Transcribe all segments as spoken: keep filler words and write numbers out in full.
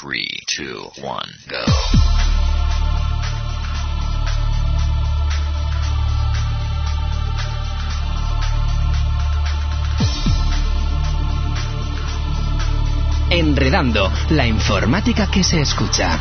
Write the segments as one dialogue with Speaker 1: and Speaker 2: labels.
Speaker 1: three, two, one, go.
Speaker 2: Enredando, la informática que se escucha.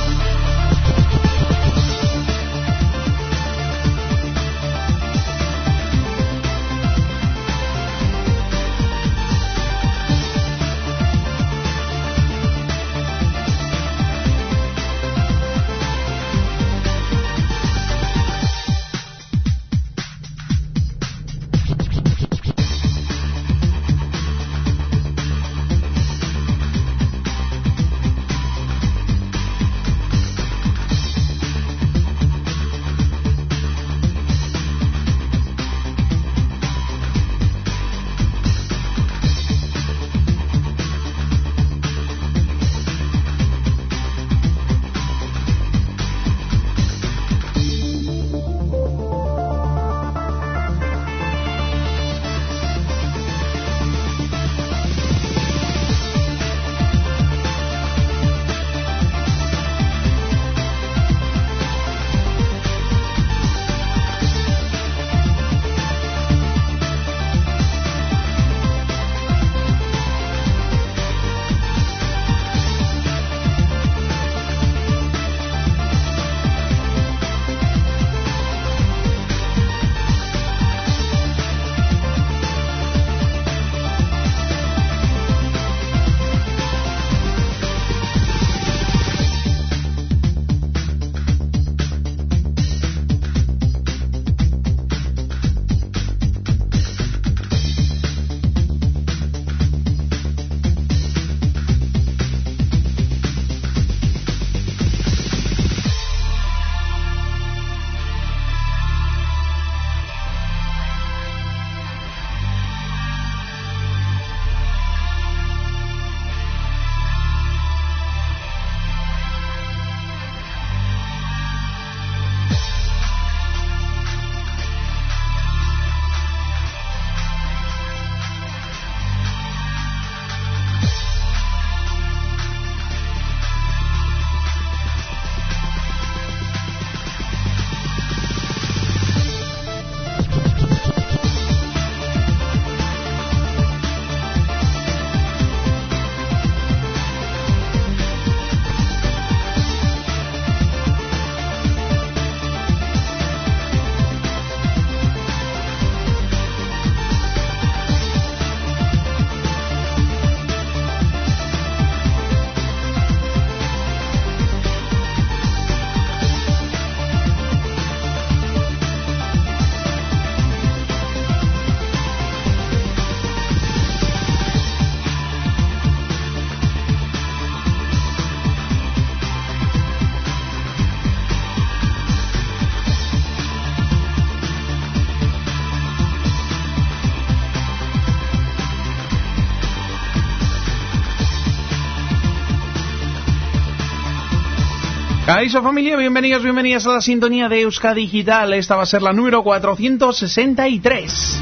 Speaker 3: Caixo familia, bienvenidos, bienvenidas a la sintonía de Euskadi Digital. Esta va a ser la número cuatrocientos sesenta y tres.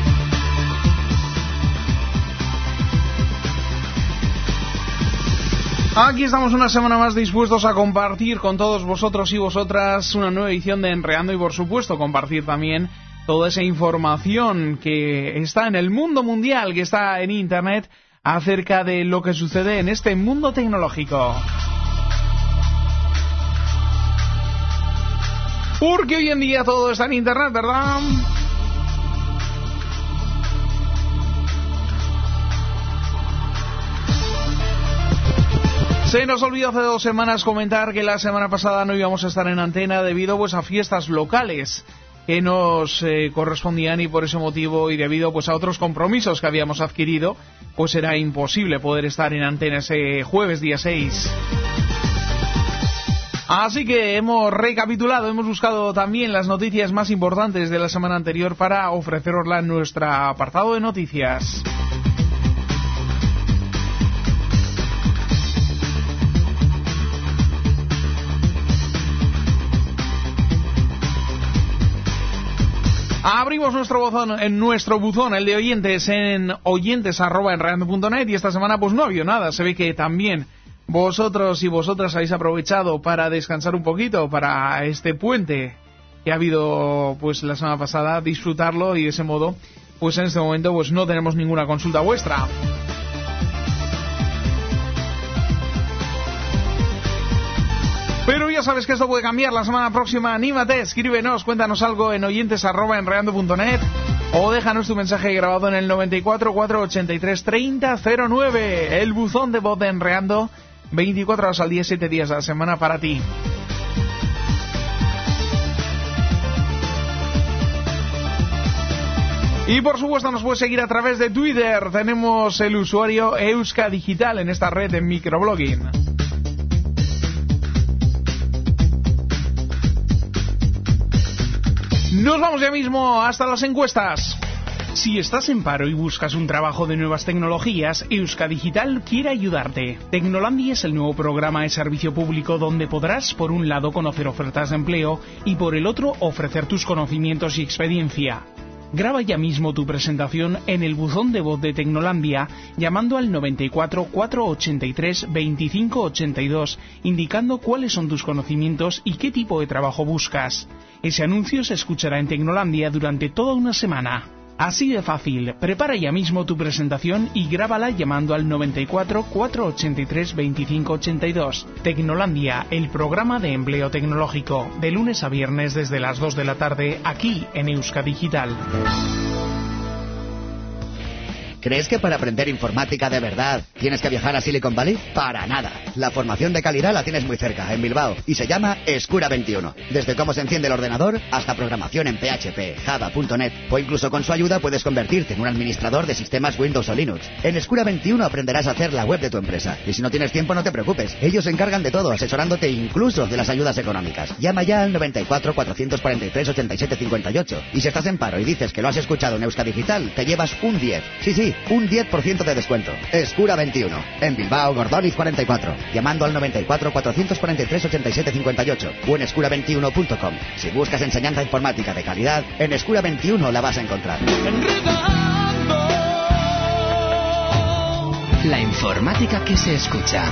Speaker 3: Aquí estamos una semana más dispuestos a compartir con todos vosotros y vosotras una nueva edición de Enredando y por supuesto compartir también toda esa información que está en el mundo mundial, que está en internet acerca de lo que sucede en este mundo tecnológico. Porque hoy en día todo está en internet, ¿verdad? Se nos olvidó hace dos semanas comentar que la semana pasada no íbamos a estar en antena debido pues a fiestas locales que nos eh, correspondían, y por ese motivo y debido pues a otros compromisos que habíamos adquirido, pues era imposible poder estar en antena ese jueves día seis. Así que hemos recapitulado, hemos buscado también las noticias más importantes de la semana anterior para ofrecerosla en nuestro apartado de noticias. Abrimos nuestro buzón, en nuestro buzón, el de oyentes, en oyentes arroba enredando punto net, y esta semana pues no ha habido nada. Se ve que también vosotros y vosotras habéis aprovechado para descansar un poquito para este puente que ha habido pues la semana pasada, disfrutarlo y de ese modo pues en este momento pues no tenemos ninguna consulta vuestra. Pero ya sabes que esto puede cambiar la semana próxima. Anímate, escríbenos, cuéntanos algo en oyentes arroba enreando punto net o déjanos tu mensaje grabado en el noventa y cuatro, cuatrocientos ochenta y tres, treinta cero nueve, el buzón de voz de Enreando, veinticuatro horas al día, siete días a la semana para ti. Y por supuesto nos puedes seguir a través de Twitter. Tenemos el usuario Euska Digital en esta red de microblogging. Nos vamos ya mismo hasta las encuestas. Si estás en paro y buscas un trabajo de nuevas tecnologías, Euska Digital quiere ayudarte. Tecnolandia es el nuevo programa de servicio público donde podrás, por un lado, conocer ofertas de empleo y por el otro, ofrecer tus conocimientos y experiencia. Graba ya mismo tu presentación en el buzón de voz de Tecnolandia llamando al noventa y cuatro, cuatrocientos ochenta y tres, veinticinco ochenta y dos indicando cuáles son tus conocimientos y qué tipo de trabajo buscas. Ese anuncio se escuchará en Tecnolandia durante toda una semana. Así de fácil, prepara ya mismo tu presentación y grábala llamando al noventa y cuatro, cuatrocientos ochenta y tres, veinticinco ochenta y dos. Tecnolandia, el programa de empleo tecnológico, de lunes a viernes desde las dos de la tarde, aquí en Euska Digital.
Speaker 4: ¿Crees que para aprender informática de verdad tienes que viajar a Silicon Valley? Para nada. La formación de calidad la tienes muy cerca, en Bilbao, y se llama Escura veintiuno. Desde cómo se enciende el ordenador hasta programación en P H P, Java punto net, o incluso con su ayuda puedes convertirte en un administrador de sistemas Windows o Linux. En Escura veintiuno aprenderás a hacer la web de tu empresa. Y si no tienes tiempo, no te preocupes. Ellos se encargan de todo, asesorándote incluso de las ayudas económicas. Llama ya al noventa y cuatro, cuatrocientos cuarenta y tres, ochenta y siete cincuenta y ocho. Y si estás en paro y dices que lo has escuchado en Euska Digital, te llevas un diez. Sí, sí, un diez por ciento de descuento. Escura veintiuno. En Bilbao, Gordoniz cuarenta y cuatro. Llamando al noventa y cuatro, cuatrocientos cuarenta y tres, ochenta y siete cincuenta y ocho. O en escura veintiuno punto com. Si buscas enseñanza informática de calidad, en Escura veintiuno la vas a encontrar.
Speaker 2: La informática que se escucha.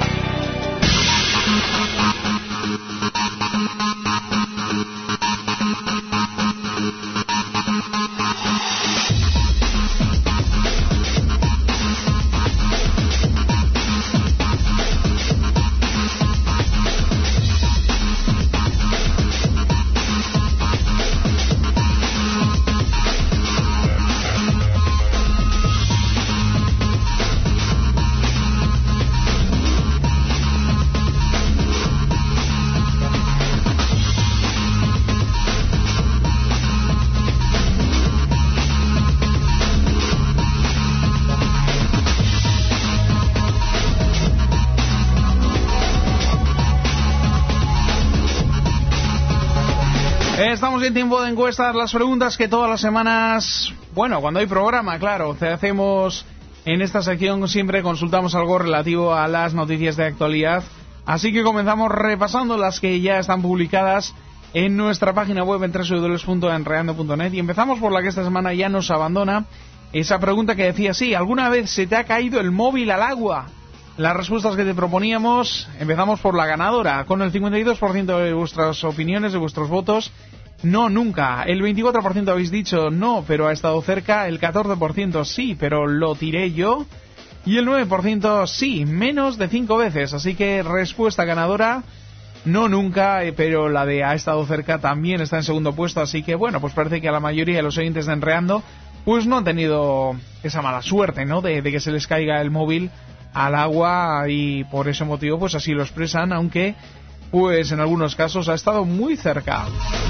Speaker 3: Estamos en tiempo de encuestas, las preguntas que todas las semanas, bueno, cuando hay programa, claro, te hacemos en esta sección, siempre consultamos algo relativo a las noticias de actualidad, así que comenzamos repasando las que ya están publicadas en nuestra página web en doble u doble u doble u punto enreando punto net y empezamos por la que esta semana ya nos abandona, esa pregunta que decía, sí, ¿alguna vez se te ha caído el móvil al agua? Las respuestas que te proponíamos, empezamos por la ganadora, con el cincuenta y dos por ciento de vuestras opiniones, de vuestros votos. No, nunca. El veinticuatro por ciento habéis dicho no, pero ha estado cerca. El catorce por ciento sí, pero lo tiré yo. Y el nueve por ciento sí, menos de cinco veces. Así que respuesta ganadora, no nunca, pero la de ha estado cerca también está en segundo puesto. Así que bueno, pues parece que a la mayoría de los oyentes de Enreando pues no han tenido esa mala suerte, ¿no? De, de que se les caiga el móvil al agua y por ese motivo pues así lo expresan, aunque pues en algunos casos ha estado muy cerca.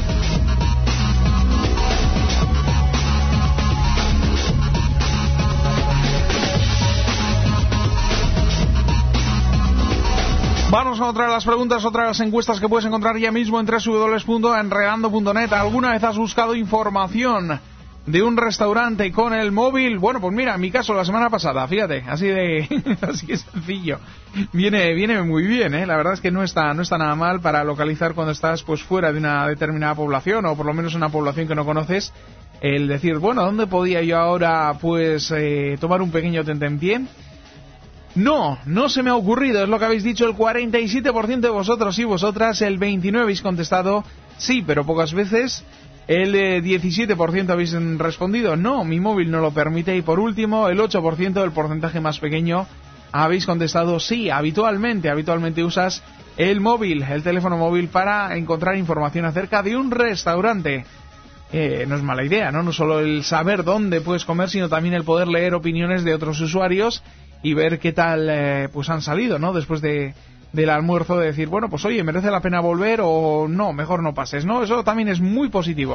Speaker 3: Vamos a otra de las preguntas, otra de las encuestas que puedes encontrar ya mismo en doble u doble u doble u punto enreando punto net. ¿Alguna vez has buscado información de un restaurante con el móvil? Bueno, pues mira, en mi caso la semana pasada, fíjate, así de así de sencillo. Viene viene muy bien, ¿eh? La verdad es que no está no está nada mal para localizar cuando estás pues fuera de una determinada población o por lo menos una población que no conoces. El decir, bueno, ¿dónde podía yo ahora pues eh, tomar un pequeño tentempié? No, no se me ha ocurrido, es lo que habéis dicho el cuarenta y siete por ciento de vosotros y vosotras, el veintinueve por ciento habéis contestado sí, pero pocas veces, el eh, diecisiete por ciento habéis respondido no, mi móvil no lo permite, y por último, el ocho por ciento, del porcentaje más pequeño, habéis contestado sí, habitualmente, habitualmente usas el móvil, el teléfono móvil para encontrar información acerca de un restaurante. Eh, no es mala idea, ¿no? No solo el saber dónde puedes comer, sino también el poder leer opiniones de otros usuarios y ver qué tal eh, pues han salido, ¿no? Después de del almuerzo, de decir, bueno, pues oye, ¿merece la pena volver o no? Mejor no pases, ¿no? Eso también es muy positivo.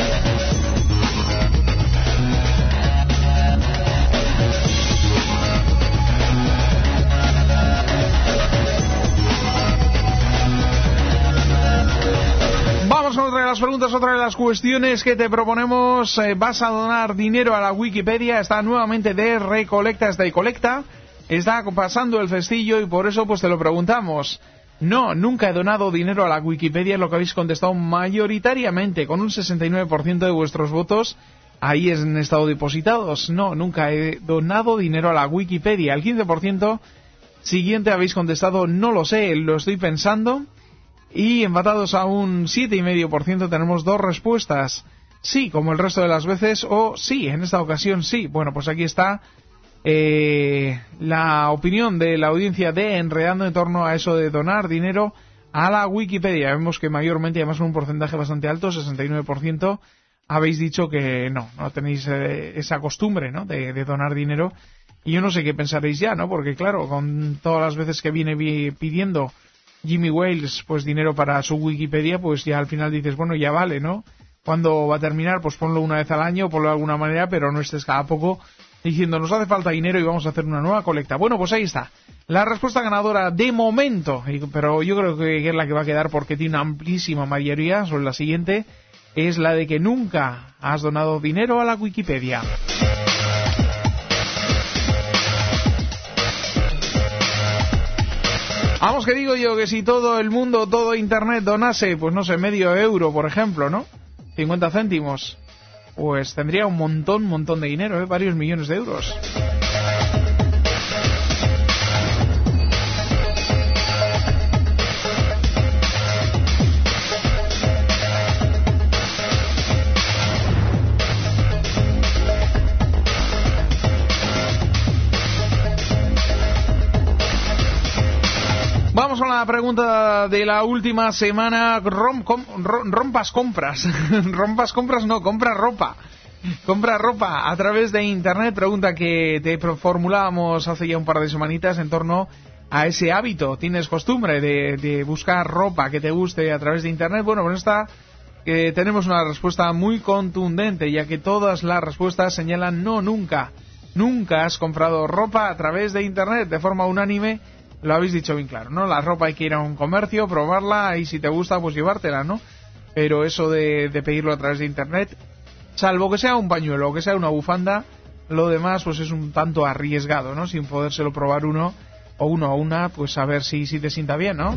Speaker 3: Vamos con otra de las preguntas, otra de las cuestiones que te proponemos. Eh, ¿Vas a donar dinero a la Wikipedia? Está nuevamente de recolecta, está de colecta. Está pasando el festillo y por eso pues te lo preguntamos. No, nunca he donado dinero a la Wikipedia, es lo que habéis contestado mayoritariamente, con un sesenta y nueve por ciento de vuestros votos ahí han estado depositados. No, nunca he donado dinero a la Wikipedia. El quince por ciento siguiente habéis contestado no lo sé, lo estoy pensando. Y empatados a un siete coma cinco por ciento tenemos dos respuestas. Sí, como el resto de las veces, o sí, en esta ocasión sí. Bueno, pues aquí está eh, la opinión de la audiencia de Enredando en torno a eso de donar dinero a la Wikipedia. Vemos que mayormente, además un porcentaje bastante alto, sesenta y nueve por ciento, habéis dicho que no, no tenéis eh, esa costumbre, ¿no?, de, de donar dinero. Y yo no sé qué pensaréis ya, ¿no? Porque claro, con todas las veces que viene pidiendo Jimmy Wales pues dinero para su Wikipedia, pues ya al final dices, bueno, ya vale, ¿no? ¿Cuándo va a terminar? Pues ponlo una vez al año, ponlo de alguna manera, pero no estés cada poco diciendo, nos hace falta dinero y vamos a hacer una nueva colecta. Bueno, pues ahí está. La respuesta ganadora de momento, pero yo creo que es la que va a quedar porque tiene una amplísima mayoría sobre la siguiente, es la de que nunca has donado dinero a la Wikipedia. Vamos, que digo yo que si todo el mundo, todo Internet donase, pues no sé, medio euro, por ejemplo, ¿no? cincuenta céntimos. Pues tendría un montón, montón de dinero, ¿eh? Varios millones de euros. Vamos a la pregunta de la última semana. Rom, com, rom, rompas compras. Rompas compras no, compra ropa. Compra ropa a través de Internet. Pregunta que te formulábamos hace ya un par de semanitas en torno a ese hábito. ¿Tienes costumbre de, de buscar ropa que te guste a través de Internet? Bueno, pues esta eh, tenemos una respuesta muy contundente, ya que todas las respuestas señalan no, nunca. Nunca has comprado ropa a través de Internet de forma unánime. Lo habéis dicho bien claro, ¿no? La ropa hay que ir a un comercio, probarla y si te gusta, pues llevártela, ¿no? Pero eso de, de pedirlo a través de Internet, salvo que sea un pañuelo o que sea una bufanda, lo demás pues es un tanto arriesgado, ¿no? Sin podérselo probar uno o uno o una, pues a ver si, si te sienta bien, ¿no?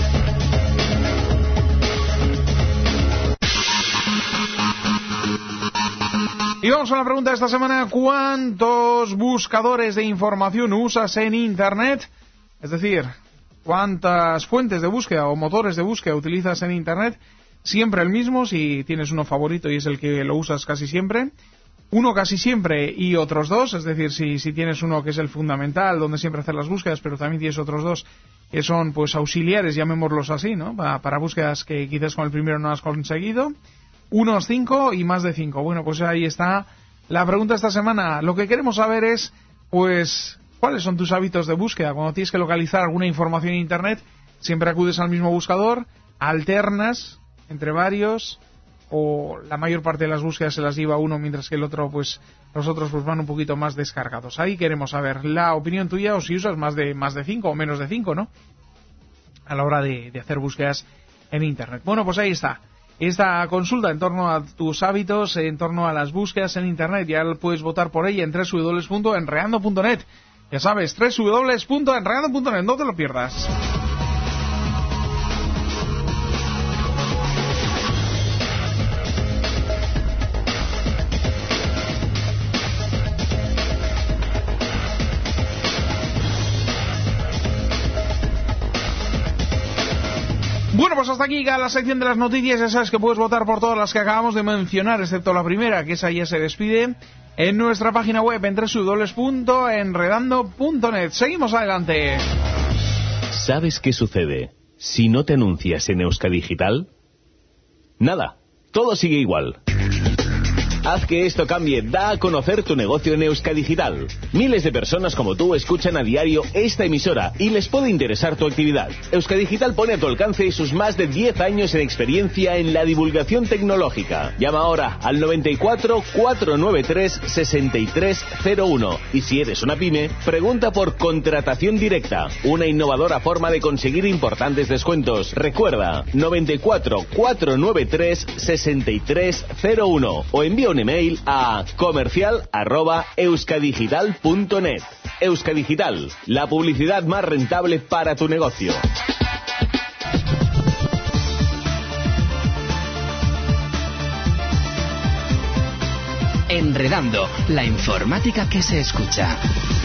Speaker 3: Y vamos a la pregunta de esta semana. ¿Cuántos buscadores de información usas en Internet? Es decir, ¿cuántas fuentes de búsqueda o motores de búsqueda utilizas en Internet? Siempre el mismo, si tienes uno favorito y es el que lo usas casi siempre. Uno casi siempre y otros dos, es decir, si, si tienes uno que es el fundamental, donde siempre hacer las búsquedas, pero también tienes otros dos que son pues auxiliares, llamémoslos así, ¿no? Para, para búsquedas que quizás con el primero no has conseguido. Unos cinco y más de cinco. Bueno, pues ahí está la pregunta esta semana. Lo que queremos saber es, pues, ¿cuáles son tus hábitos de búsqueda? Cuando tienes que localizar alguna información en Internet, ¿siempre acudes al mismo buscador? ¿Alternas entre varios? ¿O la mayor parte de las búsquedas se las lleva uno mientras que el otro, pues, los otros pues van un poquito más descargados? Ahí queremos saber la opinión tuya o si usas más de más de cinco o menos de cinco, ¿no? A la hora de, de hacer búsquedas en Internet. Bueno, pues ahí está. Esta consulta en torno a tus hábitos, en torno a las búsquedas en Internet, ya puedes votar por ella en doble u doble u doble u punto enredando punto net. Ya sabes, doble u doble u doble u punto enredando punto net, no te lo pierdas. Bueno, pues hasta aquí llega la sección de las noticias. Ya sabes que puedes votar por todas las que acabamos de mencionar, excepto la primera, que esa ya se despide, en nuestra página web en doble u doble u doble u punto enredando punto net. Seguimos adelante.
Speaker 5: ¿Sabes qué sucede si no te anuncias en Euskadigital? Nada, todo sigue igual. Haz que esto cambie, da a conocer tu negocio en Euskadigital. Miles de personas como tú escuchan a diario esta emisora y les puede interesar tu actividad. Euskadigital pone a tu alcance sus más de diez años en experiencia en la divulgación tecnológica. Llama ahora al noventa y cuatro, cuatrocientos noventa y tres, sesenta y tres cero uno y si eres una pyme, pregunta por contratación directa, una innovadora forma de conseguir importantes descuentos. Recuerda, noventa y cuatro, cuatrocientos noventa y tres, sesenta y tres cero uno o envía un email a comercial arroba euskadigital punto net. Euskadigital, la publicidad más rentable para tu negocio.
Speaker 2: Enredando, la informática que se escucha.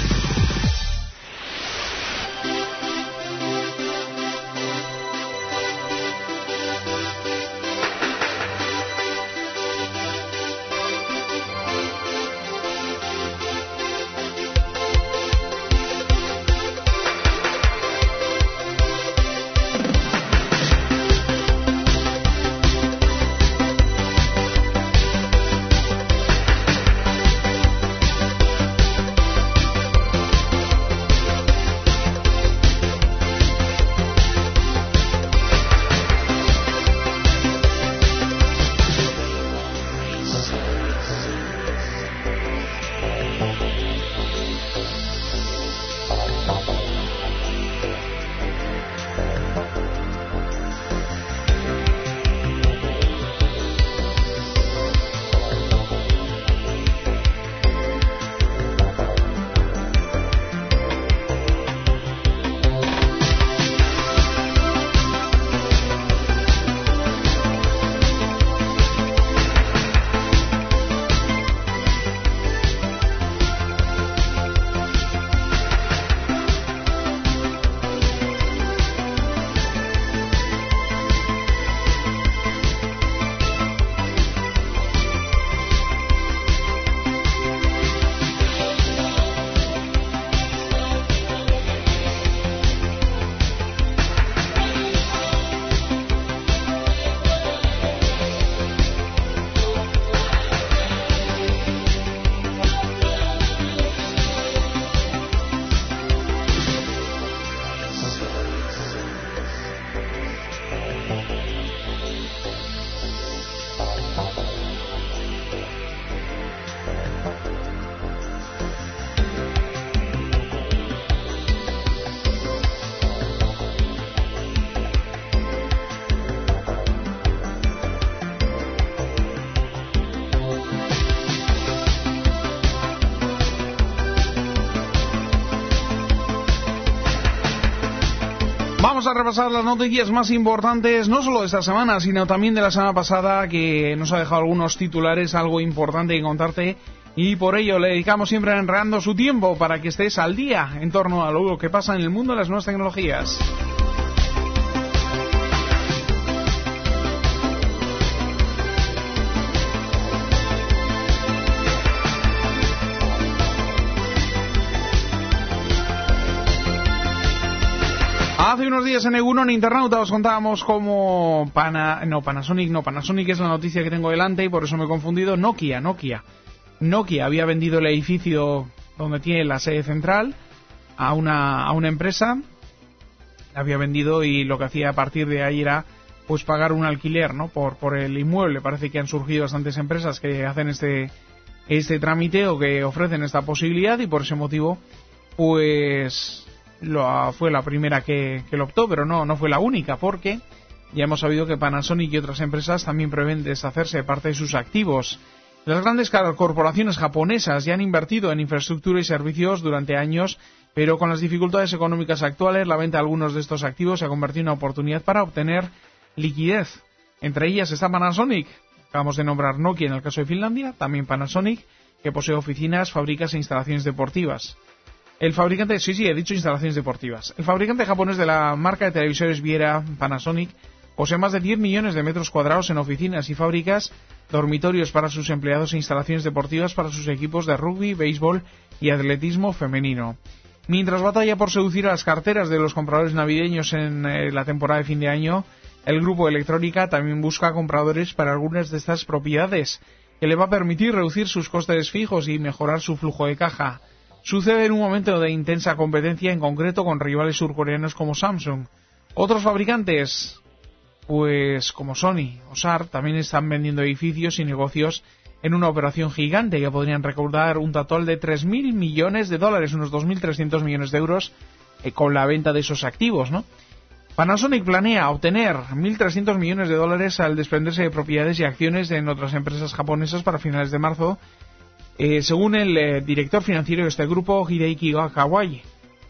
Speaker 3: Vamos a repasar las noticias más importantes, no solo de esta semana, sino también de la semana pasada, que nos ha dejado algunos titulares, algo importante que contarte, y por ello le dedicamos siempre a Enredando su tiempo para que estés al día en torno a lo que pasa en el mundo de las nuevas tecnologías. Hace unos días en Eguno, en Internauta, os contábamos cómo Pana... No, Panasonic, no, Panasonic es la noticia que tengo delante y por eso me he confundido. Nokia, Nokia. Nokia había vendido el edificio donde tiene la sede central a una, a una empresa. Había vendido y lo que hacía a partir de ahí era pues pagar un alquiler, ¿no? Por, por el inmueble. Parece que han surgido bastantes empresas que hacen este, este trámite o que ofrecen esta posibilidad y por ese motivo, pues... Lo, fue la primera que, que lo optó, pero no, no fue la única, porque ya hemos sabido que Panasonic y otras empresas también prevén deshacerse de parte de sus activos. Las grandes corporaciones japonesas ya han invertido en infraestructura y servicios durante años, pero con las dificultades económicas actuales, la venta de algunos de estos activos se ha convertido en una oportunidad para obtener liquidez. Entre ellas está Panasonic, acabamos de nombrar Nokia en el caso de Finlandia, también Panasonic, que posee oficinas, fábricas e instalaciones deportivas. El fabricante, sí, sí, he dicho instalaciones deportivas. El fabricante japonés de la marca de televisores Viera, Panasonic, Posee más de diez millones de metros cuadrados en oficinas y fábricas, dormitorios para sus empleados e instalaciones deportivas para sus equipos de rugby, béisbol y atletismo femenino. Mientras batalla por seducir a las carteras de los compradores navideños en eh, la temporada de fin de año, el grupo Electrónica también busca compradores para algunas de estas propiedades, que le va a permitir reducir sus costes fijos y mejorar su flujo de caja. Sucede en un momento de intensa competencia, en concreto con rivales surcoreanos como Samsung. Otros fabricantes, pues como Sony o S A R, también están vendiendo edificios y negocios en una operación gigante que podrían recaudar un total de tres mil millones de dólares, unos dos mil trescientos millones de euros, eh, con la venta de esos activos, ¿no? Panasonic planea obtener mil trescientos millones de dólares al desprenderse de propiedades y acciones en otras empresas japonesas para finales de marzo, eh, según el eh, director financiero de este grupo, Hideki Kawai.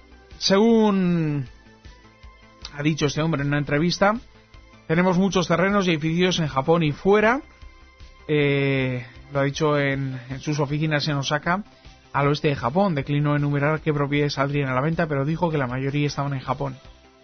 Speaker 3: Según ha dicho este hombre en una entrevista, tenemos muchos terrenos y edificios en Japón y fuera. Eh, lo ha dicho en, en sus oficinas en Osaka, al oeste de Japón. Declinó enumerar qué propiedades saldrían a la venta, pero dijo que la mayoría estaban en Japón.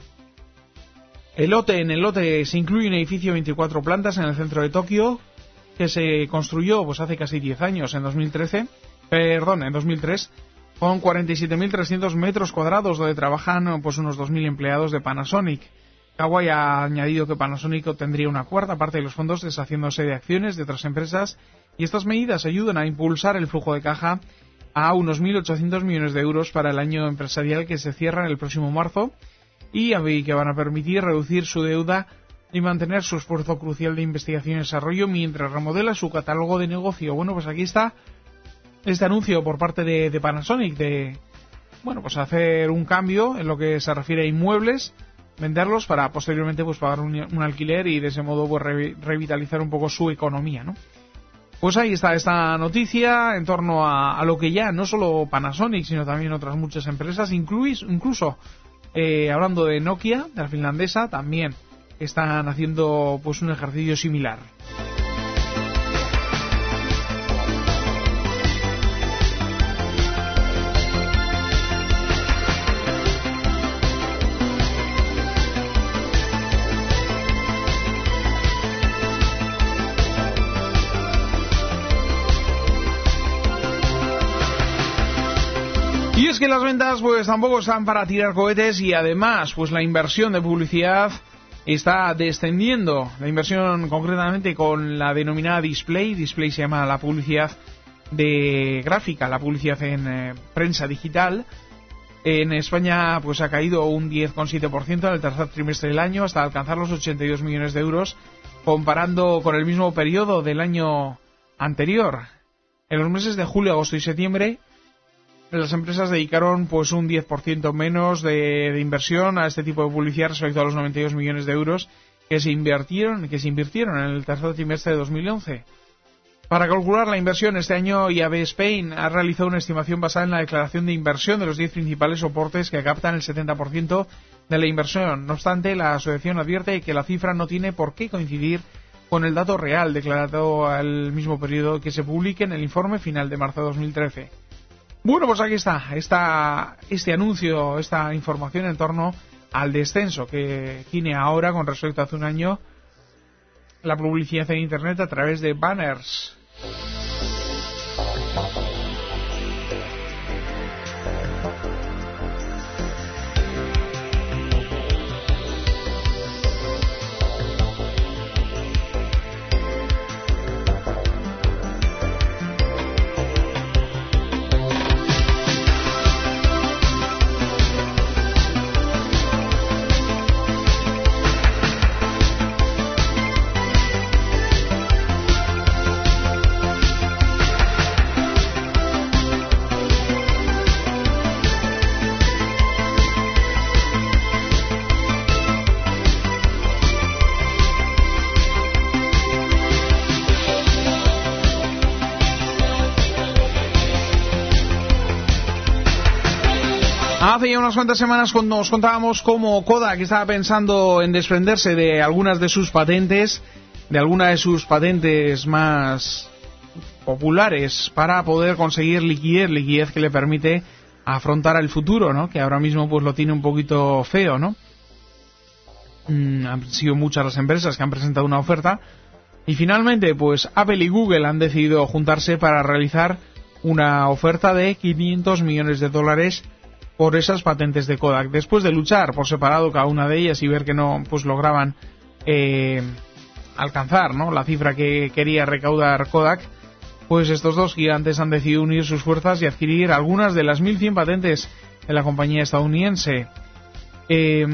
Speaker 3: El lote, en el lote se incluye un edificio de veinticuatro plantas en el centro de Tokio, que se construyó pues hace casi diez años, en dos mil trece, perdón, en dos mil tres, con cuarenta y siete mil trescientos metros cuadrados, donde trabajan pues unos dos mil empleados de Panasonic. Kawai ha añadido que Panasonic obtendría una cuarta parte de los fondos deshaciéndose de acciones de otras empresas, y estas medidas ayudan a impulsar el flujo de caja a unos mil ochocientos millones de euros para el año empresarial que se cierra en el próximo marzo, y que van a permitir reducir su deuda y mantener su esfuerzo crucial de investigación y desarrollo mientras remodela su catálogo de negocio. Bueno, pues aquí está este anuncio por parte de, de Panasonic de, bueno, pues hacer un cambio en lo que se refiere a inmuebles, venderlos para posteriormente pues pagar un, un alquiler y de ese modo pues re, revitalizar un poco su economía, ¿no? Pues ahí está esta noticia en torno a, a lo que ya no solo Panasonic sino también otras muchas empresas, incluís, incluso eh, hablando de Nokia, de la finlandesa, también están haciendo pues un ejercicio similar. Y es que las ventas pues tampoco están para tirar cohetes, y además pues la inversión de publicidad está descendiendo. La inversión concretamente con la denominada display, display se llama la publicidad de gráfica, la publicidad en eh, prensa digital. En España pues ha caído un diez coma siete por ciento en el tercer trimestre del año hasta alcanzar los ochenta y dos millones de euros, comparando con el mismo periodo del año anterior. En los meses de julio, agosto y septiembre, las empresas dedicaron pues un diez por ciento menos de, de inversión a este tipo de publicidad respecto a los noventa y dos millones de euros que se invirtieron, que se invirtieron en el tercer trimestre de dos mil once. Para calcular la inversión este año, I A B Spain ha realizado una estimación basada en la declaración de inversión de los diez principales soportes que captan el setenta por ciento de la inversión. No obstante, la asociación advierte que la cifra no tiene por qué coincidir con el dato real declarado al mismo periodo que se publique en el informe final de marzo de dos mil trece. Bueno, pues aquí está, está este anuncio, esta información en torno al descenso que tiene ahora con respecto a hace un año la publicidad en Internet a través de banners. Hace ya unas cuantas semanas cuando nos contábamos cómo Kodak estaba pensando en desprenderse de algunas de sus patentes, de alguna de sus patentes más populares para poder conseguir liquidez, liquidez que le permite afrontar el futuro, ¿no? Que ahora mismo pues lo tiene un poquito feo, ¿no? Mm, han sido muchas las empresas que han presentado una oferta. Y finalmente, pues Apple y Google han decidido juntarse para realizar una oferta de quinientos millones de dólares por esas patentes de Kodak. Después de luchar por separado cada una de ellas y ver que no pues lograban eh, alcanzar, ¿no?, la cifra que quería recaudar Kodak, pues estos dos gigantes han decidido unir sus fuerzas y adquirir algunas de las mil cien patentes de la compañía estadounidense. Eh,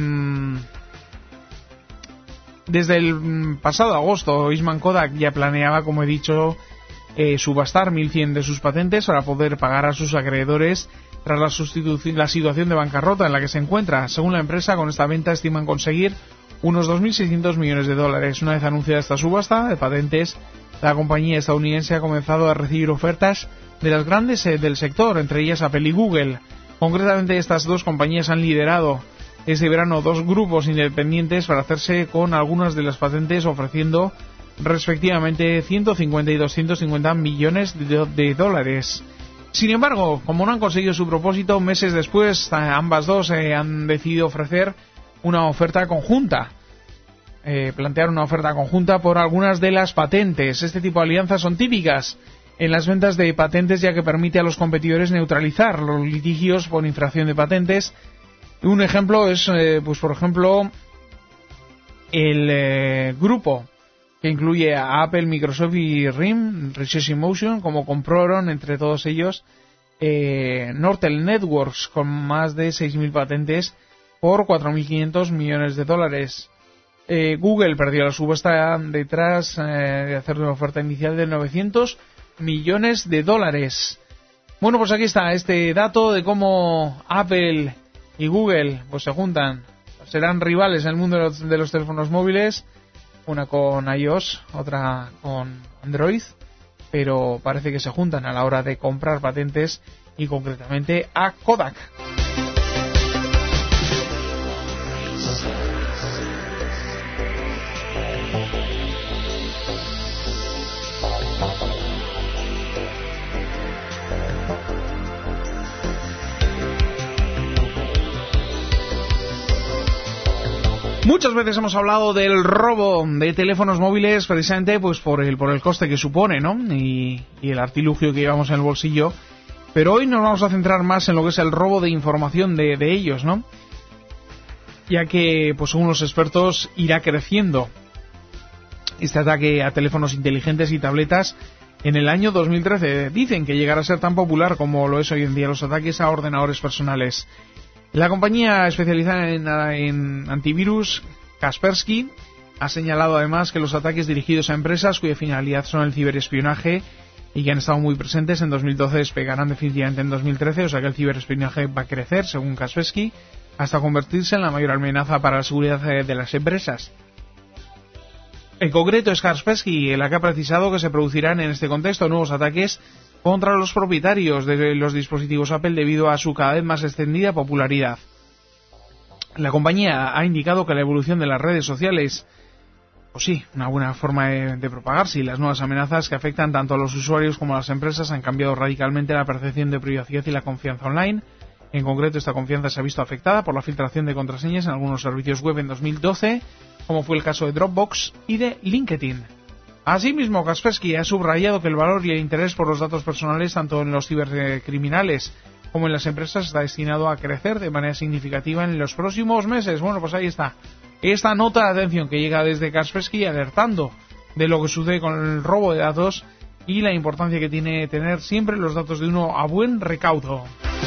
Speaker 3: desde el pasado agosto, Eastman Kodak ya planeaba, como he dicho, eh, subastar mil cien de sus patentes para poder pagar a sus acreedores tras la, sustituci- la situación de bancarrota en la que se encuentra. Según la empresa, con esta venta estiman conseguir unos dos mil seiscientos millones de dólares. Una vez anunciada esta subasta de patentes, la compañía estadounidense ha comenzado a recibir ofertas de las grandes eh, del sector, entre ellas Apple y Google. Concretamente, estas dos compañías han liderado este verano dos grupos independientes para hacerse con algunas de las patentes, ofreciendo respectivamente ciento cincuenta y doscientos cincuenta millones de, de dólares. Sin embargo, como no han conseguido su propósito, meses después ambas dos eh, han decidido ofrecer una oferta conjunta. Eh, plantear una oferta conjunta por algunas de las patentes. Este tipo de alianzas son típicas en las ventas de patentes, ya que permite a los competidores neutralizar los litigios por infracción de patentes. Un ejemplo es, eh, pues por ejemplo, el eh, grupo que incluye a Apple, Microsoft y R I M, Research in Motion, como compraron entre todos ellos eh, Nortel Networks con más de seis mil patentes por cuatro mil quinientos millones de dólares. Eh, Google perdió la subasta detrás eh, de hacer una oferta inicial de novecientos millones de dólares. Bueno, pues aquí está este dato de cómo Apple y Google pues se juntan. Serán rivales en el mundo de los, de los teléfonos móviles, una con iOS, otra con Android, pero parece que se juntan a la hora de comprar patentes, y concretamente a Kodak. Muchas veces hemos hablado del robo de teléfonos móviles precisamente pues por el por el coste que supone, ¿no? Y, y el artilugio que llevamos en el bolsillo. Pero hoy nos vamos a centrar más en lo que es el robo de información de, de ellos, ¿no? Ya que, pues según los expertos, irá creciendo este ataque a teléfonos inteligentes y tabletas en el año dos mil trece. Dicen que llegará a ser tan popular como lo es hoy en día los ataques a ordenadores personales. La compañía especializada en, en antivirus, Kaspersky, ha señalado además que los ataques dirigidos a empresas cuya finalidad son el ciberespionaje y que han estado muy presentes en dos mil doce despegarán definitivamente en dos mil trece, o sea que el ciberespionaje va a crecer, según Kaspersky, hasta convertirse en la mayor amenaza para la seguridad de las empresas. En concreto es Kaspersky la que ha precisado que se producirán en este contexto nuevos ataques contra los propietarios de los dispositivos Apple debido a su cada vez más extendida popularidad. La compañía ha indicado que la evolución de las redes sociales, pues sí, una buena forma de, de propagarse, y las nuevas amenazas que afectan tanto a los usuarios como a las empresas han cambiado radicalmente la percepción de privacidad y la confianza online. En concreto, esta confianza se ha visto afectada por la filtración de contraseñas en algunos servicios web en dos mil doce, como fue el caso de Dropbox y de LinkedIn. Asimismo, Kaspersky ha subrayado que el valor y el interés por los datos personales, tanto en los cibercriminales como en las empresas, está destinado a crecer de manera significativa en los próximos meses. Bueno, pues ahí está. Esta nota de atención que llega desde Kaspersky alertando de lo que sucede con el robo de datos y la importancia que tiene tener siempre los datos de uno a buen recaudo.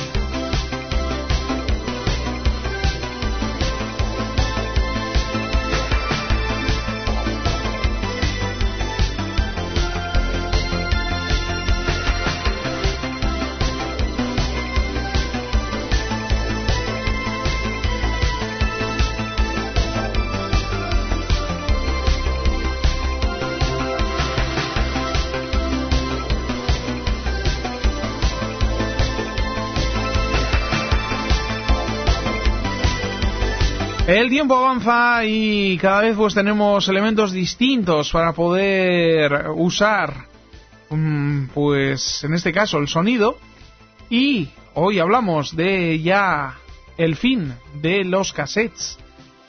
Speaker 3: El tiempo avanza y cada vez pues tenemos elementos distintos para poder usar, pues en este caso el sonido, y hoy hablamos de ya el fin de los cassettes.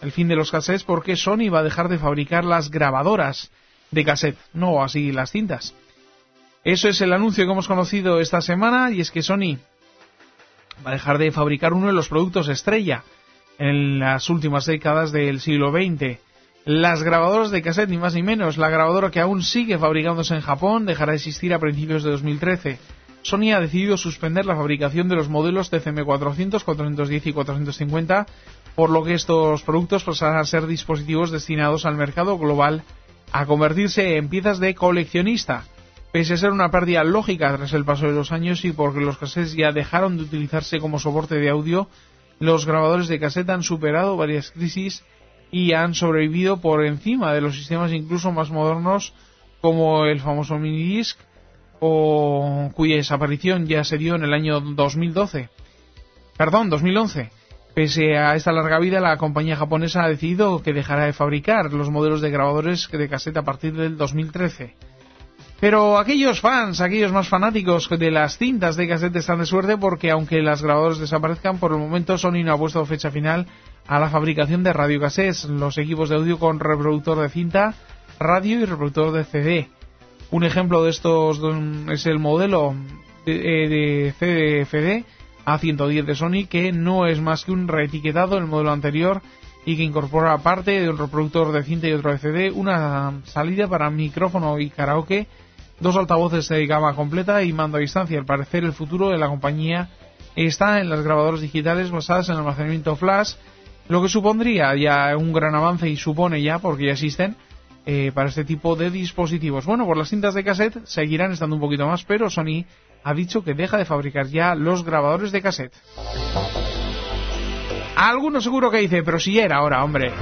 Speaker 3: el fin de los cassettes, porque Sony va a dejar de fabricar las grabadoras de cassette, no así las cintas. Eso es el anuncio que hemos conocido esta semana, y es que Sony va a dejar de fabricar uno de los productos estrella en las últimas décadas del siglo veinte. Las grabadoras de cassette, ni más ni menos. La grabadora que aún sigue fabricándose en Japón dejará de existir a principios de dos mil trece. Sony ha decidido suspender la fabricación de los modelos T C M cuatrocientos, cuatrocientos diez y cuatrocientos cincuenta, por lo que estos productos pasarán a ser dispositivos destinados al mercado global, a convertirse en piezas de coleccionista. Pese a ser una pérdida lógica tras el paso de los años y porque los cassettes ya dejaron de utilizarse como soporte de audio, los grabadores de cassette han superado varias crisis y han sobrevivido por encima de los sistemas incluso más modernos, como el famoso minidisc, o cuya desaparición ya se dio en el año dos mil doce. Perdón, dos mil once. Pese a esta larga vida, la compañía japonesa ha decidido que dejará de fabricar los modelos de grabadores de cassette a partir del dos mil trece. Pero aquellos fans, aquellos más fanáticos de las cintas de cassette están de suerte, porque aunque las grabadoras desaparezcan, por el momento Sony no ha puesto fecha final a la fabricación de radiocassettes, los equipos de audio con reproductor de cinta, radio y reproductor de C D. Un ejemplo de estos es el modelo de, de C D F D A ciento diez de Sony, que no es más que un reetiquetado del modelo anterior y que incorpora, aparte de un reproductor de cinta y otro de C D, una salida para micrófono y karaoke, dos altavoces de gama completa y mando a distancia. Al parecer, el futuro de la compañía está en las grabadoras digitales basadas en almacenamiento flash, lo que supondría ya un gran avance, y supone ya, porque ya existen, eh, para este tipo de dispositivos. Bueno, pues las cintas de cassette seguirán estando un poquito más, pero Sony ha dicho que deja de fabricar ya los grabadores de cassette. Alguno seguro que dice, pero si era ahora, hombre.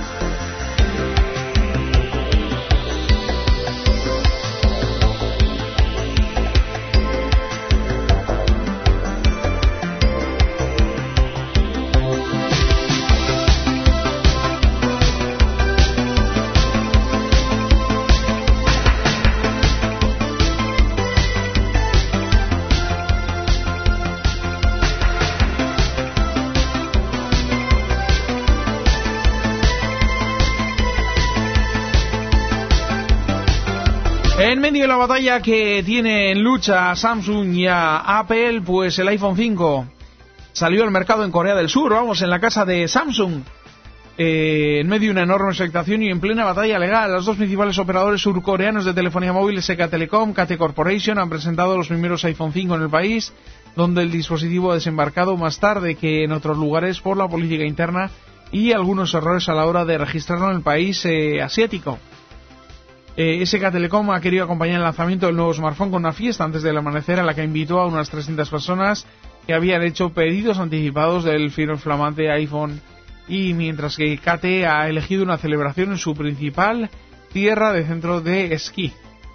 Speaker 3: En medio de la batalla que tiene en lucha a Samsung y a Apple, pues el iPhone cinco salió al mercado en Corea del Sur, vamos, en la casa de Samsung, eh, en medio de una enorme expectación y en plena batalla legal. Los dos principales operadores surcoreanos de telefonía móvil, S K Telecom, K T Corporation, han presentado los primeros iPhone cinco en el país, donde el dispositivo ha desembarcado más tarde que en otros lugares por la política interna y algunos errores a la hora de registrarlo en el país eh, asiático. Eh, S K Telecom ha querido acompañar el lanzamiento del nuevo smartphone con una fiesta antes del amanecer, a la que invitó a unas trescientas personas que habían hecho pedidos anticipados del flamante iPhone, y mientras que K T ha elegido una celebración en su principal tierra de centro de esquí.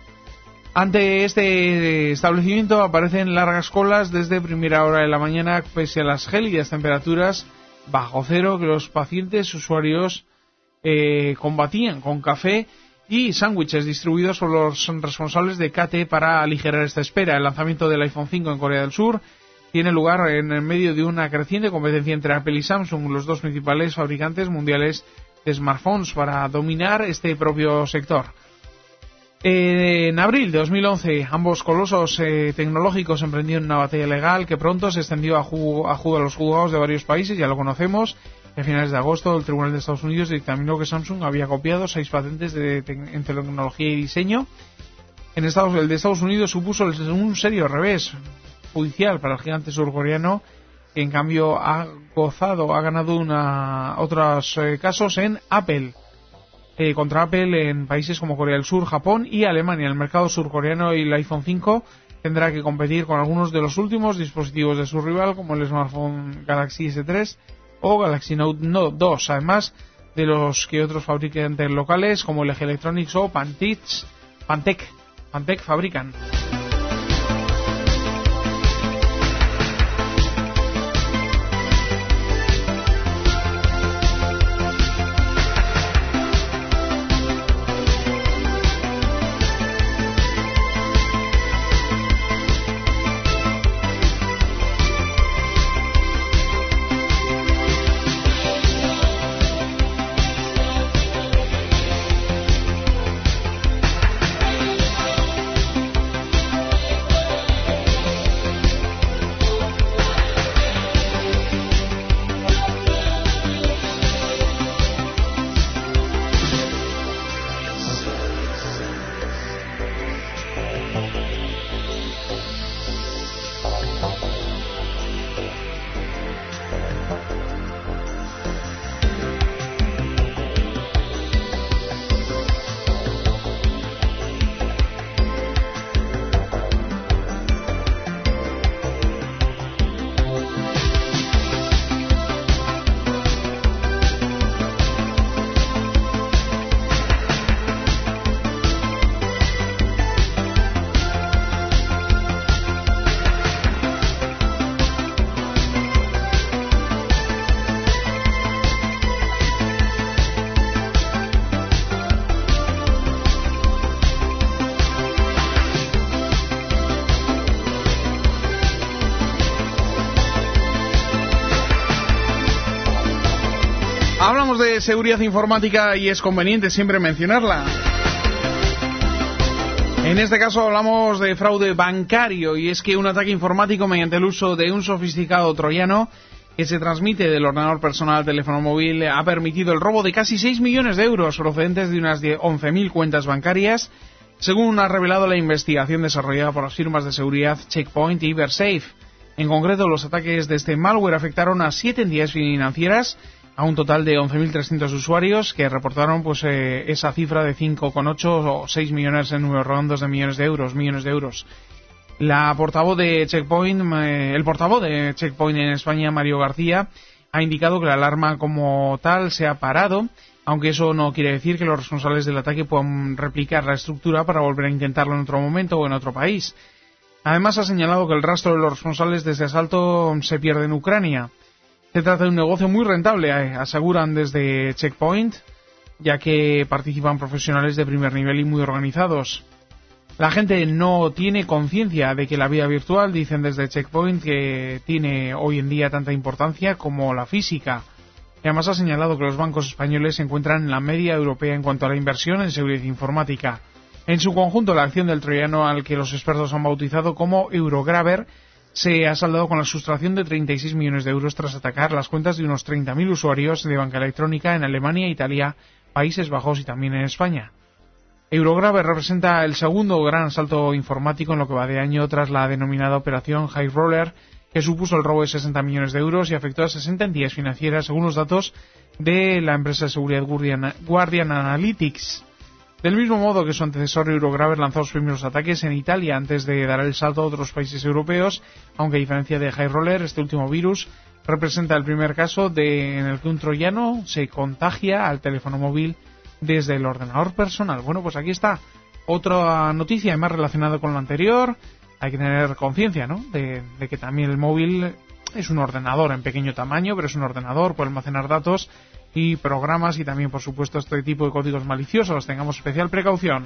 Speaker 3: Ante este establecimiento aparecen largas colas desde primera hora de la mañana, pese a las gélidas temperaturas bajo cero que los pacientes usuarios eh, combatían con café y sándwiches distribuidos por los responsables de K T para aligerar esta espera. El lanzamiento del iPhone cinco en Corea del Sur tiene lugar en el medio de una creciente competencia entre Apple y Samsung, los dos principales fabricantes mundiales de smartphones, para dominar este propio sector. En abril de dos mil once, ambos colosos eh, tecnológicos emprendieron una batalla legal que pronto se extendió a, ju a, ju a los juzgados de varios países, ya lo conocemos. A finales de agosto, el Tribunal de Estados Unidos dictaminó que Samsung había copiado seis patentes de te en tecnología y diseño. En Estados, el de Estados Unidos supuso un serio revés judicial para el gigante surcoreano, que en cambio ha gozado, ha ganado una, otros eh, casos en Apple, eh, contra Apple en países como Corea del Sur, Japón y Alemania. El mercado surcoreano y el iPhone cinco tendrá que competir con algunos de los últimos dispositivos de su rival, como el smartphone Galaxy S tres o Galaxy Note dos, además de los que otros fabricantes locales como L G Electronics o Pantech, Pantech, Pantech fabrican. Hablamos de seguridad informática y es conveniente siempre mencionarla. En este caso hablamos de fraude bancario, y es que un ataque informático mediante el uso de un sofisticado troyano que se transmite del ordenador personal al teléfono móvil ha permitido el robo de casi seis millones de euros procedentes de unas once mil cuentas bancarias, según ha revelado la investigación desarrollada por las firmas de seguridad Checkpoint y Versafe. En concreto, los ataques de este malware afectaron a siete entidades financieras, a un total de once mil trescientos usuarios que reportaron pues eh, esa cifra de cinco coma ocho o seis millones en números redondos de millones de euros, millones de euros. La portavoz de Checkpoint, eh, el portavoz de Checkpoint en España, Mario García, ha indicado que la alarma como tal se ha parado, aunque eso no quiere decir que los responsables del ataque puedan replicar la estructura para volver a intentarlo en otro momento o en otro país. Además, ha señalado que el rastro de los responsables de este asalto se pierde en Ucrania. Se trata de un negocio muy rentable, eh, aseguran desde Checkpoint, ya que participan profesionales de primer nivel y muy organizados. La gente no tiene conciencia de que la vida virtual, dicen desde Checkpoint, que tiene hoy en día tanta importancia como la física. Y además ha señalado que los bancos españoles se encuentran en la media europea en cuanto a la inversión en seguridad informática. En su conjunto, la acción del troyano, al que los expertos han bautizado como Eurograbber, se ha saldado con la sustracción de treinta y seis millones de euros tras atacar las cuentas de unos treinta mil usuarios de banca electrónica en Alemania, Italia, Países Bajos y también en España. Eurograbber representa el segundo gran asalto informático en lo que va de año tras la denominada operación High Roller, que supuso el robo de sesenta millones de euros y afectó a sesenta entidades financieras, según los datos de la empresa de seguridad Guardian, Guardian Analytics. Del mismo modo que su antecesor Eurograbber lanzó los primeros ataques en Italia antes de dar el salto a otros países europeos, aunque a diferencia de High Roller, este último virus representa el primer caso de, en el que un troyano se contagia al teléfono móvil desde el ordenador personal. Bueno, pues aquí está otra noticia más relacionada con lo anterior. Hay que tener conciencia, ¿no?, de, de que también el móvil es un ordenador en pequeño tamaño, pero es un ordenador, puede almacenar datos y programas, y también, por supuesto, este tipo de códigos maliciosos. Tengamos especial precaución.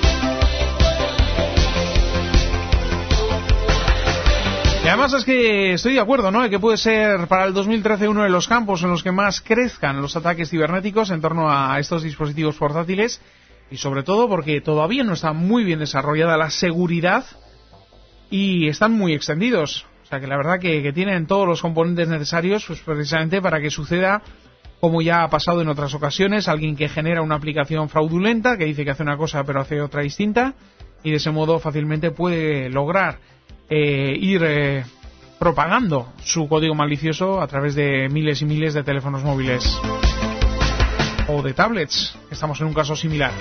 Speaker 3: Y además es que estoy de acuerdo, ¿no?, de que puede ser para el dos mil trece uno de los campos en los que más crezcan los ataques cibernéticos en torno a estos dispositivos portátiles, y sobre todo porque todavía no está muy bien desarrollada la seguridad y están muy extendidos. O sea que la verdad que, que tienen todos los componentes necesarios, pues precisamente para que suceda como ya ha pasado en otras ocasiones, alguien que genera una aplicación fraudulenta, que dice que hace una cosa pero hace otra distinta, y de ese modo fácilmente puede lograr eh, ir eh, propagando su código malicioso a través de miles y miles de teléfonos móviles o de tablets. Estamos en un caso similar.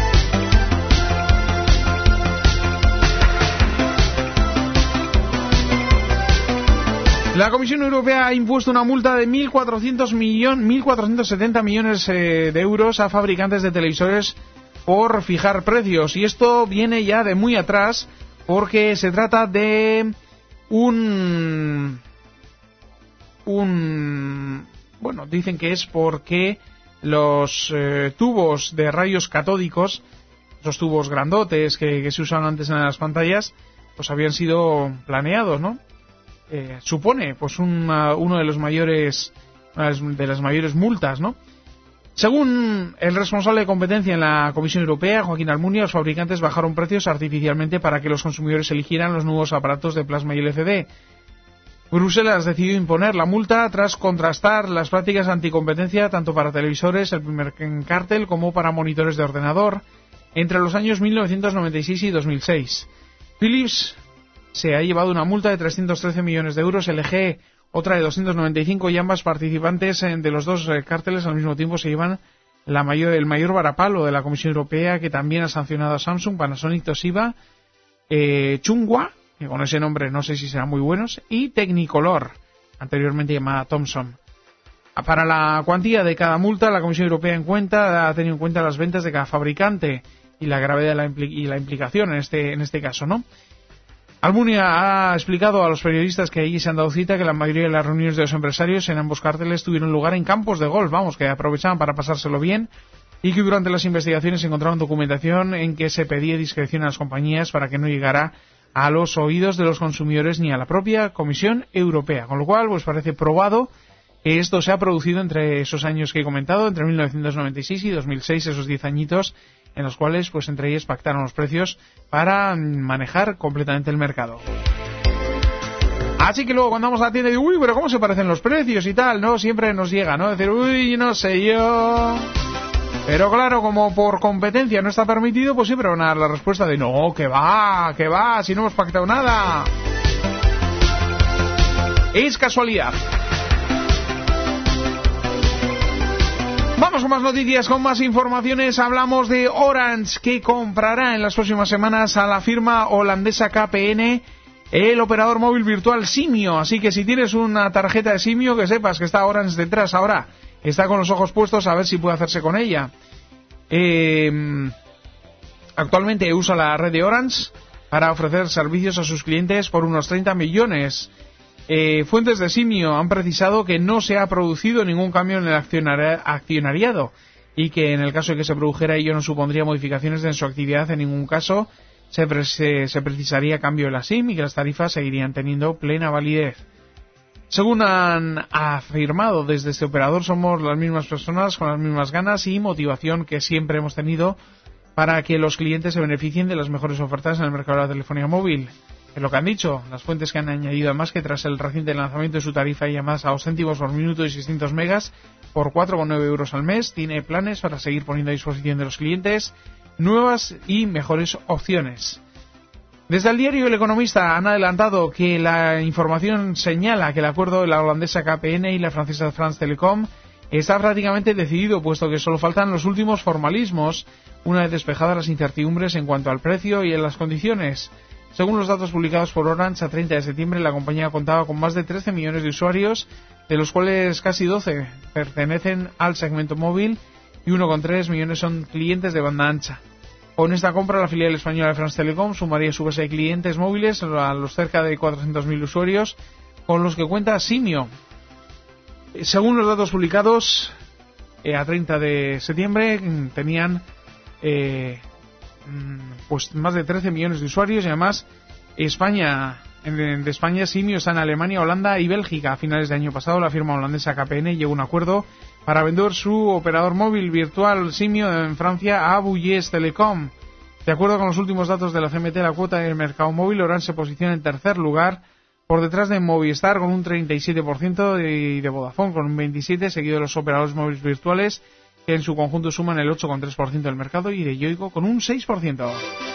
Speaker 3: La Comisión Europea ha impuesto una multa de mil cuatrocientos setenta millones eh, de euros a fabricantes de televisores por fijar precios. Y esto viene ya de muy atrás, porque se trata de un... un bueno, dicen que es porque los eh, tubos de rayos catódicos, esos tubos grandotes que, que se usaban antes en las pantallas, pues habían sido planeados, ¿no? Eh, supone pues una, uno de los mayores de las mayores multas, ¿no? Según el responsable de competencia en la Comisión Europea, Joaquín Almunia, los fabricantes bajaron precios artificialmente para que los consumidores eligieran los nuevos aparatos de plasma y L C D. Bruselas decidió imponer la multa tras contrastar las prácticas anticompetencia tanto para televisores, el primer cártel, como para monitores de ordenador entre los años mil novecientos noventa y seis y dos mil seis. Philips se ha llevado una multa de trescientos trece millones de euros, L G otra de doscientos noventa y cinco, y ambas participantes de los dos cárteles al mismo tiempo se llevan la mayor, el mayor varapalo de la Comisión Europea, que también ha sancionado a Samsung, Panasonic, Toshiba, eh, Chunghwa, que con ese nombre no sé si serán muy buenos, y Technicolor, anteriormente llamada Thomson. Para la cuantía de cada multa, la Comisión Europea en cuenta ha tenido en cuenta las ventas de cada fabricante y la gravedad de la impli- y la implicación en este en este caso, ¿no? Almunia ha explicado a los periodistas que allí se han dado cita que la mayoría de las reuniones de los empresarios en ambos cárteles tuvieron lugar en campos de golf, vamos, que aprovechaban para pasárselo bien, y que durante las investigaciones se encontraron documentación en que se pedía discreción a las compañías para que no llegara a los oídos de los consumidores ni a la propia Comisión Europea. Con lo cual, pues parece probado que esto se ha producido entre esos años que he comentado, entre mil novecientos noventa y seis y dos mil seis, esos diez añitos en los cuales pues entre ellos pactaron los precios para manejar completamente el mercado. Así que luego cuando vamos a la tienda y digo, uy, pero ¿cómo se parecen los precios y tal? No, siempre nos llega, ¿no? Decir, uy, no sé yo. Pero claro, como por competencia no está permitido, pues siempre van a dar la respuesta de no, que va, que va, si no hemos pactado nada. Es casualidad. Vamos con más noticias, con más informaciones. Hablamos de Orange, que comprará en las próximas semanas a la firma holandesa K P N el operador móvil virtual Simio. Así que si tienes una tarjeta de Simio, que sepas que está Orange detrás ahora. Está con los ojos puestos a ver si puede hacerse con ella. Eh, actualmente usa la red de Orange para ofrecer servicios a sus clientes por unos treinta millones. Eh, fuentes de Simio han precisado que no se ha producido ningún cambio en el accionari- accionariado y que en el caso de que se produjera ello no supondría modificaciones en su actividad. En ningún caso se, pre- se, se precisaría cambio de la SIM y que las tarifas seguirían teniendo plena validez. Según han afirmado desde este operador, somos las mismas personas con las mismas ganas y motivación que siempre hemos tenido para que los clientes se beneficien de las mejores ofertas en el mercado de la telefonía móvil. Es lo que han dicho las fuentes, que han añadido además que tras el reciente lanzamiento de su tarifa de llamadas a dos céntimos por minuto y seiscientos megas por cuatro coma nueve euros al mes, tiene planes para seguir poniendo a disposición de los clientes nuevas y mejores opciones. Desde el diario El Economista han adelantado que la información señala que el acuerdo de la holandesa K P N y la francesa France Telecom está prácticamente decidido, puesto que solo faltan los últimos formalismos una vez despejadas las incertidumbres en cuanto al precio y en las condiciones. Según los datos publicados por Orange, a treinta de septiembre la compañía contaba con más de trece millones de usuarios, de los cuales casi doce pertenecen al segmento móvil y uno coma tres millones son clientes de banda ancha. Con esta compra, la filial española de France Telecom sumaría su base de clientes móviles a los cerca de cuatrocientos mil usuarios con los que cuenta Simio. Según los datos publicados, eh, a treinta de septiembre tenían eh, pues más de trece millones de usuarios y además España, en, de España Simio está en Alemania, Holanda y Bélgica. A finales de año pasado la firma holandesa K P N llegó a un acuerdo para vender su operador móvil virtual Simio en Francia a Bouygues Telecom. De acuerdo con los últimos datos de la C M T, la cuota del mercado móvil, Orange se posiciona en tercer lugar por detrás de Movistar con un treinta y siete por ciento y de Vodafone con un veintisiete por ciento, seguido de los operadores móviles virtuales que en su conjunto suman el ocho coma tres por ciento del mercado y de Yoigo con un seis por ciento.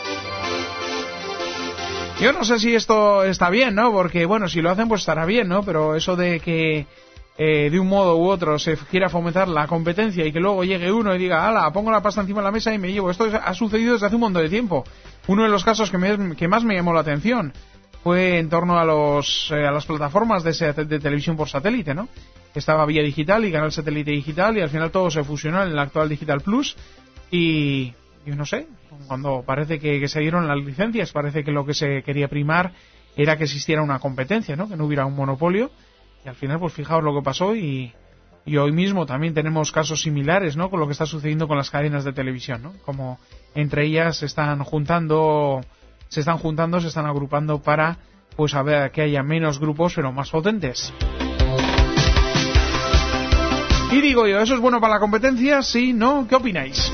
Speaker 3: Yo no sé si esto está bien, ¿no? Porque, bueno, si lo hacen pues estará bien, ¿no? Pero eso de que eh, de un modo u otro se quiera fomentar la competencia y que luego llegue uno y diga, ala, pongo la pasta encima de la mesa y me llevo. Esto ha sucedido desde hace un montón de tiempo. Uno de los casos que, me, que más me llamó la atención fue en torno a los eh, a las plataformas de, de televisión por satélite, ¿no? Estaba Vía Digital y Canal Satélite Digital y al final todo se fusionó en el actual Digital Plus y yo no sé, cuando parece que, que se dieron las licencias, parece que lo que se quería primar era que existiera una competencia, ¿no? Que no hubiera un monopolio y al final pues fijaos lo que pasó y, y hoy mismo también tenemos casos similares, ¿no? Con lo que está sucediendo con las cadenas de televisión, ¿no? Como entre ellas se están juntando se están juntando, se están agrupando para pues a ver que haya menos grupos pero más potentes. Y digo yo, ¿eso es bueno para la competencia? ¿Sí? ¿No? ¿Qué opináis?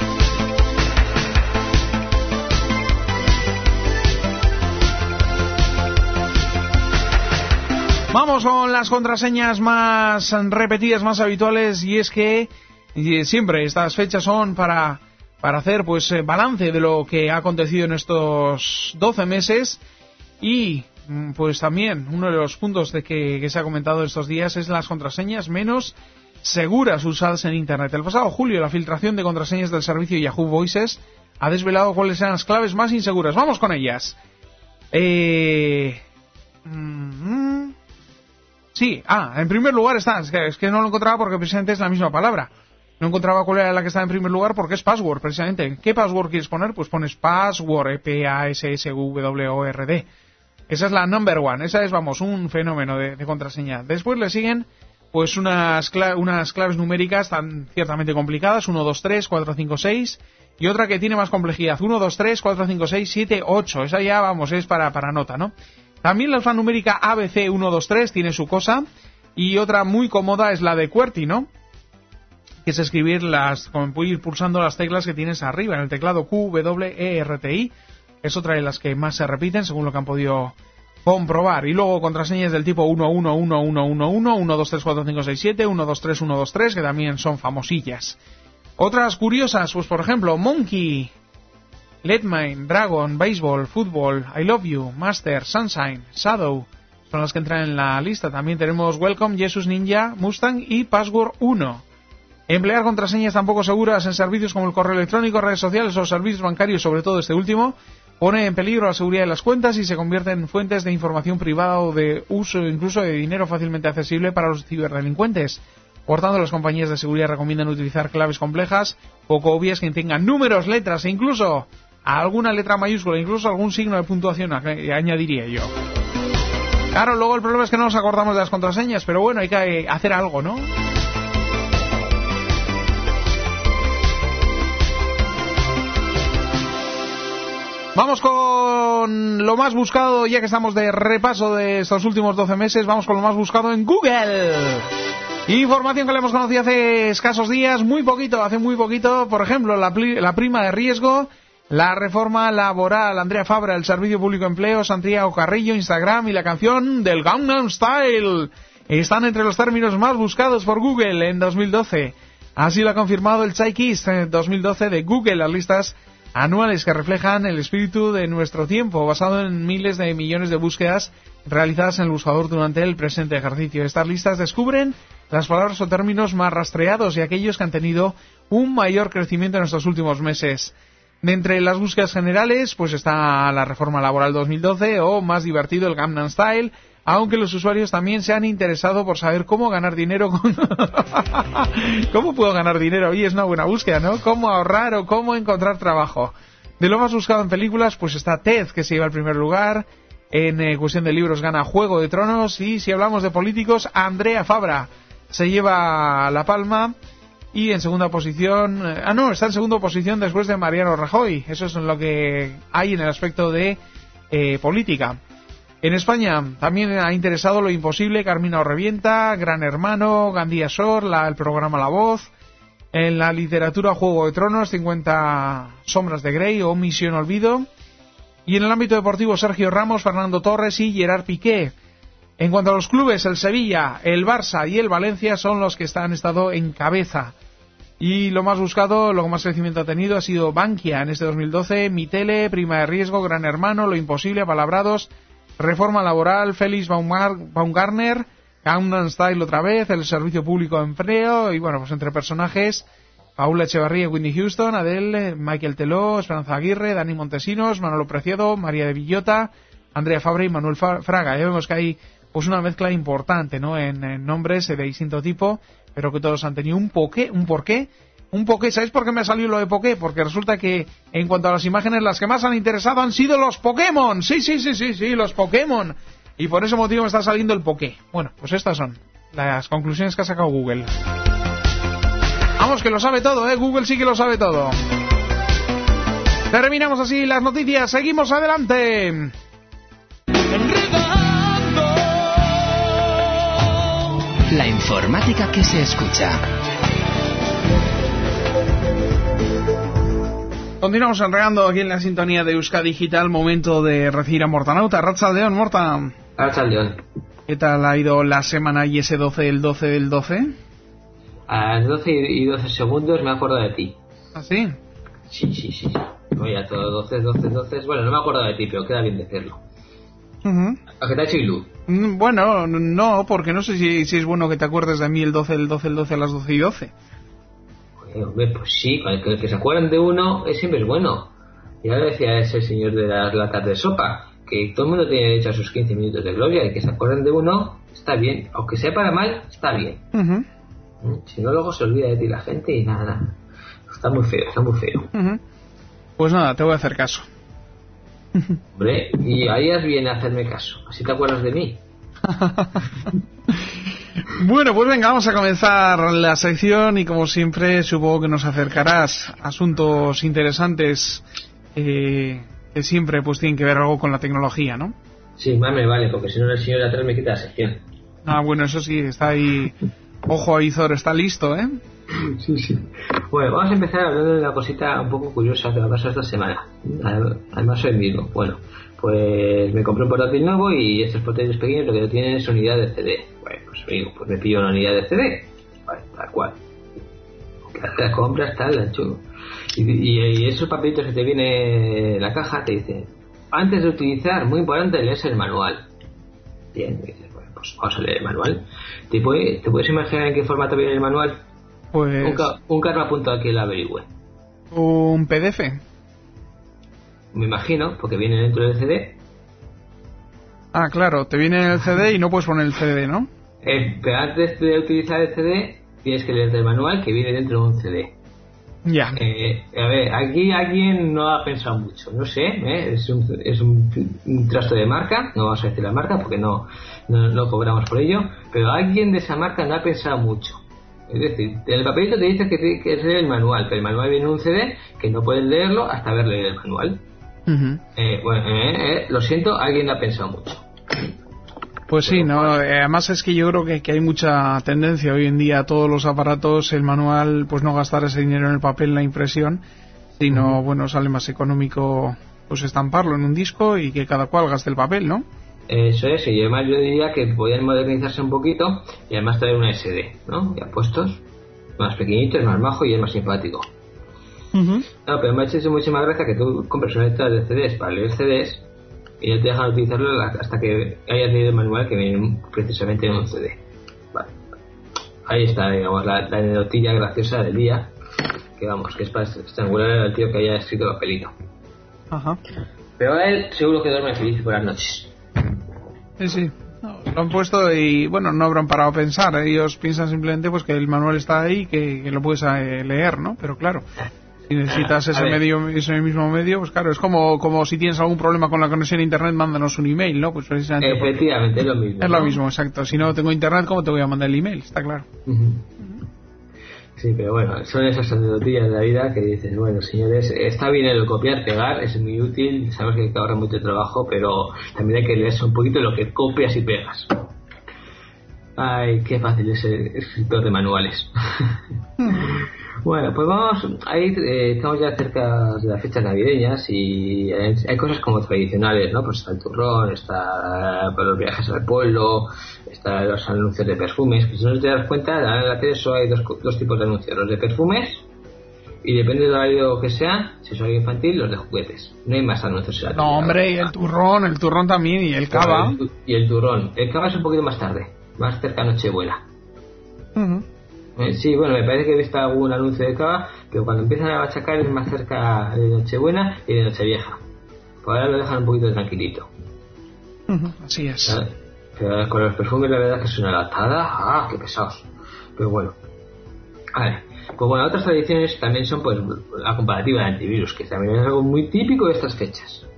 Speaker 3: Vamos con las contraseñas más repetidas, más habituales, y es que siempre estas fechas son para, para hacer pues balance de lo que ha acontecido en estos doce meses y pues también uno de los puntos de que, que se ha comentado estos días es las contraseñas menos seguras usadas en Internet. El pasado julio la filtración de contraseñas del servicio Yahoo Voices ha desvelado cuáles eran las claves más inseguras. Vamos con ellas. Eh... Mm, sí, ah, en primer lugar está, es que, es que no lo encontraba porque precisamente es la misma palabra. No encontraba cuál era la que estaba en primer lugar porque es password, precisamente. ¿Qué password quieres poner? Pues pones password, P A S S W O R D. Esa es la number one, esa es, vamos, un fenómeno de, de contraseña. Después le siguen pues unas, cla- unas claves numéricas tan ciertamente complicadas, uno, dos, tres, cuatro, cinco, seis, y otra que tiene más complejidad, uno, dos, tres, cuatro, cinco, seis, siete, ocho. Esa ya, vamos, es para, para nota, ¿no? También la alfanumérica A B C uno, dos, tres tiene su cosa. Y otra muy cómoda es la de QWERTY, ¿no? Que es escribir las, como ir pulsando las teclas que tienes arriba en el teclado Q W E R T I. Es otra de las que más se repiten, según lo que han podido comprobar. Y luego contraseñas del tipo uno uno uno uno uno uno, uno dos tres cuatro cinco seis siete, uno dos tres uno dos tres, que también son famosillas. Otras curiosas, pues por ejemplo, Monkey, Letmine, Dragon, Baseball, Football, I Love You, Master, Sunshine, Shadow, son las que entran en la lista. También tenemos Welcome, Jesus Ninja, Mustang y Password uno. Emplear contraseñas tan poco seguras en servicios como el correo electrónico, redes sociales o servicios bancarios, sobre todo este último, pone en peligro la seguridad de las cuentas y se convierte en fuentes de información privada o de uso incluso de dinero fácilmente accesible para los ciberdelincuentes. Por tanto, las compañías de seguridad recomiendan utilizar claves complejas, poco obvias, que tengan números, letras e incluso alguna letra mayúscula, incluso algún signo de puntuación, añadiría yo. Claro, luego el problema es que no nos acordamos de las contraseñas, pero bueno, hay que hacer algo, ¿no? Vamos con lo más buscado, ya que estamos de repaso de estos últimos doce meses, vamos con lo más buscado en Google. Información que le hemos conocido hace escasos días, muy poquito, hace muy poquito, por ejemplo, la, la prima de riesgo, la reforma laboral, Andrea Fabra, el Servicio Público de Empleo, Santiago Carrillo, Instagram y la canción del Gangnam Style están entre los términos más buscados por Google en dos mil doce. Así lo ha confirmado el Chaikiss dos mil doce de Google, las listas anuales que reflejan el espíritu de nuestro tiempo, basado en miles de millones de búsquedas realizadas en el buscador durante el presente ejercicio. Estas listas descubren las palabras o términos más rastreados y aquellos que han tenido un mayor crecimiento en estos últimos meses. De entre las búsquedas generales, pues está la reforma laboral dos mil doce o más divertido el Gangnam Style, aunque los usuarios también se han interesado por saber cómo ganar dinero con... ¿Cómo puedo ganar dinero? Oye, es una buena búsqueda, ¿no? ¿Cómo ahorrar o cómo encontrar trabajo? De lo más buscado en películas, pues está Ted, que se lleva el primer lugar. En eh, cuestión de libros gana Juego de Tronos. Y si hablamos de políticos, Andrea Fabra se lleva la palma. Y en segunda posición... Eh, ah, no, está en segunda posición después de Mariano Rajoy. Eso es lo que hay en el aspecto de eh, política. En España también ha interesado Lo Imposible, Carmina o Revienta, Gran Hermano, Gandía Sor, la, el programa La Voz. En la literatura, Juego de Tronos, cincuenta Sombras de Grey o Misión Olvido. Y en el ámbito deportivo, Sergio Ramos, Fernando Torres y Gerard Piqué. En cuanto a los clubes, el Sevilla, el Barça y el Valencia son los que han estado en cabeza. Y lo más buscado, lo que más crecimiento ha tenido ha sido Bankia en este dos mil doce, Mi Tele, Prima de Riesgo, Gran Hermano, Lo Imposible, Apalabrados, Reforma Laboral, Félix Baumgartner, Gangnam Style otra vez, el Servicio Público de Empleo, y bueno, pues entre personajes, Paula Echevarría, Whitney Houston, Adele, Michael Teló, Esperanza Aguirre, Dani Montesinos, Manolo Preciado, María de Villota, Andrea Fabra y Manuel Fraga. Ya vemos que hay pues una mezcla importante, ¿no? En, en nombres de distinto tipo, pero que todos han tenido un porqué, un porqué, un porqué. ¿Sabéis por qué me ha salido lo de porqué? Porque resulta que en cuanto a las imágenes, las que más han interesado han sido los Pokémon. Sí, sí, sí, sí, sí, los Pokémon. Y por ese motivo me está saliendo el porqué. Bueno, pues estas son las conclusiones que ha sacado Google. Vamos, que lo sabe todo, ¿eh? Google sí que lo sabe todo. Terminamos así las noticias. Seguimos adelante.
Speaker 2: La informática que se escucha.
Speaker 3: Continuamos enredando aquí en la sintonía de Euskadi Digital. Momento de recibir a Mortanauta. Arratsaldeon, Morta.
Speaker 6: Arratsaldeon.
Speaker 3: ¿Qué tal ha ido la semana y ese doce del doce del doce?
Speaker 6: A las doce y doce segundos me acuerdo de ti.
Speaker 3: ¿Ah, sí?
Speaker 6: Sí, sí, sí. Voy a todo doce, doce, doce. Bueno, no me acuerdo de ti, pero queda bien decirlo.
Speaker 3: Uh-huh.
Speaker 6: ¿A qué te ha hecho Ilu?
Speaker 3: Bueno, no, porque no sé si, si es bueno que te acuerdes de mí el doce, el doce, el doce a las doce y doce.
Speaker 6: Hombre, pues sí, el que, el que se acuerdan de uno es siempre es bueno. Ya lo decía ese señor de las latas de sopa, que todo el mundo tiene derecho a sus quince minutos de gloria, y que se acuerdan de uno está bien, aunque sea para mal, está bien.
Speaker 3: Uh-huh.
Speaker 6: Si no, luego se olvida de ti la gente y nada, nada. Está muy feo, está muy feo.
Speaker 3: Uh-huh. Pues nada, te voy a hacer caso.
Speaker 6: Hombre, y harías bien hacerme caso, así te acuerdas de mí.
Speaker 3: Bueno, pues venga, vamos a comenzar la sección y como siempre supongo que nos acercarás a asuntos interesantes eh, que siempre pues tienen que ver algo con la tecnología, ¿no?
Speaker 6: Sí, más me vale, porque si no el señor de atrás me quita la sección.
Speaker 3: Ah, bueno, eso sí, está ahí. Ojo, Aizor, está listo, ¿eh?
Speaker 6: Sí, sí. Bueno, vamos a empezar hablando de una cosita un poco curiosa que me ha pasado esta semana. Además soy mismo. Bueno, pues me compré un portátil nuevo y estos portátiles pequeños lo que no dienen es unidad de C D. Bueno, pues digo, pues me pillo una unidad de C D. Vale, tal cual. Que hace la compra, tal, la chulo. Y, y, y esos papelitos que te viene en la caja te dicen, antes de utilizar, muy importante, lees el manual. Bien, dices, bueno, pues vamos a leer el manual. ¿Te, puede, ¿Te puedes imaginar en qué formato viene el manual?
Speaker 3: Pues...
Speaker 6: Un, ca- un carro apunta a que la averigüe.
Speaker 3: Un P D F.
Speaker 6: Me imagino, porque viene dentro del C D.
Speaker 3: Ah, claro, te viene el C D y no puedes poner el C D, ¿no?
Speaker 6: Eh, pero antes de utilizar el C D, tienes que leer el manual que viene dentro de un C D.
Speaker 3: Ya.
Speaker 6: Eh, a ver, aquí alguien no ha pensado mucho, no sé, ¿eh? es, un, es un, un trasto de marca, no vamos a decir la marca porque no, no, no cobramos por ello, pero alguien de esa marca no ha pensado mucho. Es decir, en el papelito te dice que tienes que leer el manual, pero el manual viene en un C D que no puedes leerlo hasta haber leído el manual.
Speaker 3: Uh-huh.
Speaker 6: Eh, bueno, eh, eh, lo siento, alguien no ha pensado mucho.
Speaker 3: Pues sí, no. Además es que yo creo que, que hay mucha tendencia hoy en día a todos los aparatos, el manual, pues no gastar ese dinero en el papel, en la impresión, sino, uh-huh. bueno, sale más económico pues estamparlo en un disco y que cada cual gaste el papel, ¿no?
Speaker 6: Eso es, y además yo diría que podrían modernizarse un poquito y además traer una S D, ¿no? Ya puestos, más pequeñitos, más majo y es más simpático. Uh-huh. No, pero me ha hecho muchísima gracia que tú compres una letra de C Ds para leer C Ds y no te dejan utilizarlo hasta que hayas leído el manual que viene precisamente en un C D. Vale. Ahí está, digamos, la, la anecdotilla graciosa del día, que vamos, que es para estrangular al tío que haya escrito el papelito.
Speaker 3: Ajá.
Speaker 6: Pero a él seguro que duerme feliz por las noches.
Speaker 3: Sí, sí. No, lo han puesto y, bueno, no habrán parado a pensar. Ellos piensan simplemente pues que el manual está ahí, que, que lo puedes eh, leer, ¿no? Pero claro, si necesitas ese medio, ese mismo medio, pues claro, es como, como si tienes algún problema con la conexión a internet, mándanos un email, ¿no? Pues precisamente.
Speaker 6: Efectivamente, es lo mismo.
Speaker 3: Es
Speaker 6: ¿no?
Speaker 3: lo mismo, exacto. Si no tengo internet, ¿cómo te voy a mandar el email? Está claro.
Speaker 6: Uh-huh. Sí, pero bueno, son esas anécdotas de la vida que dices, bueno, señores, está bien el copiar, pegar, es muy útil, sabemos que hay que ahorrar mucho trabajo, pero también hay que leerse un poquito lo que copias y pegas. Ay, qué fácil es ser escritor de manuales. Bueno, pues vamos, ahí eh, estamos ya cerca de las fechas navideñas y hay, hay cosas como tradicionales, ¿no? Pues está el turrón, está pues, los viajes al pueblo, están los anuncios de perfumes, que si no te das cuenta, en la tele solo hay dos, dos tipos de anuncios, los de perfumes y depende del horario que sea, si es horario infantil, los de juguetes. No hay más anuncios en la tele.
Speaker 3: No, hombre, y el turrón, el turrón también, y el cava.
Speaker 6: Y el turrón. El cava es un poquito más tarde, más cerca de Nochebuena.
Speaker 3: Uh-huh.
Speaker 6: Eh, sí, bueno, me parece que he visto algún anuncio de cava, pero cuando empiezan a machacar es más cerca de Nochebuena y de Nochevieja. Por ahora lo dejan un poquito tranquilito.
Speaker 3: Uh-huh. Así es.
Speaker 6: ¿Sabes? Pero con los perfumes la verdad es que es una latada. ¡Ah, qué pesados! Pero bueno. Vale. Pues bueno, otras tradiciones también son pues la comparativa de antivirus, que también es algo muy típico de estas fechas.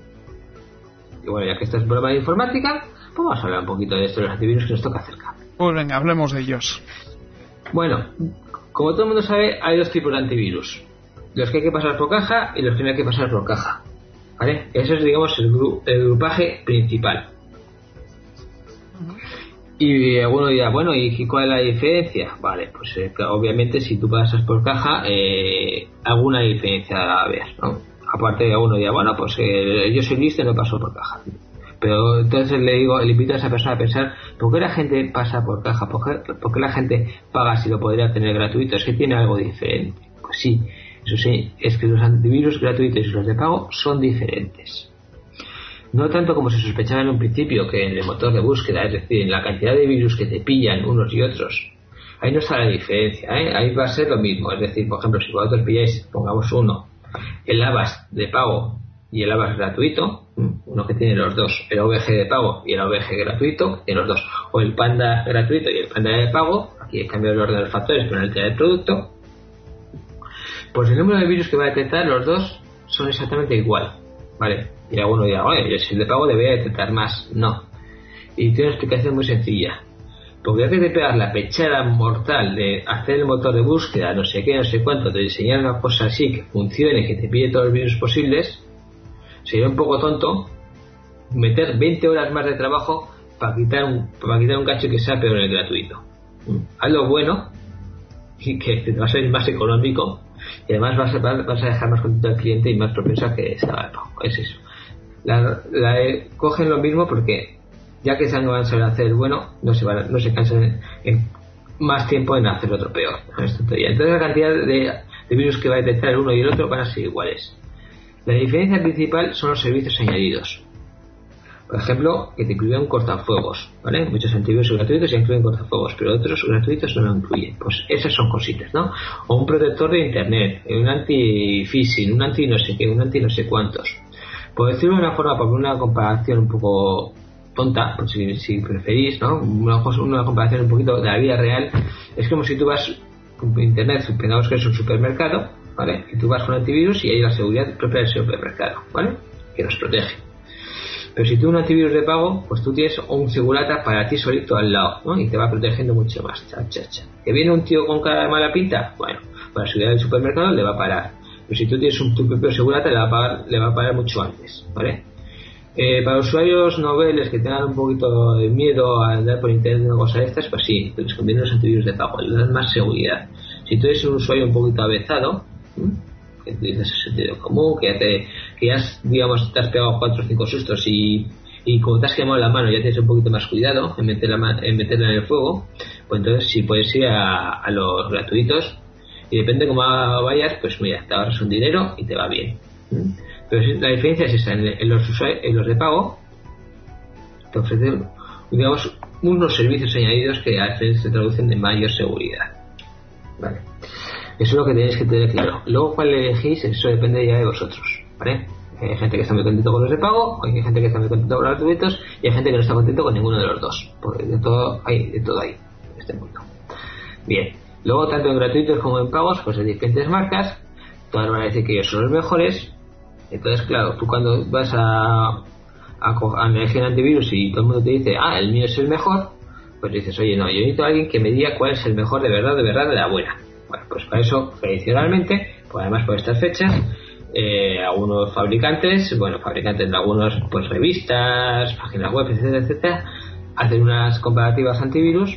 Speaker 6: Y bueno, ya que esta es broma de informática, pues vamos a hablar un poquito de esto de los antivirus que nos toca cerca.
Speaker 3: Pues venga, hablemos de ellos. Bueno,
Speaker 6: como todo el mundo sabe, hay dos tipos de antivirus. Los que hay que pasar por caja y los que no hay que pasar por caja. ¿Vale? Eso es, digamos, el, gru- el grupaje principal. Y alguno dirá, bueno, ¿y cuál es la diferencia? Vale, pues eh, obviamente si tú pasas por caja, eh, alguna diferencia va a haber, ¿no? Aparte de uno dirá, bueno, pues eh, yo soy listo y no paso por caja. Pero entonces le digo, le invito a esa persona a pensar, ¿por qué la gente pasa por caja? ¿Por qué, por qué la gente paga si lo podría tener gratuito? Es que tiene algo diferente. Pues sí, eso sí, es que los antivirus gratuitos y los de pago son diferentes. No tanto como se sospechaba en un principio, que en el motor de búsqueda, es decir, en la cantidad de virus que te pillan unos y otros. Ahí no está la diferencia, ¿eh? Ahí va a ser lo mismo. Es decir, por ejemplo, si vosotros pilláis, pongamos uno, el Avast de pago y el Avast gratuito, uno que tiene los dos, el O V G de pago y el O V G gratuito, tiene los dos, o el Panda gratuito y el Panda de pago, aquí he cambiado el orden de los factores pero no el tema del producto, pues el número de virus que va a detectar los dos son exactamente igual, ¿vale? Y alguno dirá, oye, si el de pago debería detectar más. No, y tiene una explicación muy sencilla, porque ya que te pegas la pechada mortal de hacer el motor de búsqueda, no sé qué, no sé cuánto, de diseñar una cosa así que funcione, que te pille todos los virus posibles, sería un poco tonto meter veinte horas más de trabajo para quitar un, para quitar un cacho que sea peor en el gratuito. Haz lo bueno, y que te va a ser más económico, y además vas a, vas a dejar más contento al cliente y más propenso a que se haga el pago. Es eso. La, la, eh, cogen lo mismo porque ya que se van a saber hacer bueno, no se van, no se cansan en, en más tiempo en hacer otro peor. ¿No? Entonces la cantidad de, de virus que va a detectar el uno y el otro van a ser iguales. La diferencia principal son los servicios añadidos. Por ejemplo, que te incluyen cortafuegos, ¿vale? Muchos antivirus gratuitos ya incluyen cortafuegos, pero otros gratuitos no lo incluyen. Pues esas son cositas, ¿no? O un protector de internet, un anti-phishing, un anti no sé qué, un anti no sé cuántos. Por decirlo de una forma, por una comparación un poco tonta, por si, si preferís, ¿no? Una, una comparación un poquito de la vida real, es como si tú vas por internet, supongamos que es un supermercado, ¿vale? Y tú vas con antivirus y hay la seguridad propia del supermercado, ¿vale? Que nos protege. Pero si tú un antivirus de pago, pues tú tienes un segurata para ti solito al lado, ¿no? Y te va protegiendo mucho más. Cha, cha, cha. ¿Que viene un tío con cara de mala pinta? Bueno, para la seguridad del supermercado le va a parar. Pero si tú tienes un, tu propio segurata, le va a pagar, le va a parar mucho antes, ¿vale? Eh, para usuarios noveles que tengan un poquito de miedo a andar por internet o cosas de estas, pues sí, les conviene los antivirus de pago, les dan más seguridad. Si tú eres un usuario un poquito avezado, ¿sí? Que utilizas el sentido común, que ya te, que ya digamos te has pegado cuatro o cinco sustos y, y como te has quemado la mano ya tienes un poquito más cuidado en, meter la, en meterla en el fuego, pues entonces sí puedes ir a, a los gratuitos y depende de cómo vayas, pues mira, te ahorras un dinero y te va bien. ¿Sí? Pero la diferencia es esa, en, en, los, en los de pago te ofrecen, digamos, unos servicios añadidos que a veces se traducen en mayor seguridad. Vale. Eso es lo que tenéis que tener claro. Luego, ¿cuál elegís? Eso depende ya de vosotros, ¿vale? Hay gente que está muy contento con los de pago, hay gente que está muy contento con los gratuitos y hay gente que no está contento con ninguno de los dos. Porque de todo hay, de todo hay en este mundo. Bien. Luego, tanto en gratuitos como en pagos, pues hay diferentes marcas. Todas van a decir que ellos son los mejores. Entonces, claro, tú cuando vas a, a, a elegir antivirus y todo el mundo te dice, ah, el mío es el mejor, pues dices, oye, no, yo necesito a alguien que me diga cuál es el mejor de verdad, de verdad, de la buena. Bueno, pues para eso, tradicionalmente, pues además por estas fechas, eh, algunos fabricantes, bueno, fabricantes de algunas pues revistas, páginas web, etcétera, etcétera, hacen unas comparativas antivirus,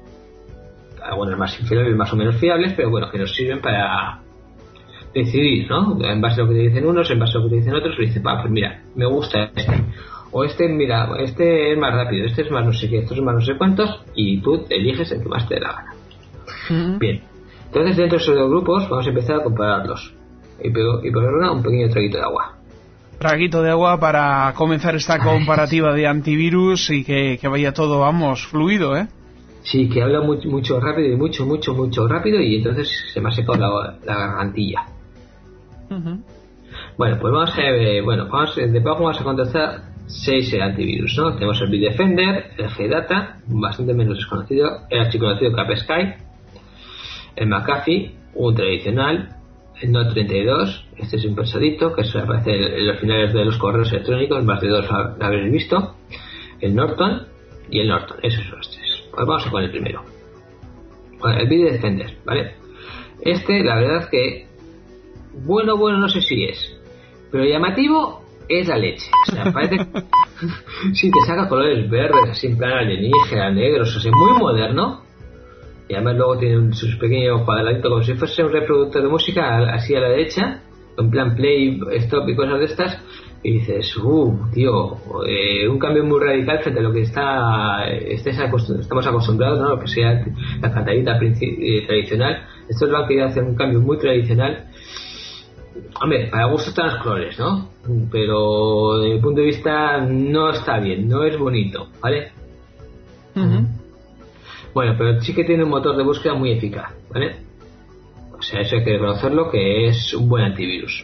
Speaker 6: algunas más inferiores, más o menos fiables, pero bueno, que nos sirven para decidir, ¿no? En base a lo que te dicen unos, en base a lo que te dicen otros, y dices, va, pues mira, me gusta este. O este, mira, este es más rápido, este es más no sé qué, estos es más no sé cuántos, y tú eliges el que más te dé la gana. Uh-huh. Bien. Entonces, dentro de esos dos grupos, vamos a empezar a compararlos. Y, y por ahora, un pequeño traguito de agua.
Speaker 3: Traguito de agua para comenzar esta comparativa de antivirus y que, que vaya todo, vamos, fluido, ¿eh?
Speaker 6: Sí, que habla mucho, mucho rápido y mucho, mucho, mucho rápido y entonces se me ha secado la, la gargantilla. Uh-huh. Bueno, pues vamos a ver, bueno, vamos, de pago vamos a contestar seis antivirus, ¿no? Tenemos el Bitdefender, el G-Data, bastante menos desconocido, el archiconocido Kaspersky, el McAfee, un tradicional, el Note treinta y dos, este es un pesadito, que se aparece en los finales de los correos electrónicos, más de dos lo habréis visto, el Norton y el Norton, esos son los tres. Pues vamos con el primero. Bueno, el Bitdefender, ¿vale? Este, la verdad que bueno, bueno, no sé si es, pero llamativo es la leche. O sea, parece sí, te saca colores verdes, así en plan alienígena, negros, o sea, muy moderno. Y además luego tiene sus pequeños cuadraditos como si fuese un reproductor de música así a la derecha, en plan play, stop y cosas de estas. Y dices, uh, tío, eh, un cambio muy radical frente a lo que está estés acostum- estamos acostumbrados, ¿no? Lo que sea la pantallita princi- eh, tradicional. Estos lo han querido hacer un cambio muy tradicional. Hombre, para gusto están los colores, ¿no? Pero desde mi punto de vista no está bien, no es bonito, ¿vale? Uh-huh. Bueno, pero sí que tiene un motor de búsqueda muy eficaz, ¿vale? O sea, eso hay que reconocerlo, que es un buen antivirus.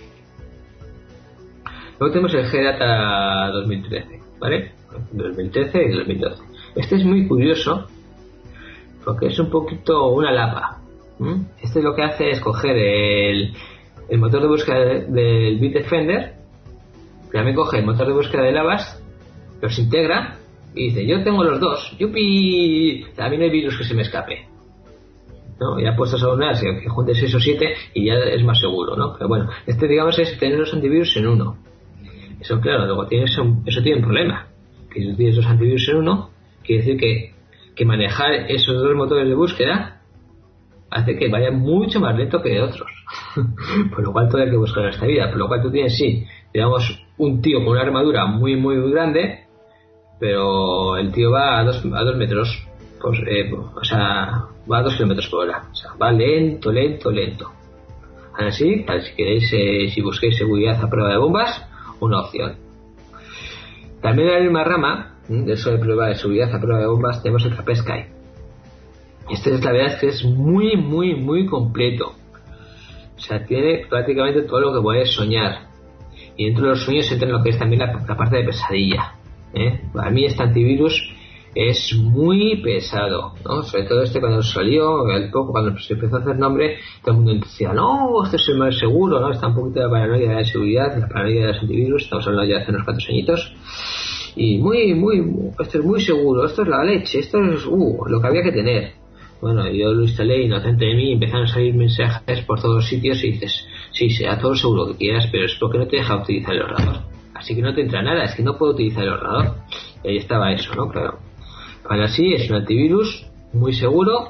Speaker 6: Luego tenemos el G-Data dos mil trece, ¿vale? dos mil trece y dos mil doce. Este es muy curioso porque es un poquito una lapa. ¿Mm? Este lo que hace es coger el, el motor de búsqueda del de Bitdefender, que también coge el motor de búsqueda de Avast, los integra y dice, yo tengo los dos, ¡yupi! También hay virus que se me escape, ¿no? Ya puestos a unas que juntes seis o siete y ya es más seguro, ¿no? Pero bueno, este digamos es tener los antivirus en uno. Eso claro, luego tiene eso, eso tiene un problema, que si tienes los antivirus en uno, Quiere decir que, que manejar esos dos motores de búsqueda hace que vaya mucho más lento que otros. Por lo cual todo hay que buscar en esta vida. Por lo cual tú tienes, sí, digamos, un tío con una armadura muy, muy, muy grande, pero el tío va a dos, a dos metros, pues, eh, o sea, va a dos kilómetros por hora. O sea, va lento, lento, lento. Así, para si queréis, eh, si busquéis seguridad a prueba de bombas, una opción. También en la misma rama de eso de prueba de seguridad a prueba de bombas tenemos el Kaspersky. Este es la verdad es que es muy, muy, muy completo. O sea, tiene prácticamente todo lo que puedes soñar. Y dentro de los sueños entra en lo que es también la, la parte de pesadilla. ¿eh? Para mí este antivirus es muy pesado, ¿no? Sobre todo este cuando salió, el poco cuando se empezó a hacer nombre, todo el mundo decía, no, este es el más seguro, ¿no? Está un poquito de la paranoia de la seguridad, de la paranoia de los antivirus, estamos hablando ya hace unos cuantos añitos. Y muy, muy, esto es muy seguro, esto es la leche, esto es, uh, lo que había que tener. Bueno, yo lo instalé inocente de mí y empezaron a salir mensajes por todos los sitios y dices, sí, sea todo seguro que quieras, pero es porque no te deja utilizar el ordenador. Así que no te entra nada, es que no puedo utilizar el ordenador. Y ahí estaba eso, ¿no? Claro. Aún así, es un antivirus muy seguro,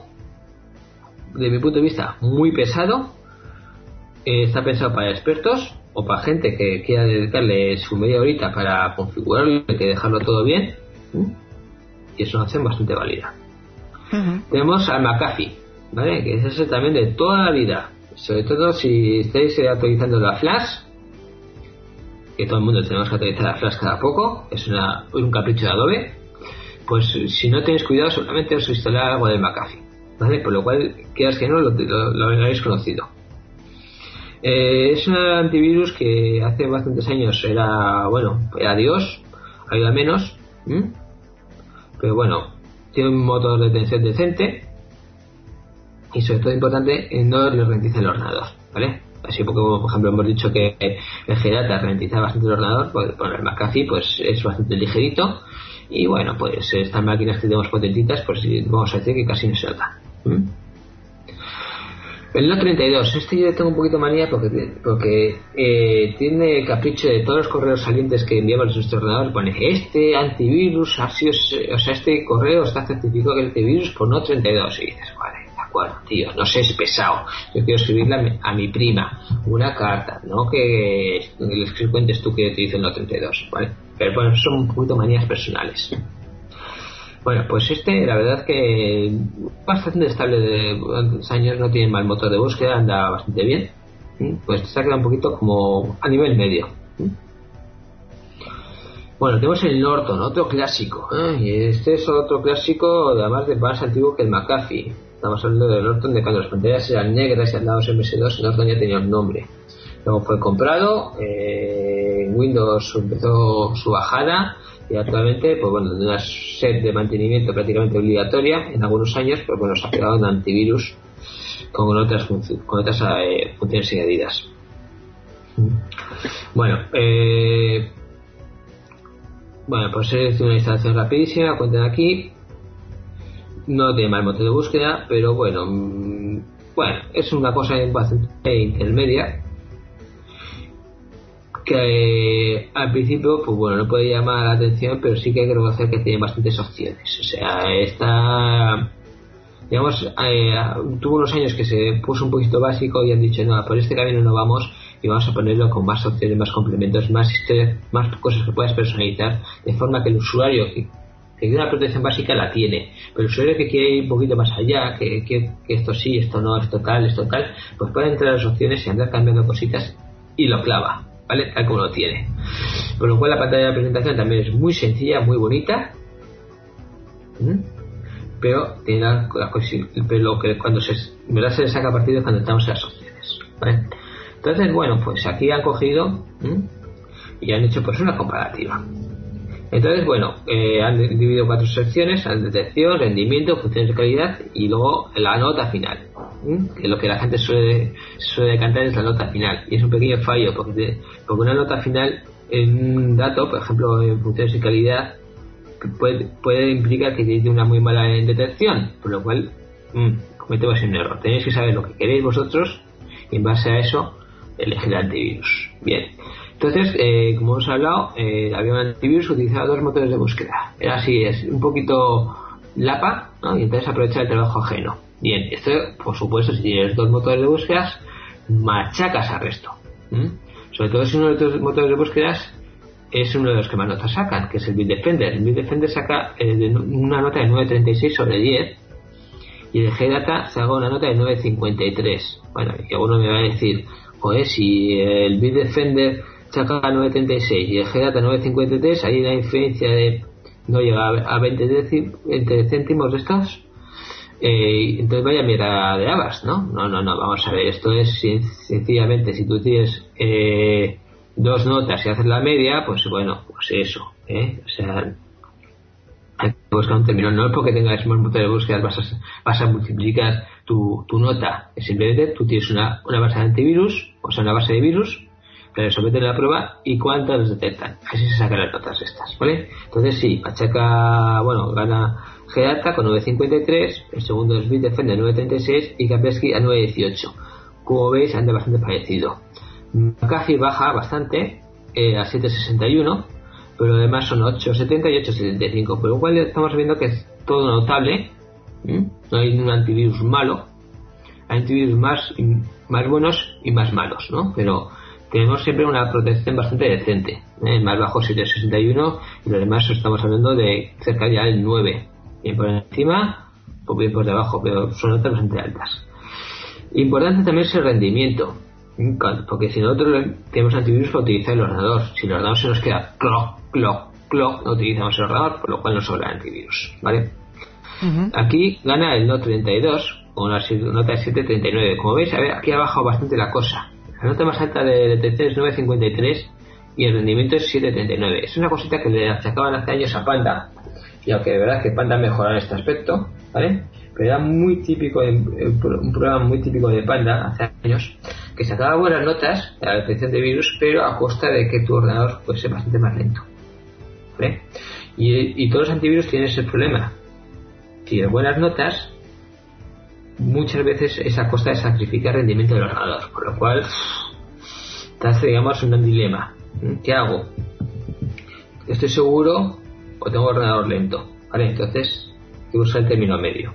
Speaker 6: de mi punto de vista, muy pesado. Eh, está pensado para expertos o para gente que quiera dedicarle su media horita para configurarlo y que dejarlo todo bien. ¿Mm? Y es una opción bastante válida. Uh-huh. Tenemos al McAfee, ¿vale? Que es ese también de toda la vida. Sobre todo si estáis eh, actualizando la Flash, que todo el mundo tenemos que actualizar la Flash cada poco, es una, un capricho de Adobe. Pues si no tenéis cuidado, solamente os instalará algo del McAfee, ¿vale? Por lo cual, quieras que no, lo, lo, lo habréis conocido. Eh, es un antivirus que hace bastantes años era, bueno, era Dios, ayuda menos, ¿m? Pero bueno, tiene un motor de tensión decente y sobre todo importante, no le ralentiza el ordenador, ¿vale? Así porque, como por ejemplo hemos dicho que el G data ralentiza bastante el ordenador, pues bueno, el McAfee pues es bastante ligerito. Y bueno, pues estas máquinas que tenemos potentitas, pues vamos a decir que casi no se nota. ¿Mm? El Note treinta y dos, este yo tengo un poquito manía porque, porque eh, tiene el capricho de todos los correos salientes que enviamos a nuestro ordenador. Pone, este antivirus ha sido, o sea, este correo está certificado que el antivirus por Note treinta y dos. Y dices, vale, de acuerdo, tío, no sé, es pesado. Yo quiero escribirle a mi, a mi prima una carta, no que les cuentes tú que te dice el Note treinta y dos, ¿vale? Pero bueno, son un poquito manías personales. Bueno, pues este, la verdad que bastante estable de tantos años, no tiene mal motor de búsqueda, anda bastante bien. Pues se ha quedado un poquito como a nivel medio. Bueno, tenemos el Norton, otro clásico, ¿eh? Y este es otro clásico, además de más antiguo que el McAfee. Estamos hablando del Norton de cuando las pantallas eran negras y andaban en eme ese dos, el Norton ya tenía un nombre. Luego fue comprado, eh, Windows empezó su bajada y actualmente, pues bueno, de una set de mantenimiento prácticamente obligatoria en algunos años, pues bueno, se ha pegado un antivirus con otras, func- con otras eh, funciones añadidas. Bueno, eh, bueno, pues es una instalación rapidísima, cuentan aquí, no tiene mal motor de búsqueda, pero bueno, mmm, bueno, es una cosa bastante intermedia, que eh, al principio pues bueno, no puede llamar la atención, pero sí que hay que reconocer que tiene bastantes opciones. O sea, está, digamos, eh, tuvo unos años que se puso un poquito básico y han dicho, no, por este camino no vamos y vamos a ponerlo con más opciones, más complementos, más historias, más cosas que puedas personalizar, de forma que el usuario que, que tiene una protección básica la tiene, pero el usuario que quiere ir un poquito más allá, que, que, que esto sí, esto no, esto tal, esto tal, pues puede entrar a las opciones y andar cambiando cositas y lo clava, ¿vale? Tal como lo tiene. Por lo cual la pantalla de presentación también es muy sencilla, muy bonita, ¿Mm? pero tiene la, la, pero lo que cuando se, ¿verdad? Se le saca partido cuando estamos en las opciones, ¿vale? Entonces, bueno, pues aquí han cogido ¿m? y han hecho pues una comparativa. Entonces, bueno, eh, han dividido cuatro secciones: detección, rendimiento, funciones de calidad y luego la nota final. ¿Mm? Que lo que la gente suele, suele decantar es la nota final, y es un pequeño fallo porque, te, porque una nota final en un dato, por ejemplo en funciones de calidad, puede, puede implicar que tiene una muy mala detección, por lo cual mmm, cometemos un error. Tenéis que saber lo que queréis vosotros y en base a eso elegir el antivirus. Bien, Entonces, eh, como hemos hablado, eh, había un antivirus que utilizaba dos motores de búsqueda. Era así, es un poquito lapa, ¿no? Y entonces aprovecha el trabajo ajeno. Bien, esto, por supuesto, si tienes dos motores de búsqueda, machacas al resto. ¿Mm? Sobre todo si uno de los motores de búsqueda es uno de los que más notas sacan, que es el Bitdefender. El Bitdefender saca eh, de una nota de nueve coma treinta y seis sobre diez y el G-Data saca una nota de nueve coma cincuenta y tres. Bueno, y alguno me va a decir, joder, si el Bitdefender saca nueve coma treinta y seis y el G-Data nueve coma cincuenta y tres, hay una diferencia de no llega a veinte céntimos de estos. Eh, entonces vaya mierda de habas, ¿no? No, no, no, vamos a ver, esto es sencillamente, si tú tienes eh, dos notas y haces la media, pues bueno, pues eso, ¿eh? O sea, hay que buscar un término, no es porque tengas más motor de búsqueda vas a, vas a multiplicar tu, tu nota, es simplemente tú tienes una, una base de antivirus, o sea, una base de virus, que le someten a la prueba y cuántas los detectan, así se sacan las notas estas, ¿vale? Entonces sí, Pachaca, bueno, gana G-Data con nueve coma cincuenta y tres, el segundo es Bitdefender nueve coma treinta y seis y Kaspersky a nueve coma dieciocho. Como veis, anda bastante parecido. McAfee baja bastante, eh, a siete coma sesenta y uno, pero además son ocho coma setenta y ocho coma setenta y cinco, por lo cual estamos viendo que es todo notable. ¿Mm? No hay un antivirus malo, hay antivirus más, más buenos y más malos, ¿no? Pero tenemos siempre una protección bastante decente, ¿eh? El más bajo siete coma sesenta y uno y lo demás estamos hablando de cerca ya del nueve, bien por encima o bien por debajo, pero son notas bastante altas. Importante también es el rendimiento, porque si nosotros tenemos antivirus para utilizar el ordenador, si el ordenador se nos queda cloc, cloc, cloc, no utilizamos el ordenador, por lo cual no sobra el antivirus, ¿vale? Uh-huh. Aquí gana el Note treinta y dos con una nota de siete coma treinta y nueve. Como veis, a ver, aquí ha bajado bastante la cosa. La nota más alta de detección es nueve coma cincuenta y tres y el rendimiento es siete coma treinta y nueve. Es una cosita que le achacaban hace años a Panda, y aunque de verdad que Panda ha mejorado en este aspecto, ¿vale? Pero era muy típico, de, un programa muy típico de Panda hace años, que sacaba buenas notas de la detección de virus, pero a costa de que tu ordenador fuese bastante más lento, ¿vale? Y, y todos los antivirus tienen ese problema. Si tienes buenas notas, muchas veces es a costa de sacrificar el rendimiento del ordenador, por lo cual estás, digamos, en un dilema. ¿Qué hago? ¿Estoy seguro o tengo ordenador lento? ¿Vale? Entonces hay que buscar el término medio.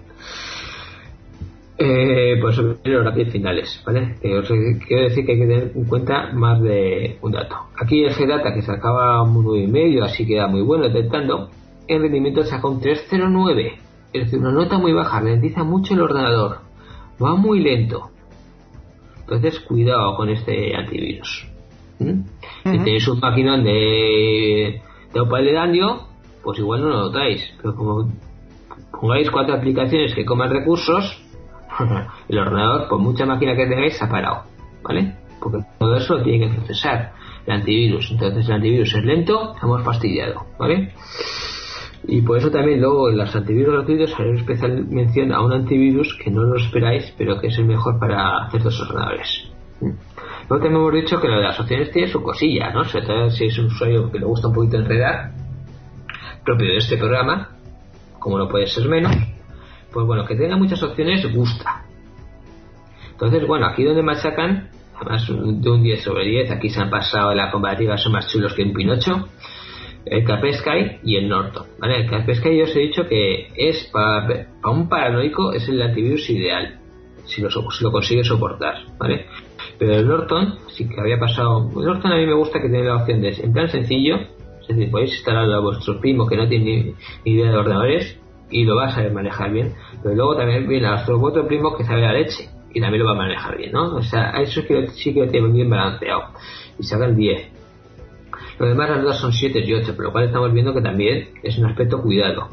Speaker 6: Eh, pues los rápidos finales, ¿vale? Eh, os quiero decir que hay que tener en cuenta más de un dato. Aquí el G-Data, que sacaba un nueve coma cinco, así que era muy bueno detectando, el rendimiento saca un tres coma cero nueve, es decir, una nota muy baja, ralentiza mucho el ordenador, va muy lento. Entonces cuidado con este antivirus. ¿Mm? Uh-huh. Si tenéis un maquinón de, de Opal de Dandio, pues igual no lo notáis, pero como pongáis cuatro aplicaciones que coman recursos, el ordenador, por mucha máquina que tengáis, se ha parado, ¿vale? Porque todo eso lo tiene que procesar el antivirus. Entonces el antivirus es lento, hemos fastidiado, ¿vale? Y por eso también luego en los antivirus gratuitos haré especial mención a un antivirus que no lo esperáis, pero que es el mejor para ciertos ordenadores. Luego también hemos dicho que lo de las opciones tiene su cosilla, ¿no? Sobre todo si es un usuario que le gusta un poquito enredar, propio de este programa, como no puede ser menos, pues bueno, que tenga muchas opciones gusta. Entonces, bueno, aquí donde machacan, además de un diez sobre diez, aquí se han pasado, la comparativa son más chulos que un Pinocho, el Kaspersky y el Norton, ¿vale? El Kaspersky yo os he dicho que es para, para un paranoico es el antivirus ideal, si lo, si lo consigue soportar, ¿vale? Pero el Norton, sí que había pasado, el Norton a mí me gusta que tiene la opción de, en plan sencillo, es decir, podéis instalarlo a vuestro primo que no tiene ni, ni idea de ordenadores y lo va a saber manejar bien, pero luego también viene a nuestro otro primo que sabe la leche y también lo va a manejar bien, ¿no? O sea, eso es que sí que lo tiene bien balanceado y sacan diez. Lo demás las dudas son siete y ocho, por lo cual estamos viendo que también es un aspecto cuidado.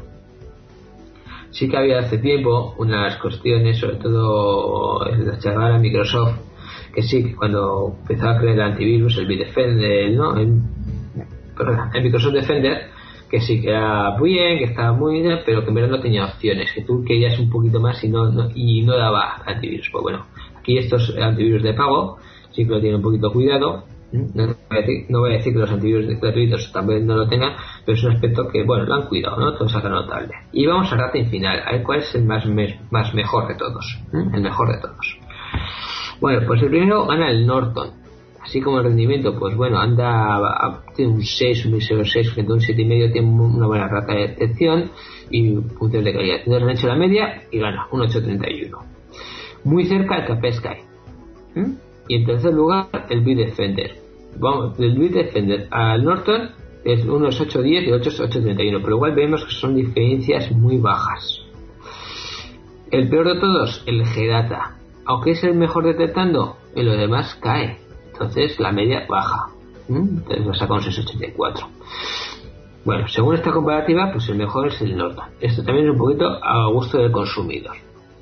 Speaker 6: Sí que había hace tiempo unas cuestiones, sobre todo la charla a Microsoft, que sí, que cuando empezaba a crear el antivirus, el Bitdefender, ¿no? El, perdón, el Microsoft Defender, que sí que era muy bien, que estaba muy bien, pero que en verdad no tenía opciones, que tú querías un poquito más y no, no, y no daba antivirus. Pues bueno, aquí estos antivirus de pago sí que lo tienen un poquito cuidado. No voy a decir, no voy a decir que los antivirus gratuitos también no lo tengan, pero es un aspecto que, bueno, lo han cuidado, ¿no? Todo es algo notable. Y vamos al rating final, a ver cuál es el más, me, más mejor de todos, ¿eh? El mejor de todos. Bueno, pues el primero gana el Norton, así como el rendimiento, pues bueno, anda a, tiene un seis, un seis frente a un siete y medio, tiene una buena rata de detección y puntos de calidad. Tiene han hecho la media y gana un ocho treinta y uno. Muy cerca el Kaspersky. ¿Mm? Y en tercer lugar el Bitdefender. Vamos, del Bitdefender al Norton es uno ocho diez y otro ocho treinta y uno, pero igual vemos que son diferencias muy bajas. El peor de todos, el G-Data. Aunque es el mejor detectando, en lo demás cae. Entonces la media baja. ¿Mm? Entonces lo saca un seis ochenta y cuatro. Bueno, según esta comparativa, pues el mejor es el Norton. Esto también es un poquito a gusto del consumidor.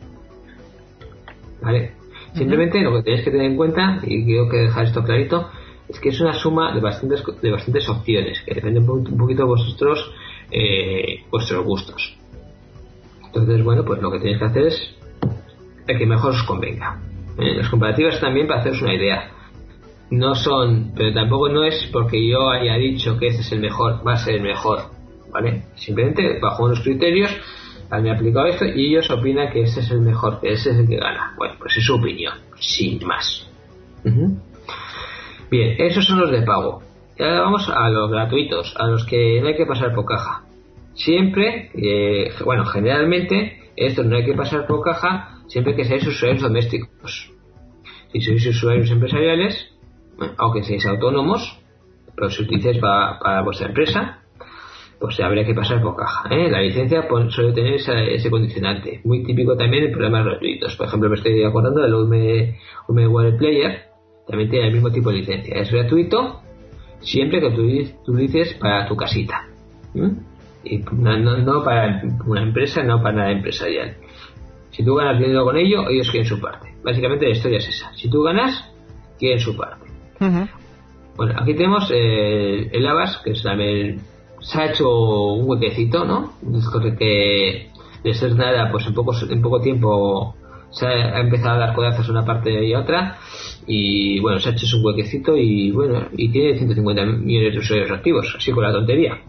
Speaker 6: ¿Vale? Simplemente lo que tenéis que tener en cuenta, y quiero que dejar esto clarito, es que es una suma de bastantes de bastantes opciones, que depende un poquito de vosotros, eh, vuestros gustos. Entonces, bueno, pues lo que tenéis que hacer es el que mejor os convenga. ¿Eh? Las comparativas también para haceros una idea. No son, pero tampoco no es porque yo haya dicho que este es el mejor, va a ser el mejor, ¿vale? Simplemente bajo unos criterios han aplicado esto y ellos opinan que ese es el mejor, que ese es el que gana. Bueno, pues es su opinión, sin más. Uh-huh. Bien, esos son los de pago. Y ahora vamos a los gratuitos, a los que no hay que pasar por caja. Siempre, eh, bueno, generalmente, estos no hay que pasar por caja siempre que seáis usuarios domésticos. Si sois usuarios empresariales, bueno, aunque seáis autónomos, pero si utilizáis para, para vuestra empresa, pues habría que pasar por caja, ¿eh? La licencia pues, suele tener esa, ese condicionante. Muy típico también en programas gratuitos. Por ejemplo, me estoy acordando del U M Wallet Player, también tiene el mismo tipo de licencia. Es gratuito siempre que tú utilices para tu casita. ¿Mm? Y no, no, no para una empresa, no para nada empresarial. Si tú ganas dinero con ello, ellos quieren su parte. Básicamente la historia es esa. Si tú ganas, quieren su parte. Uh-huh. Bueno, aquí tenemos eh, el Avast, que es también se ha hecho un huequecito, ¿no? Esto de que de ser nada, pues en poco, en poco tiempo se ha, ha empezado a dar codazos una parte y otra, y bueno, se ha hecho su huequecito y bueno, y tiene ciento cincuenta millones de usuarios activos, así con la tontería.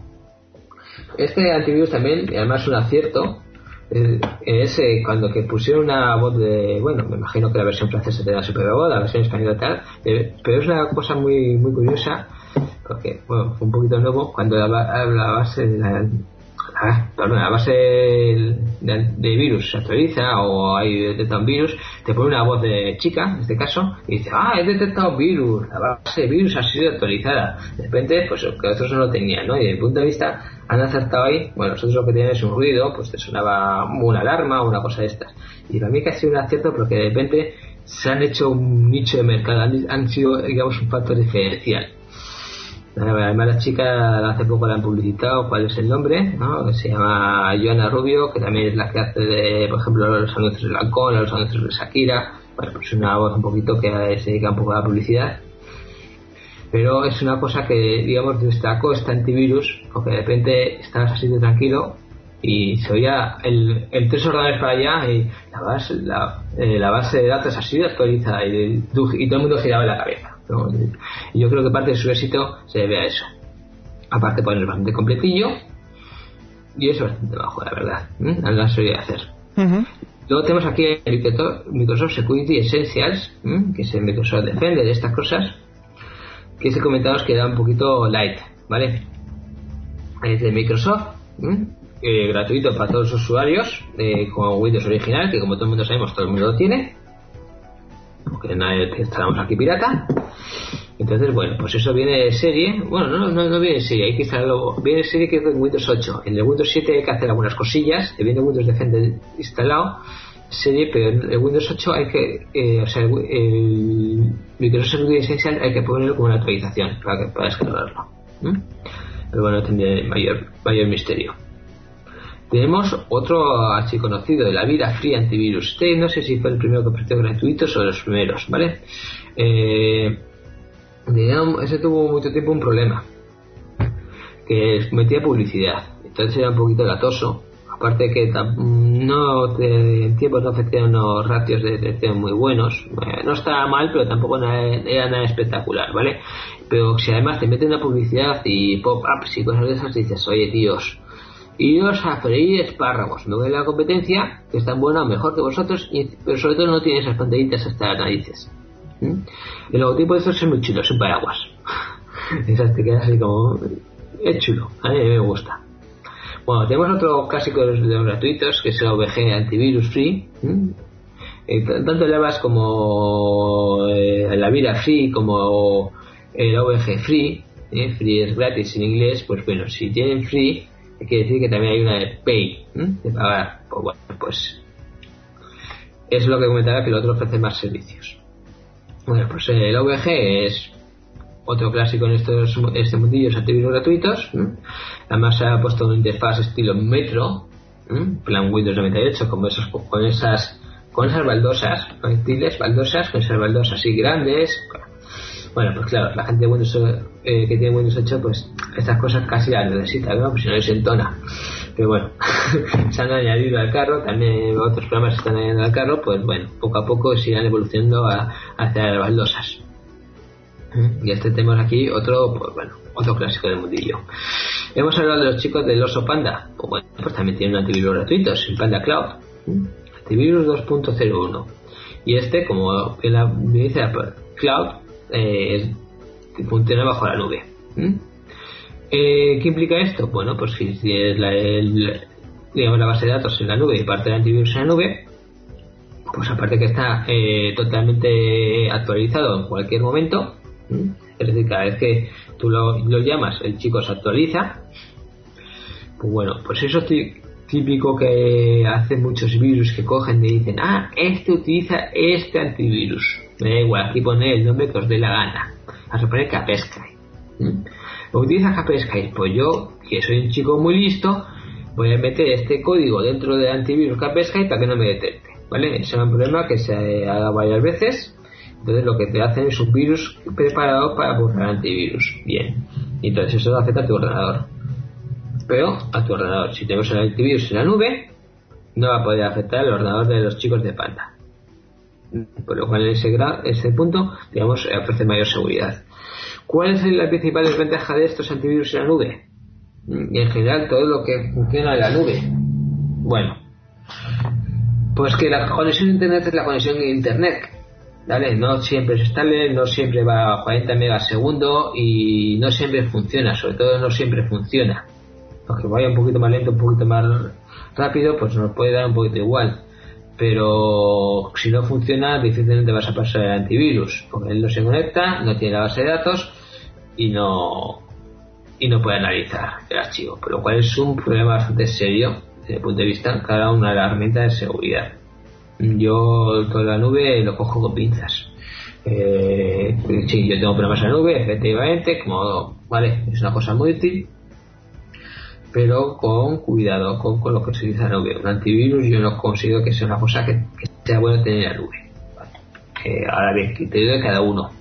Speaker 6: Este antivirus también, y además un acierto, eh, es eh, cuando que pusieron una voz de, bueno, me imagino que la versión francesa tenía su propia voz, la versión española tal, eh, pero es una cosa muy muy curiosa, porque bueno, fue un poquito nuevo cuando la, la base de la, la, perdón, la base de, de virus se actualiza o hay detectado un virus, te pone una voz de chica en este caso y dice, ah, he detectado virus, la base de virus ha sido actualizada. De repente, pues que otros no lo tenían, ¿no? Y desde el punto de vista han acertado ahí. Bueno, nosotros lo que teníamos es un ruido, pues te sonaba una alarma o una cosa de estas, y para mí que ha sido un acierto porque de repente se han hecho un nicho de mercado, han, han sido, digamos, un factor diferencial. Además la chica hace poco la han publicitado cuál es el nombre, ¿no? Que se llama Joana Rubio, que también es la que hace de, por ejemplo, los anuncios de Lancôme, los anuncios de Shakira. Bueno, pues es una voz un poquito que se dedica un poco a la publicidad, pero es una cosa que, digamos, destacó este antivirus, porque de repente estabas así de tranquilo y se oía el, el tres ordenadores para allá y la base, la, eh, la base de datos ha sido actualizada y, y todo el mundo giraba en la cabeza, ¿no? Y yo creo que parte de su éxito se debe a eso. Aparte poner bastante completillo y eso es bastante bajo, la verdad. ¿eh? La solía hacer. Uh-huh. Luego tenemos aquí el Microsoft Security Essentials, ¿eh? que es el Microsoft Defender de estas cosas, que se comentamos que era un poquito light, ¿vale? Es de Microsoft, ¿eh? Eh, gratuito para todos los usuarios, eh, con Windows original, que como todo el mundo sabemos, todo el mundo lo tiene, porque nadie instalamos aquí pirata. Entonces, bueno, pues eso viene de serie. Bueno, no, no, no viene de serie, hay que instalarlo. Viene de serie que es de Windows ocho. En el Windows siete hay que hacer algunas cosillas, que viene Windows Defender instalado, serie, pero en el Windows ocho hay que, eh, o sea, el, el Microsoft Security Essentials hay que ponerlo como una actualización para, que, para descargarlo. ¿Mm? Pero bueno, tendría mayor, mayor misterio. Tenemos otro archiconocido de la vida, Free Antivirus. Este no sé si fue el primero que ofreció gratuitos o los primeros, ¿vale? Eh, digamos, ese tuvo mucho tiempo un problema, que metía publicidad, entonces era un poquito latoso. Aparte que no te, en tiempos no ofrecía unos ratios de detección muy buenos. Eh, no estaba mal, pero tampoco nada, era nada espectacular, ¿vale? Pero si además te meten una publicidad y pop-ups y cosas de esas, dices, oye tíos, iros a freír espárragos, no ve la competencia, que es tan buena o mejor que vosotros, y, pero sobre todo no tiene esas pantallitas hasta las narices. ¿Mm? El logotipo de estos es muy chulo, es un paraguas. Esas te quedas así como... Es chulo, a mí me gusta. Bueno, tenemos otro clásico de los gratuitos, que es el O V G Antivirus Free. ¿Mm? Eh, tanto el Avast como eh, la Avira Free como el O V G Free, eh, Free es gratis en inglés, pues bueno, si tienen Free, quiere decir que también hay una de Pay, ¿eh? de pagar. Pues bueno, pues es lo que comentaba, que el otro ofrece más servicios. Bueno, pues el O V G es otro clásico en estos este mundillo de antivirus gratuitos. ¿eh? Además se ha puesto una interfaz estilo Metro, ¿eh? plan Windows noventa y ocho, como esos, con esas con esas baldosas, proyectiles, baldosas, con esas baldosas así grandes. Bueno, pues claro, la gente de Windows eh, que tiene Windows ocho, pues estas cosas casi las necesita, ¿no? Pues si no les entona. Pero bueno, se han añadido al carro, también otros programas se están añadiendo al carro, pues bueno, poco a poco se irán evolucionando a, hacia las baldosas. Y este tenemos aquí otro, pues bueno, otro clásico del mundillo. Hemos hablado de los chicos del Oso Panda, pues bueno, pues también tienen un antivirus gratuito, es el Panda Cloud. Antivirus dos punto cero uno. Y este, como en la dice Cloud, eh, funciona bajo la nube. ¿Mm? Eh, ¿Qué implica esto? Bueno, pues si tienes la, el, digamos, la base de datos en la nube y parte del antivirus en la nube, pues aparte que está eh, totalmente actualizado en cualquier momento, ¿Mm? es decir, cada vez que tú lo, lo llamas, el chico se actualiza. Pues bueno, pues eso estoy típico que hacen muchos virus que cogen y dicen, ah, este utiliza este antivirus. Me da igual, aquí pone el nombre que os dé la gana. Vas a poner Kaspersky. ¿Mm? ¿Utiliza Kaspersky? Pues yo, que soy un chico muy listo, voy a meter este código dentro del antivirus Kaspersky para que no me detecte. ¿Vale? Ese es un problema que se haga varias veces. Entonces lo que te hacen es un virus preparado para buscar antivirus. Bien. Y entonces eso lo afecta a tu ordenador. Pero a tu ordenador, si tenemos el antivirus en la nube, no va a poder afectar el ordenador de los chicos de Panda. Por lo cual en ese, gra- ese punto, digamos, ofrece mayor seguridad. ¿Cuál es la principal desventaja de estos antivirus en la nube? Y en general todo lo que funciona en la nube. Bueno, pues que la conexión a internet es la conexión a internet. ¿Vale? No siempre es estable, no siempre va a cuarenta megas segundo y no siempre funciona, sobre todo no siempre funciona. Aunque vaya un poquito más lento, un poquito más rápido, pues nos puede dar un poquito igual. Pero si no funciona, difícilmente vas a pasar el antivirus, porque él no se conecta, no tiene la base de datos y no y no puede analizar el archivo, por lo cual es un problema bastante serio desde el punto de vista cada una de las herramientas de seguridad. Yo toda la nube lo cojo con pinzas. Eh, sí, yo tengo problemas en la nube, efectivamente, como vale, es una cosa muy útil, pero con cuidado con, con lo que se utiliza en la nube. Un antivirus yo no considero que sea una cosa que, que sea bueno tener en la nube. Vale. Eh, ahora bien, criterio de cada uno.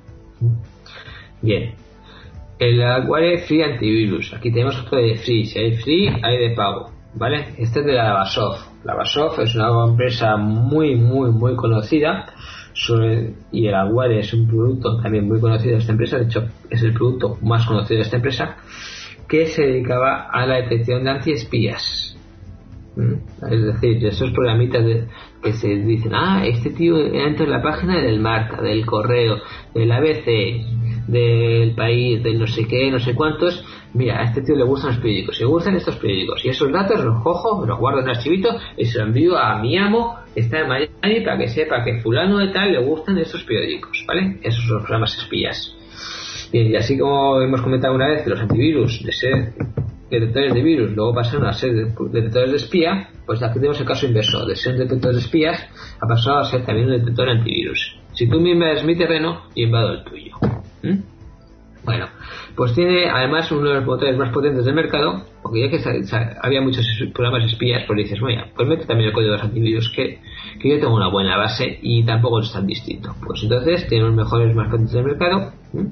Speaker 6: Bien. El Aware Free Antivirus. Aquí tenemos otro de free. Si hay free, hay de pago. ¿Vale? Este es de la Lavasoft. Lavasoft es una empresa muy, muy, muy conocida. Sobre, y el Aware es un producto también muy conocido de esta empresa. De hecho, es el producto más conocido de esta empresa, que se dedicaba a la detección de antiespías. ¿Mm? Es decir, de esos programitas de, que se dicen, ah, este tío entra en la página del Marca, del Correo, del A B C, del País, del no sé qué, no sé cuántos. Mira, a este tío le gustan los periódicos, le gustan estos periódicos, y esos datos los cojo, los guardo en un archivito y se los envío a mi amo, que está en Miami, para que sepa que fulano de tal le gustan esos periódicos, ¿vale? Esos son los programas espías. Y así como hemos comentado una vez que los antivirus de ser detectores de virus luego pasaron a ser detectores de espía, pues aquí tenemos el caso inverso, de ser un detector de espías ha pasado a ser también un detector de antivirus. Si tú me invades mi terreno, yo invado el tuyo. ¿Mm? Bueno, pues tiene además uno de los motores más potentes del mercado, porque ya que sa- sa- había muchos programas espías, pues dices, bueno, pues mete también el código de los antivirus, que, que yo tengo una buena base y tampoco es tan distinto. Pues entonces tiene los mejores más potentes del mercado. ¿Mm?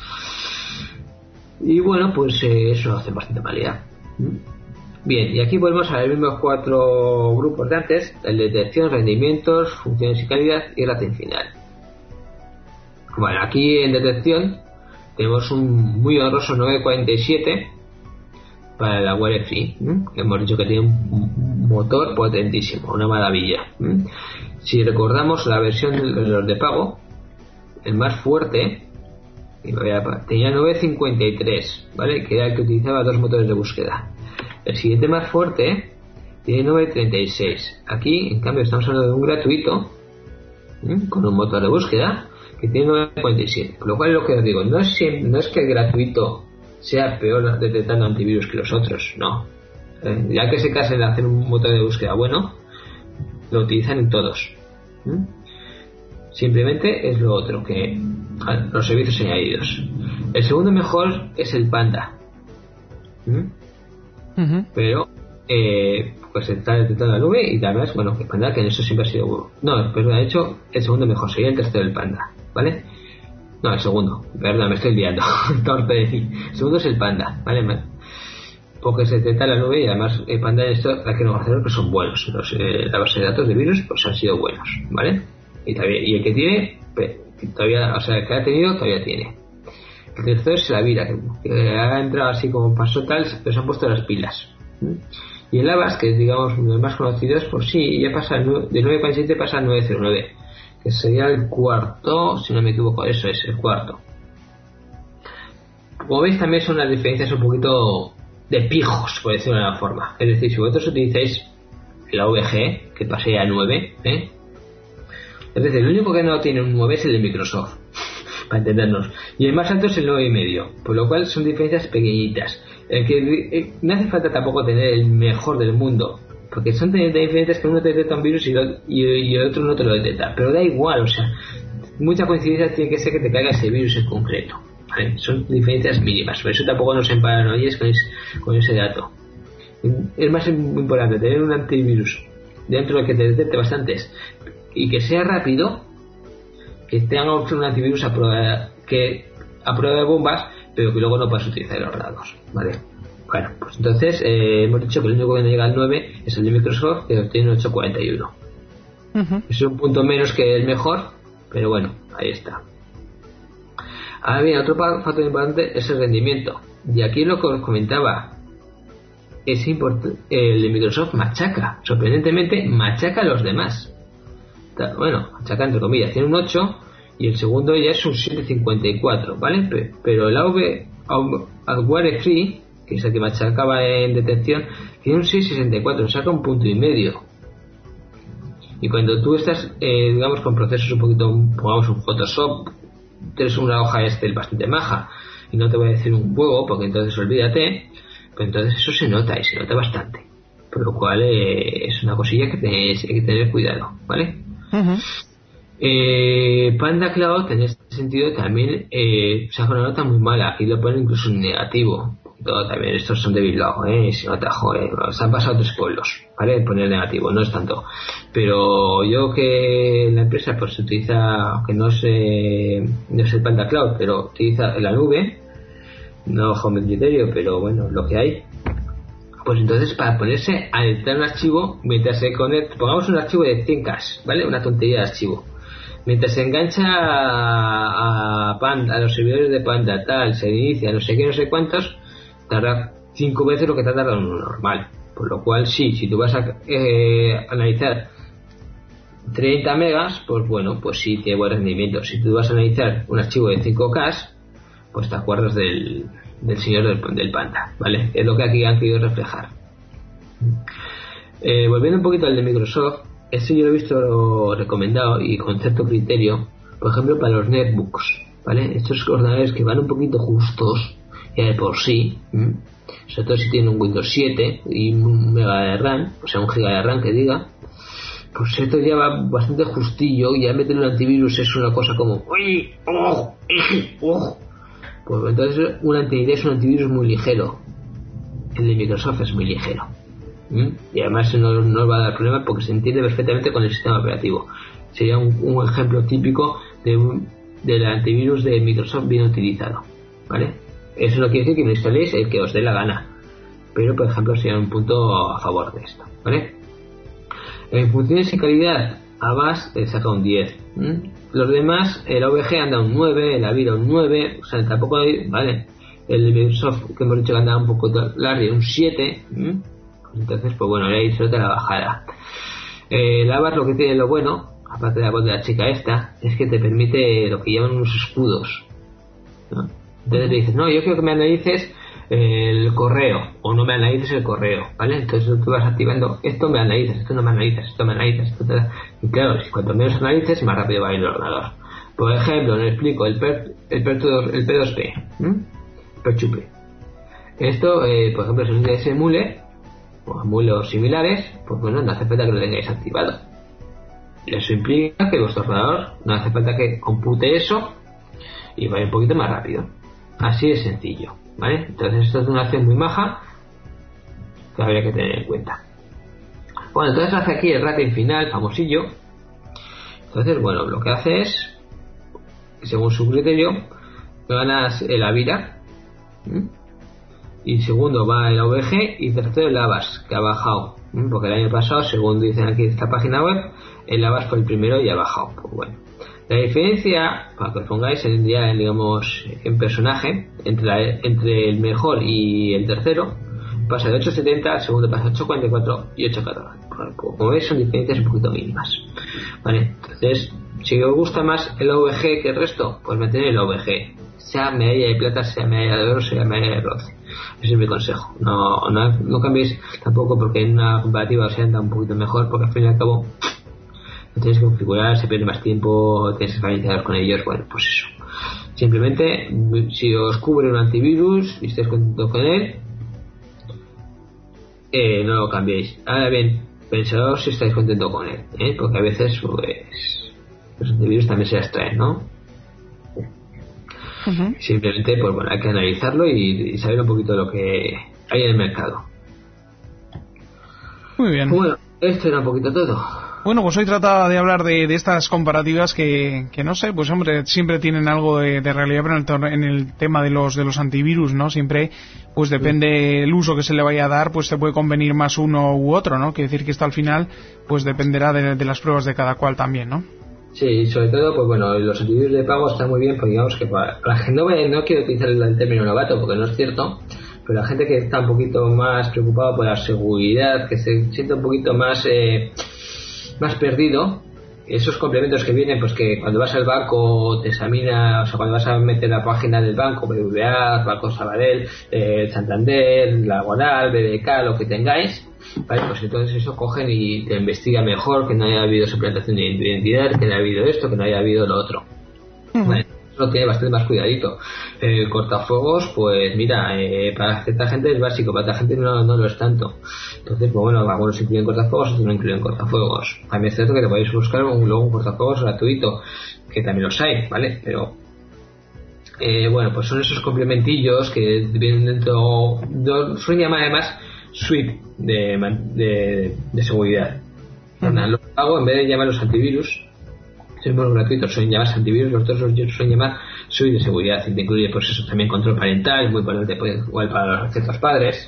Speaker 6: Y bueno, pues eh, eso hace bastante malidad. Bien, y aquí volvemos a los mismos cuatro grupos de antes: el de detección, rendimientos, funciones y calidad y rating final. Bueno, aquí en detección tenemos un muy honroso nueve cuarenta y siete para el Aware Free. ¿Mm? Hemos dicho que tiene un motor potentísimo, una maravilla. ¿Mm? Si recordamos la versión de los de pago, el más fuerte, tenía nueve cincuenta y tres, ¿vale? Que era el que utilizaba dos motores de búsqueda. El siguiente más fuerte tiene nueve treinta y seis. Aquí, en cambio, estamos hablando de un gratuito, ¿eh? Con un motor de búsqueda que tiene nueve cuarenta y siete. Por lo cual, lo que os digo, no es, no es que el gratuito sea peor detectando antivirus que los otros, no. Eh, ya que se casen de hacer un motor de búsqueda bueno, lo utilizan en todos. ¿eh? Simplemente es lo otro, que los servicios añadidos. El segundo mejor es el Panda. ¿Mm? Uh-huh. Pero eh, pues está detectando la nube y además, bueno, el Panda, que en eso siempre ha sido... No, pero de hecho el segundo mejor sería el tercero del Panda, ¿vale? No, el segundo, verdad, me estoy liando. Torpe de mí. El segundo es el Panda, ¿vale? Porque se detecta la nube y además el Panda en esto hay que no hacer que son buenos. Los, eh, la base de datos de virus pues han sido buenos, ¿vale? Y, todavía, y el que tiene, todavía, o sea, el que ha tenido, todavía tiene. El tercero es la Avira, que, que ha entrado así como pasó tal, pero se han puesto las pilas. ¿Mm? Y el Avast, que es, digamos, uno de los más conocidos, pues sí, ya pasa de nueve cuarenta y siete pasa a nueve cero nueve, que sería el cuarto, si no me equivoco, eso es, el cuarto. Como veis, también son las diferencias un poquito de pijos, por decirlo de alguna forma. Es decir, si vosotros utilizáis el A V G, que pasé a nueve, ¿eh? Es decir, el único que no tiene un nueve es el de Microsoft, para entendernos. Y el más alto es el nueve y medio, por lo cual son diferencias pequeñitas. El que eh, no hace falta tampoco tener el mejor del mundo, porque son diferentes que uno te detecta un virus y, lo, y, y el otro no te lo detecta. Pero da igual, o sea, mucha coincidencia tiene que ser que te caiga ese virus en concreto, ¿vale? Son diferencias mínimas, por eso tampoco nos emparanoies con, con ese dato. Es más importante tener un antivirus dentro del que te detecte bastantes y que sea rápido, que tenga un antivirus a prueba, que a prueba de bombas, pero que luego no puedas utilizar los datos, ¿vale? Bueno, pues entonces eh, hemos dicho que el único que no llega al nueve es el de Microsoft, que tiene ocho cuarenta y uno. Uh-huh. Es un punto menos que el mejor, pero bueno, ahí está. Ahora bien, otro factor importante es el rendimiento, y aquí lo que os comentaba, es importante, el de Microsoft machaca, sorprendentemente machaca a los demás. Bueno, machaca entre comillas, tiene un ocho y el segundo ya es un siete cincuenta y cuatro, ¿vale? Pero el A V Adware Free, que es el que machacaba en detección, tiene un seis sesenta y cuatro, saca un punto y medio. Y cuando tú estás, eh, digamos, con procesos un poquito, pongamos un Photoshop, tienes una hoja Excel bastante maja, y no te voy a decir un huevo, porque entonces olvídate, pues entonces eso se nota, y se nota bastante. Por lo cual eh, es una cosilla que tenéis, hay que tener cuidado, ¿vale? Uh-huh. eh, Panda Cloud en este sentido también eh, saca una nota muy mala, aquí lo ponen incluso en negativo. Todo también, estos son de Bilbao, eh, si no te joder, se han pasado tres pueblos, ¿vale? Poner negativo, no es tanto. Pero yo que la empresa pues utiliza, que no es, eh, no es el Panda Cloud, pero utiliza la nube, no bajo mi criterio, pero bueno, lo que hay. Pues entonces para ponerse a editar un archivo, mientras se conecta, pongamos un archivo de cien K, ¿vale? Una tontería de archivo. Mientras se engancha a, a Panda, a los servidores de Panda, tal, se inicia, no sé qué, no sé cuántos, tarda cinco veces lo que tarda lo normal. Por lo cual sí, si tú vas a eh, analizar treinta megas, pues bueno, pues sí tiene buen rendimiento. Si tú vas a analizar un archivo de cinco K, pues te acuerdas del, del señor del, del Panda, ¿vale? Es lo que aquí han querido reflejar. Eh, volviendo un poquito al de Microsoft, este yo lo he visto recomendado y con cierto criterio, por ejemplo para los netbooks, ¿vale? Estos ordenadores que van un poquito justos ya de por sí, ¿m? Sobre todo si tienen un Windows siete y un mega de RAM, o sea un giga de RAM que diga, pues esto ya va bastante justillo y ya meter un antivirus es una cosa como uy, oh, oh. Pues entonces un antivirus es un antivirus muy ligero, el de Microsoft es muy ligero, ¿m? Y además no, no os va a dar problema porque se entiende perfectamente con el sistema operativo. Sería un, un ejemplo típico de un, del antivirus de Microsoft bien utilizado, ¿vale? Eso no quiere decir que no instaléis el que os dé la gana, pero por ejemplo sería un punto a favor de esto, ¿vale? En funciones y calidad, Avast eh, saca un diez. ¿Mm? Los demás, el A V G anda un nueve, el Avira un nueve, o sea, tampoco hay, ¿vale? El Microsoft que hemos dicho que andaba un poco largo, un siete. ¿Mm? Entonces, pues bueno, ahí se nota la bajada. Eh, el Avast lo que tiene lo bueno, aparte de la voz de la chica esta, es que te permite lo que llaman unos escudos, ¿no? Entonces te dices, no, yo quiero que me analices el correo, o no me analices el correo, ¿vale? Entonces tú vas activando, esto me analizas, esto no me analizas, esto me analizas, esto te... y claro, si cuanto menos analices, más rápido va a ir el ordenador. Por ejemplo, le explico el, per, el, per, el P dos P, ¿eh? P dos P. Esto, eh, por ejemplo, si ustedes emule, o emulos similares, pues bueno, no hace falta que lo tengáis activado. Eso implica que vuestro ordenador no hace falta que compute eso y vaya un poquito más rápido. Así de sencillo, ¿vale? Entonces esto es una acción muy maja que habría que tener en cuenta. Bueno, entonces hace aquí el rating final, famosillo. Entonces, bueno, lo que hace es, según su criterio, ganas el Avira, ¿sí? Y segundo va el A V G y tercero el Avast, que ha bajado, ¿sí? Porque el año pasado, según dicen aquí en esta página web, el Avast fue el primero y ha bajado. Pues bueno, la diferencia, para que os pongáis en, ya, digamos, en personaje, entre, la, entre el mejor y el tercero, pasa de ocho setenta, el segundo pasa de ocho cuarenta y cuatro y ocho catorce. Como veis, son diferencias un poquito mínimas, ¿vale? Entonces, si os gusta más el A V G que el resto, pues mantener el A V G, sea medalla de plata, sea medalla de oro, sea medalla de bronce. Ese es mi consejo. No, no, no cambiéis tampoco porque en una comparativa os anda un poquito mejor, porque al fin y al cabo lo tenéis que configurar, se pierde más tiempo, tenéis que familiarizaros con ellos. Bueno, pues eso. Simplemente, si os cubre un antivirus y estáis contentos con él, eh, no lo cambiéis. Ahora bien, pensaos si estáis contentos con él, ¿eh? Porque a veces pues los antivirus también se extraen, ¿no? Uh-huh. Simplemente, pues bueno, hay que analizarlo y, y saber un poquito de lo que hay en el mercado.
Speaker 3: Muy bien.
Speaker 6: Bueno, esto era un poquito todo.
Speaker 3: Bueno, pues hoy trataba de hablar de, de estas comparativas que, que no sé, pues hombre, siempre tienen algo de, de realidad, pero en el, en el tema de los de los antivirus, ¿no? Siempre, pues depende el uso que se le vaya a dar, pues te puede convenir más uno u otro, ¿no? Quiere decir que esto al final, pues dependerá de, de las pruebas de cada cual también, ¿no?
Speaker 6: Sí, sobre todo, pues bueno, los antivirus de pago están muy bien, porque digamos que para la gente, no, no quiero utilizar el, el término novato, porque no es cierto, pero la gente que está un poquito más preocupada por la seguridad, que se siente un poquito más eh, más perdido, esos complementos que vienen, pues que cuando vas al banco te examina, o sea, cuando vas a meter la página del banco, B B V A, Banco Sabadell, eh, Santander, Laboral, B B K, lo que tengáis, vale, pues entonces eso cogen y te investiga mejor, que no haya habido suplantación de identidad, que no haya habido esto, que no haya habido lo otro. Uh-huh. Vale, eso tiene bastante más cuidadito. El cortafuegos, pues mira, eh, para cierta gente es básico, para otra gente no, no lo es tanto. Entonces, pues bueno, algunos incluyen cortafuegos, otros no incluyen cortafuegos. También es cierto que te podéis buscar un, luego un cortafuegos gratuito, que también los hay, ¿vale? Pero eh, bueno, pues son esos complementillos que vienen dentro, no, suelen llamar además suite de, de, de seguridad. Uh-huh. Lo hago, en vez de llamarlos antivirus, son los gratuitos, suelen llamarse antivirus, los otros suelen llamar suite de seguridad, y te incluye pues eso, también control parental, muy importante, pues, igual para los ciertos padres.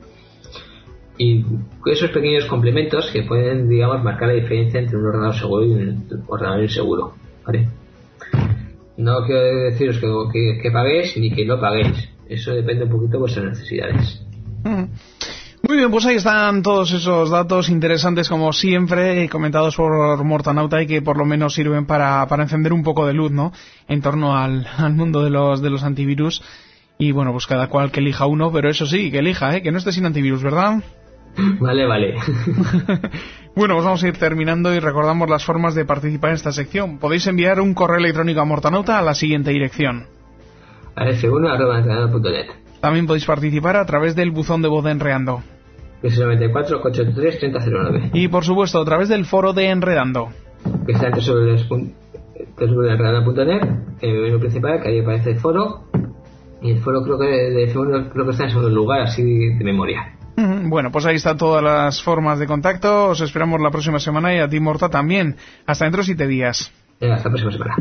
Speaker 6: Y esos pequeños complementos que pueden, digamos, marcar la diferencia entre un ordenador seguro y un ordenador inseguro, ¿vale? No quiero deciros que, que, que paguéis ni que no paguéis, eso depende un poquito de vuestras necesidades.
Speaker 3: Mm. Muy bien, pues ahí están todos esos datos interesantes, como siempre, comentados por Mortanauta, y que por lo menos sirven para, para encender un poco de luz, ¿no?, en torno al, al mundo de los de los antivirus. Y bueno, pues cada cual que elija uno, pero eso sí, que elija, ¿eh?, que no esté sin antivirus, ¿verdad?
Speaker 6: Vale, vale.
Speaker 3: Bueno, pues vamos a ir terminando y recordamos las formas de participar en esta sección. Podéis enviar un correo electrónico a Mortanauta a la siguiente dirección:
Speaker 6: a f uno arroba enredando punto net.
Speaker 3: También podéis participar a través del buzón de voz de Enredando,
Speaker 6: que es el noventa y cuatro, ochenta y tres, treinta cero nueve.
Speaker 3: Y por supuesto a través del foro de Enredando,
Speaker 6: que está en doble u doble u doble u punto enredando punto net, en el menú principal, que ahí aparece el foro. Y el foro creo que de F uno creo que está en segundo lugar, así de memoria.
Speaker 3: Bueno, pues ahí están todas las formas de contacto. Os esperamos la próxima semana, y a ti, Morta, también. Hasta dentro de siete días.
Speaker 6: Venga, hasta la próxima semana.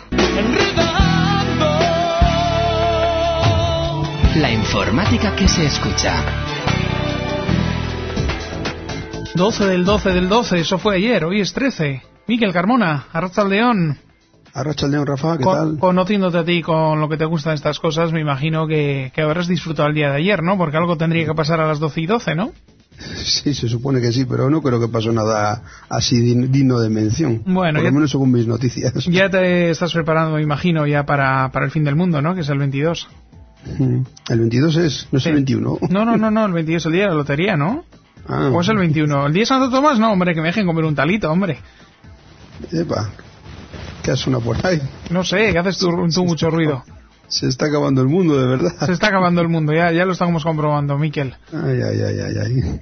Speaker 2: La informática que se escucha.
Speaker 3: doce del doce del doce, eso fue ayer, hoy es trece. Miquel Carmona, Arratsaldeon.
Speaker 7: Arratsaldeon, Rafa, ¿qué
Speaker 3: Con,
Speaker 7: tal?
Speaker 3: Conociéndote a ti con lo que te gustan estas cosas, me imagino que, que habrás disfrutado el día de ayer, ¿no? Porque algo tendría que pasar a las doce y doce, ¿no?
Speaker 7: Sí, se supone que sí, pero no creo que pasó nada así digno de mención.
Speaker 3: Bueno,
Speaker 7: por lo menos según mis noticias.
Speaker 3: Ya te estás preparando, me imagino, ya para, para el fin del mundo, ¿no? Que es el veintidós.
Speaker 7: El veintidós es, no es sí. El veintiuno.
Speaker 3: No, no, no, no, el veintidós es el día de la lotería, ¿no? Ah. ¿O es el veintiuno? ¿El día de Santo Tomás? No, hombre, que me dejen comer un talito, hombre.
Speaker 7: Epa, ¿qué hace una por ahí?
Speaker 3: No sé, ¿qué haces tú, tú mucho ruido?
Speaker 7: Se está acabando el mundo, de verdad.
Speaker 3: Se está acabando el mundo, ya, ya lo estamos comprobando, Miquel.
Speaker 7: Ay, ay, ay, ay, ay.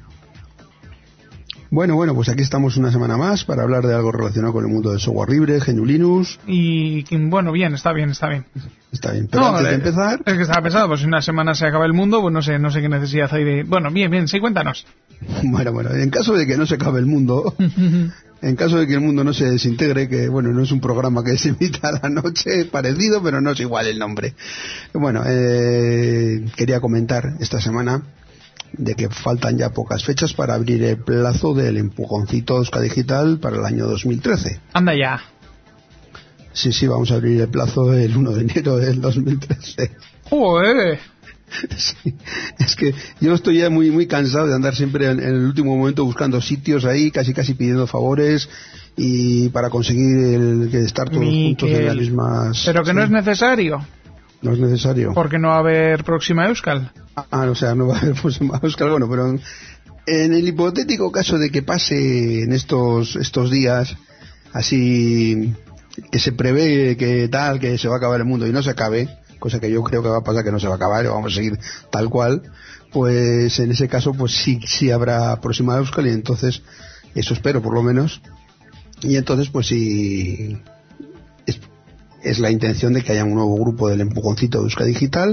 Speaker 7: Bueno, bueno, pues aquí estamos una semana más para hablar de algo relacionado con el mundo del software libre, G N U Linux.
Speaker 3: Y, bueno, bien, está bien, está bien.
Speaker 7: Está bien, pero no, antes de empezar...
Speaker 3: Es que estaba pensando, pues si una semana se acaba el mundo, pues no sé, no sé qué necesidad hay de... Bueno, bien, bien, sí, cuéntanos.
Speaker 7: Bueno, bueno, en caso de que no se acabe el mundo, en caso de que el mundo no se desintegre, que bueno, no es un programa que se emita a la noche, parecido, pero no es igual el nombre. Bueno, eh, quería comentar esta semana de que faltan ya pocas fechas para abrir el plazo del empujoncito Euskadigital para el año dos mil trece.
Speaker 3: Anda ya.
Speaker 7: Sí, sí, vamos a abrir el plazo el uno de enero del dos mil trece.
Speaker 3: ¡Joder!
Speaker 7: Sí, es que yo estoy ya muy muy cansado de andar siempre en, en el último momento buscando sitios ahí, casi casi pidiendo favores y para conseguir el, que estar todos Miquel, juntos en las mismas...
Speaker 3: Pero que sí. No es necesario.
Speaker 7: No es necesario.
Speaker 3: Porque no va a haber próxima Euskal.
Speaker 7: Ah, o sea, no va a haber próxima Euskal. Bueno, pero en, en el hipotético caso de que pase en estos estos días, así que se prevé que tal, que se va a acabar el mundo y no se acabe, cosa que yo creo que va a pasar, que no se va a acabar, vamos a seguir tal cual, pues en ese caso pues sí, sí habrá próxima Euskal y entonces, eso espero por lo menos, y entonces pues sí... Es, es la intención de que haya un nuevo grupo del empujoncito de Euskadigital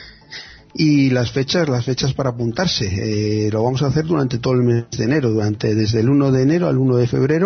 Speaker 7: y las fechas las fechas para apuntarse eh, lo vamos a hacer durante todo el mes de enero, durante desde el uno de enero al uno de febrero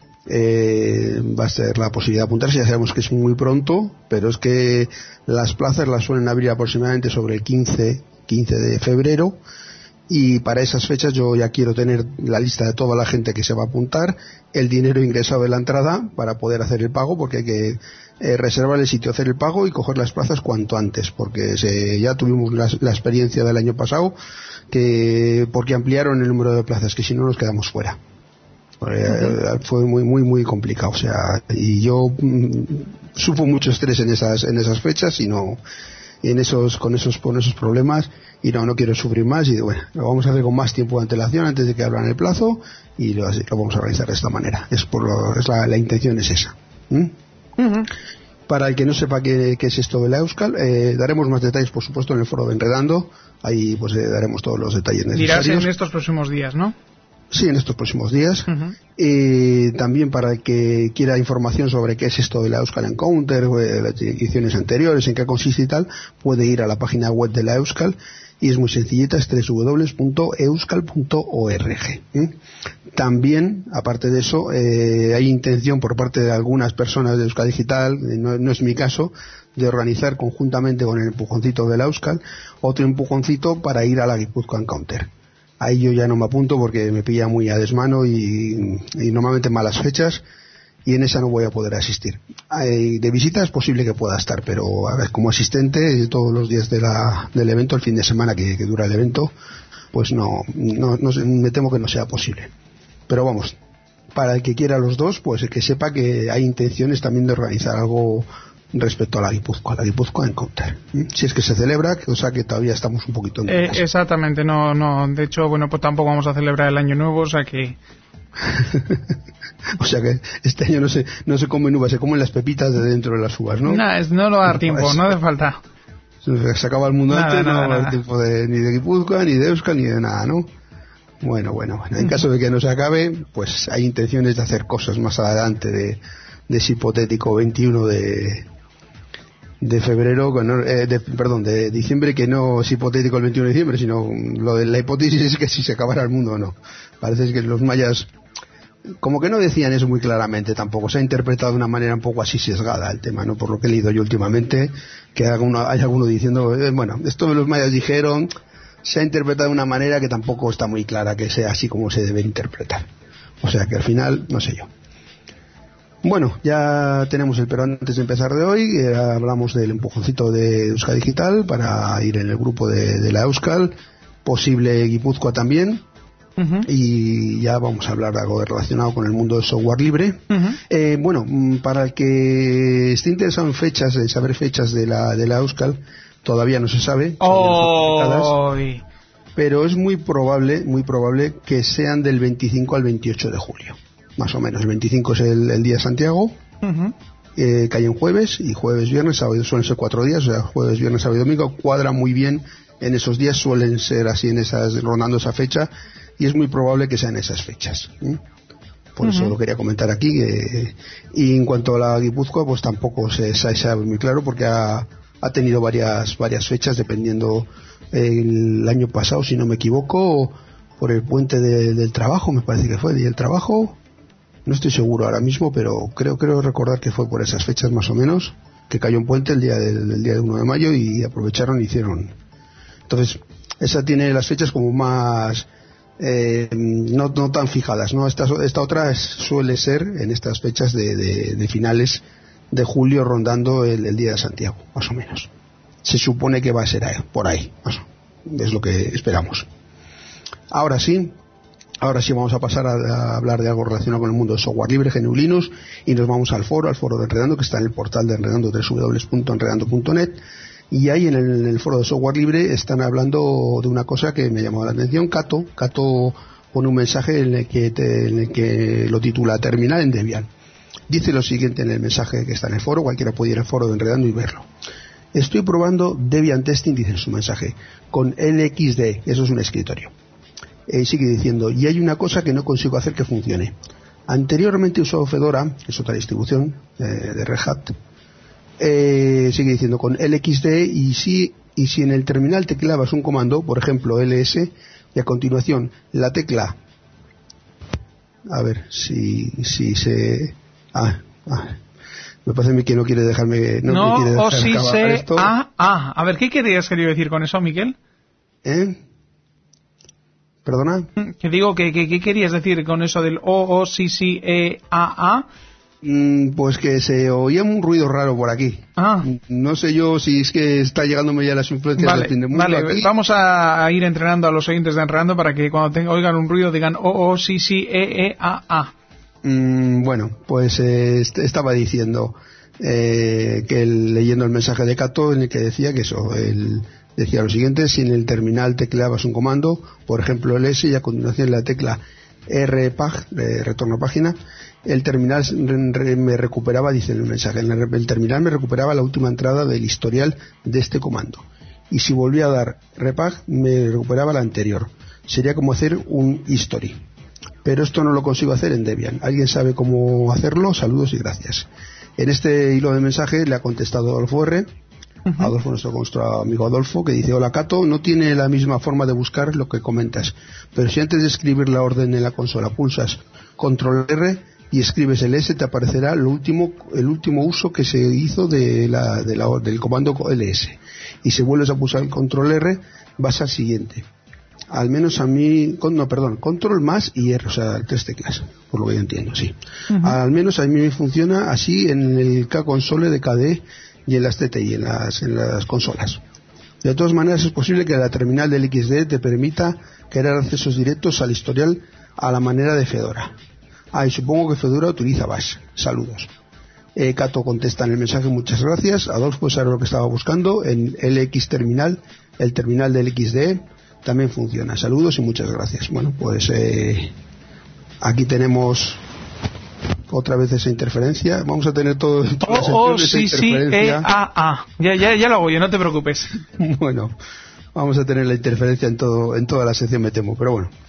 Speaker 7: eh, va a ser la posibilidad de apuntarse. Ya sabemos que es muy pronto, pero es que las plazas las suelen abrir aproximadamente sobre el quince de febrero y para esas fechas yo ya quiero tener la lista de toda la gente que se va a apuntar, el dinero ingresado de la entrada para poder hacer el pago, porque hay que eh, reservar el sitio, hacer el pago y coger las plazas cuanto antes, porque se, ya tuvimos la, la experiencia del año pasado que porque ampliaron el número de plazas, que si no nos quedamos fuera. Uh-huh. Fue muy muy muy complicado, o sea, y yo mm, sufro mucho estrés en esas en esas fechas y no y en esos con esos con esos problemas y no no quiero sufrir más y bueno, lo vamos a hacer con más tiempo de antelación antes de que abran el plazo y lo, lo vamos a realizar de esta manera. Es por lo, es la, la intención es esa. ¿Mm? Uh-huh. Para el que no sepa qué, qué es esto de la Euskal, eh, daremos más detalles por supuesto en el foro de Enredando, ahí pues eh, daremos todos los detalles necesarios.
Speaker 3: Dirás en estos próximos días, ¿no?
Speaker 7: Sí, en estos próximos días.
Speaker 3: Uh-huh.
Speaker 7: Eh, también para el que quiera información sobre qué es esto de la Euskal Encounter, eh, las ediciones anteriores, en qué consiste y tal, puede ir a la página web de la Euskal y es muy sencillita, es doble u doble u doble u punto euskal punto org. ¿eh? También, aparte de eso, eh, hay intención por parte de algunas personas de Euskadigital, eh, no, no es mi caso, de organizar conjuntamente con el empujoncito de la Euskal otro empujoncito para ir a la Guipúzcoa Encounter. Ahí yo ya no me apunto porque me pilla muy a desmano y, y normalmente malas fechas y en esa no voy a poder asistir. De visita es posible que pueda estar, pero a ver, como asistente todos los días de la, del evento, el fin de semana que, que dura el evento, pues no, no, no, me temo que no sea posible. Pero vamos, para el que quiera los dos, pues que sepa que hay intenciones también de organizar algo respecto a la Guipúzcoa, la Guipúzcoa Encounter. Si es que se celebra, o sea que todavía estamos un poquito en
Speaker 3: eh, exactamente, no, no, de hecho, bueno, pues tampoco vamos a celebrar el Año Nuevo, o sea que...
Speaker 7: o sea que este año no se, no se comen uvas, se comen las pepitas de dentro de las uvas, ¿no?
Speaker 3: Nah, no lo va a dar tiempo, no hace falta.
Speaker 7: Se acaba el mundo
Speaker 3: nada,
Speaker 7: antes,
Speaker 3: nada,
Speaker 7: no va a dar tiempo de, ni de Guipúzcoa, ni de Euskal, ni de nada, ¿no? Bueno, bueno, bueno, en caso de que no se acabe, pues hay intenciones de hacer cosas más adelante de, de ese hipotético veintiuno de... de febrero, eh, de, perdón, de diciembre, que no es hipotético el veintiuno de diciembre, sino lo de la hipótesis es que si se acabara el mundo o no. Parece que los mayas como que no decían eso muy claramente tampoco, se ha interpretado de una manera un poco así sesgada el tema, ¿no? Por lo que he leído yo últimamente, que hay alguno, hay alguno diciendo, eh, bueno, esto de los mayas dijeron, se ha interpretado de una manera que tampoco está muy clara que sea así como se debe interpretar. O sea que al final, no sé yo. Bueno, ya tenemos el pero antes de empezar de hoy, eh, hablamos del empujoncito de Euskadigital para ir en el grupo de, de la Euskal, posible Guipúzcoa también.
Speaker 3: Uh-huh.
Speaker 7: Y ya vamos a hablar de algo relacionado con el mundo del software libre.
Speaker 3: Uh-huh.
Speaker 7: Eh, bueno, para el que esté interesado en fechas, en saber fechas de la, de la Euskal, todavía no se sabe.
Speaker 3: Oh,
Speaker 7: pero es muy probable, muy probable que sean del veinticinco al veintiocho de julio, más o menos. El veinticinco es el, el día de Santiago,
Speaker 3: uh-huh.
Speaker 7: eh, cae en jueves, y jueves, viernes, sábado, suelen ser cuatro días, o sea, jueves, viernes, sábado y domingo, cuadra muy bien en esos días, suelen ser así, en esas, rondando esa fecha, y es muy probable que sean esas fechas, ¿eh? Por uh-huh. eso lo quería comentar aquí. Que, y en cuanto a la Guipúzcoa, pues tampoco se sabe muy claro, porque ha, ha tenido varias varias fechas, dependiendo. El año pasado, si no me equivoco, por el puente de, del trabajo, me parece que fue el día del trabajo, no estoy seguro ahora mismo, pero creo creo recordar que fue por esas fechas más o menos, que cayó un puente el día del, el día del uno de mayo, y aprovecharon y hicieron. Entonces, esa tiene las fechas como más eh, no, no tan fijadas, ¿no? Esta, esta otra es, suele ser en estas fechas de, de, de finales de julio, rondando el, el día de Santiago, más o menos. Se supone que va a ser ahí, por ahí, es lo que esperamos. Ahora sí, ahora sí vamos a pasar a, a hablar de algo relacionado con el mundo del software libre, G N U Linux, y nos vamos al foro, al foro de Enredando, que está en el portal de Enredando, doble u doble u doble u punto enredando punto net, y ahí en el, en el foro de software libre están hablando de una cosa que me llamó la atención. Cato, Cato pone un mensaje en el que, te, en el que lo titula Terminal en Debian. Dice lo siguiente en el mensaje que está en el foro, cualquiera puede ir al foro de Enredando y verlo. Estoy probando Debian Testing, dice en su mensaje, con L X D, eso es un escritorio. Eh, sigue diciendo, y hay una cosa que no consigo hacer que funcione. Anteriormente he usado Fedora, que es otra distribución eh, de Red Hat. Eh, sigue diciendo, con L X D, y si, y si en el terminal tecleabas un comando, por ejemplo L S, y a continuación la tecla, a ver si, si se... Ah, ah. Me parece a mí que no quiere dejarme... No,
Speaker 3: no
Speaker 7: me quiere dejar
Speaker 3: o si se...
Speaker 7: esto.
Speaker 3: Ah, ah. A ver, ¿qué querías quería decir con eso, Miquel?
Speaker 7: ¿Eh? ¿Perdona?
Speaker 3: Que digo, que, que, ¿qué querías decir con eso del O, O, si, si, E, A, A?
Speaker 7: Mm, pues que se oía un ruido raro por aquí.
Speaker 3: Ah.
Speaker 7: No sé yo si es que está llegándome ya las influencias
Speaker 3: vale,
Speaker 7: del fin del mundo.
Speaker 3: Vale,
Speaker 7: aquí.
Speaker 3: Vamos a, a ir entrenando a los oyentes de Enredando para que cuando tengan, oigan un ruido digan O, O, si, si, E, E, A, A.
Speaker 7: Mm, bueno, pues eh, est- estaba diciendo eh, que el, leyendo el mensaje de Cato, en el que decía que eso, él decía lo siguiente: si en el terminal tecleabas un comando, por ejemplo el S, y a continuación la tecla R P A G, eh, retorno a página, el terminal re, me recuperaba, dice en el mensaje, el, el terminal me recuperaba la última entrada del historial de este comando, y si volvía a dar R P A G me recuperaba la anterior. Sería como hacer un history. Pero esto no lo consigo hacer en Debian. ¿Alguien sabe cómo hacerlo? Saludos y gracias. En este hilo de mensaje le ha contestado Adolfo R. Uh-huh. Adolfo, nuestro, nuestro amigo Adolfo, que dice: hola Cato, no tiene la misma forma de buscar lo que comentas, pero si antes de escribir la orden en la consola pulsas control R y escribes el S, te aparecerá lo último, el último uso que se hizo de la, de la, del comando L S. Y si vuelves a pulsar el control R, vas al siguiente. Al menos a mí, con, no, perdón, control más y R, o sea, tres teclas, por lo que yo entiendo, sí. Uh-huh. Al menos a mí me funciona así en el K-Console de K D E y en las T T I, en las, en las consolas. De todas maneras, es posible que la terminal del X D te permita crear accesos directos al historial a la manera de Fedora. Ah, y supongo que Fedora utiliza Bash. Saludos. Eh, Cato contesta en el mensaje: muchas gracias. Adolfo sabe lo que estaba buscando en L X terminal, el terminal del X D E. También funciona. Saludos y muchas gracias. Bueno, pues eh, aquí tenemos otra vez esa interferencia. Vamos a tener todo.
Speaker 3: Oh, oh, sí, sí, E, A, A. Ya, ya, ya lo hago yo, no te preocupes.
Speaker 7: Bueno, vamos a tener la interferencia en todo, en toda la sección, me temo. Pero bueno,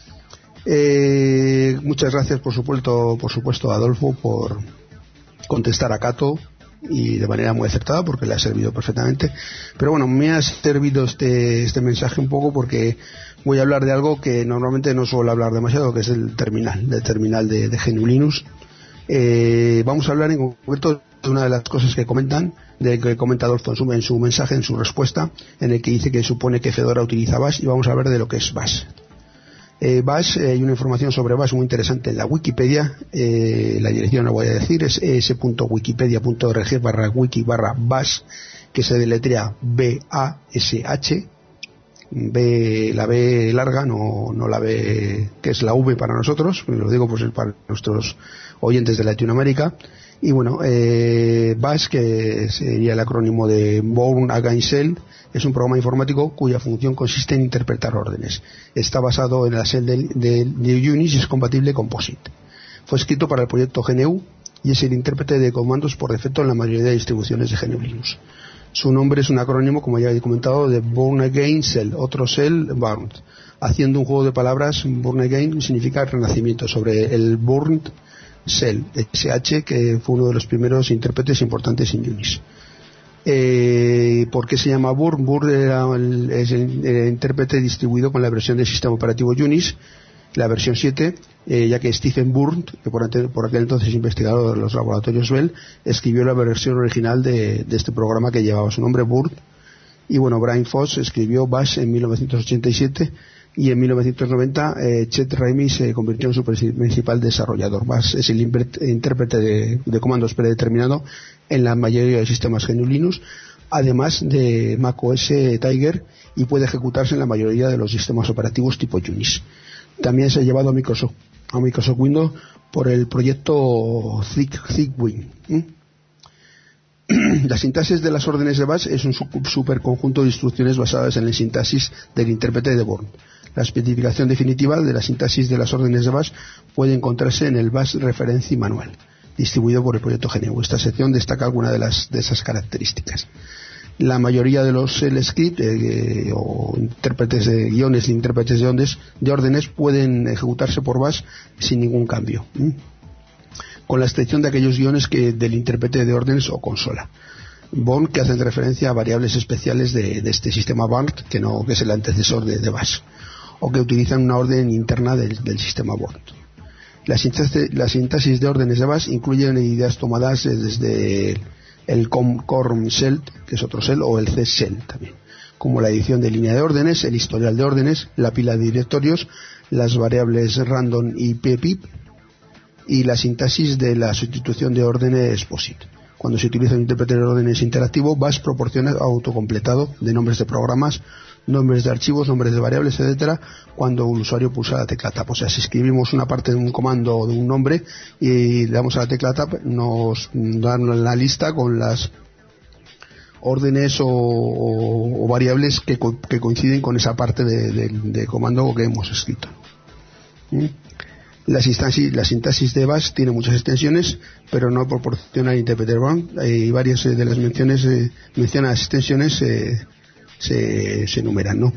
Speaker 7: eh, muchas gracias, por supuesto, por supuesto, Adolfo, por contestar a Cato, y de manera muy acertada, porque le ha servido perfectamente. Pero bueno, me ha servido este este mensaje un poco porque voy a hablar de algo que normalmente no suelo hablar demasiado, que es el terminal, del terminal de, de G N U Linux. Eh, vamos a hablar en concreto de una de las cosas que comentan, de que comenta Adolfo en su, en su mensaje, en su respuesta, en el que dice que supone que Fedora utiliza Bash, y vamos a hablar de lo que es Bash. Eh, Bash, eh, hay una información sobre Bash muy interesante en la Wikipedia. Eh, la dirección la voy a decir, es es punto wikipedia punto org barra wiki barra Bash, que se deletrea B A S H, B, la B larga, no, no la B que es la V para nosotros, lo digo pues para nuestros oyentes de Latinoamérica. Y bueno, eh, BASH, que sería el acrónimo de Bourne Against Shell, es un programa informático cuya función consiste en interpretar órdenes. Está basado en la shell de, de, de Unix y es compatible con POSIT. Fue escrito para el proyecto G N U y es el intérprete de comandos por defecto en la mayoría de distribuciones de G N U Linux. Su nombre es un acrónimo, como ya he comentado, de Bourne Against Shell, otro Shell, Bourne. Haciendo un juego de palabras, Bourne Again significa renacimiento, sobre el Bourne Shell, S H, que fue uno de los primeros intérpretes importantes en Unix. Eh, ¿Por qué se llama Bourne? Bourne era el, es el, el intérprete distribuido con la versión del sistema operativo Unix, la versión siete, eh, ya que Stephen Bourne, que por, ante, por aquel entonces investigador de los laboratorios Bell, escribió la versión original de, de este programa que llevaba su nombre, Bourne. Y bueno, Brian Foss escribió Bash en mil novecientos ochenta y siete y en mil novecientos noventa eh, Chet Raimi se convirtió en su principal desarrollador. Bash es el intérprete de, de comandos predeterminado en la mayoría de sistemas G N U Linux, además de macOS Tiger, y puede ejecutarse en la mayoría de los sistemas operativos tipo Unix. También se ha llevado a Microsoft, a Microsoft Windows por el proyecto ThickWin. ¿Mm? La sintaxis de las órdenes de Bash es un superconjunto de instrucciones basadas en la sintaxis del intérprete de Bourne. La especificación definitiva de la sintaxis de las órdenes de Bash puede encontrarse en el Bash Reference Manual, distribuido por el proyecto G N U. Esta sección destaca algunas de, las, de esas características. La mayoría de los shell script eh, o intérpretes de guiones y intérpretes de órdenes, de órdenes pueden ejecutarse por Bash sin ningún cambio, ¿Mm? con la excepción de aquellos guiones que del intérprete de órdenes o consola. Bourne, que hacen referencia a variables especiales de, de este sistema Bourne, que no que es el antecesor de, de Bash, o que utilizan una orden interna del, del sistema Bourne. La sintaxis, la sintaxis de órdenes de Bash incluyen ideas tomadas desde el, el COM shell, que es otro shell, o el C shell también, como la edición de línea de órdenes, el historial de órdenes, la pila de directorios, las variables random y ppip, y la sintaxis de la sustitución de órdenes POSIT. Cuando se utiliza un intérprete de órdenes interactivo, Bash proporciona autocompletado de nombres de programas, nombres de archivos, nombres de variables, etcétera, cuando el usuario pulsa la tecla Tab. O sea, si escribimos una parte de un comando o de un nombre y le damos a la tecla Tab, nos dan la lista con las órdenes o, o, o variables que, que coinciden con esa parte de, de, de comando que hemos escrito. ¿Mm? La sintaxis, la sintaxis de Bash tiene muchas extensiones, pero no proporciona el intérprete Bourne. Hay varias de las menciones, eh, mencionadas extensiones eh, se, se enumeran, ¿no?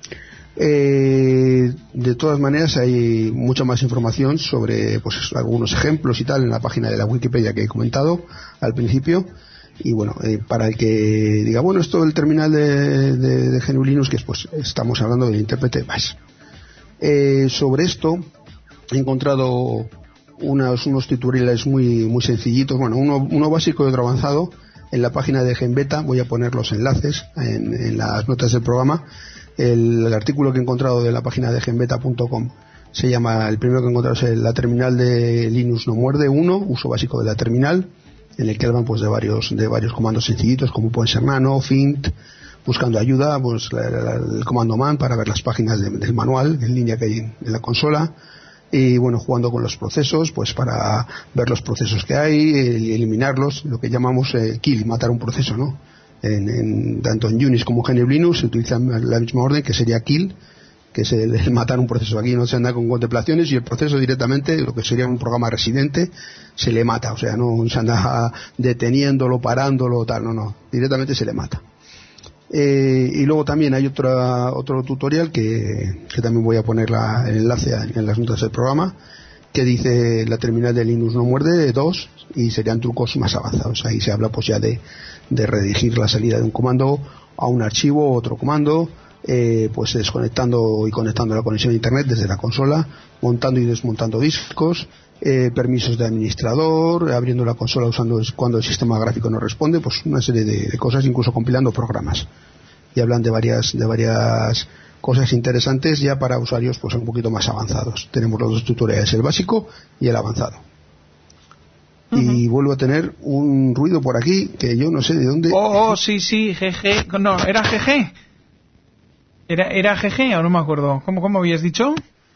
Speaker 7: Eh, de todas maneras, hay mucha más información sobre pues, algunos ejemplos y tal en la página de la Wikipedia que he comentado al principio. Y bueno, eh, para el que diga, bueno, esto del terminal de, de, de G N U Linux, que es, pues estamos hablando del intérprete Bash. Eh, sobre esto he encontrado unos, unos tutoriales muy muy sencillitos, bueno, uno, uno básico y otro avanzado en la página de GenBeta. Voy a poner los enlaces en, en las notas del programa. El, el artículo que he encontrado de la página de genbeta punto com se llama, el primero que he encontrado es la terminal de Linux no muerde uno, uso básico de la terminal, en el que hablan pues de varios de varios comandos sencillitos como pueden ser nano, fint, buscando ayuda, pues la, la, el comando man para ver las páginas de, del manual en línea que hay en, en la consola. Y bueno, jugando con los procesos, pues para ver los procesos que hay y eliminarlos, lo que llamamos eh, kill, matar un proceso, ¿no? En, en, tanto en Unix como en G N U Linux se utiliza la misma orden, que sería kill, que es el, el matar un proceso. Aquí no se anda con contemplaciones y el proceso directamente, lo que sería un programa residente, se le mata, o sea, no se anda deteniéndolo, parándolo, tal, no, no, directamente se le mata. Eh, y luego también hay otra, otro tutorial que, que también voy a poner la, el enlace en las notas del programa, que dice la terminal de Linux no muerde dos, y serían trucos más avanzados. Ahí se habla pues ya de, de redirigir la salida de un comando a un archivo o otro comando, eh, pues desconectando y conectando la conexión a internet desde la consola, montando y desmontando discos, eh, permisos de administrador, abriendo la consola usando cuando el sistema gráfico no responde, pues una serie de, de cosas, incluso compilando programas. Y hablan de varias de varias cosas interesantes ya para usuarios pues un poquito más avanzados. Tenemos los dos tutoriales, el básico y el avanzado. Uh-huh. Y vuelvo a tener un ruido por aquí que yo no sé de dónde.
Speaker 3: Oh, oh sí, sí, G G. No, era G G. ¿Era, era G G o no me acuerdo? ¿Cómo, cómo habías dicho?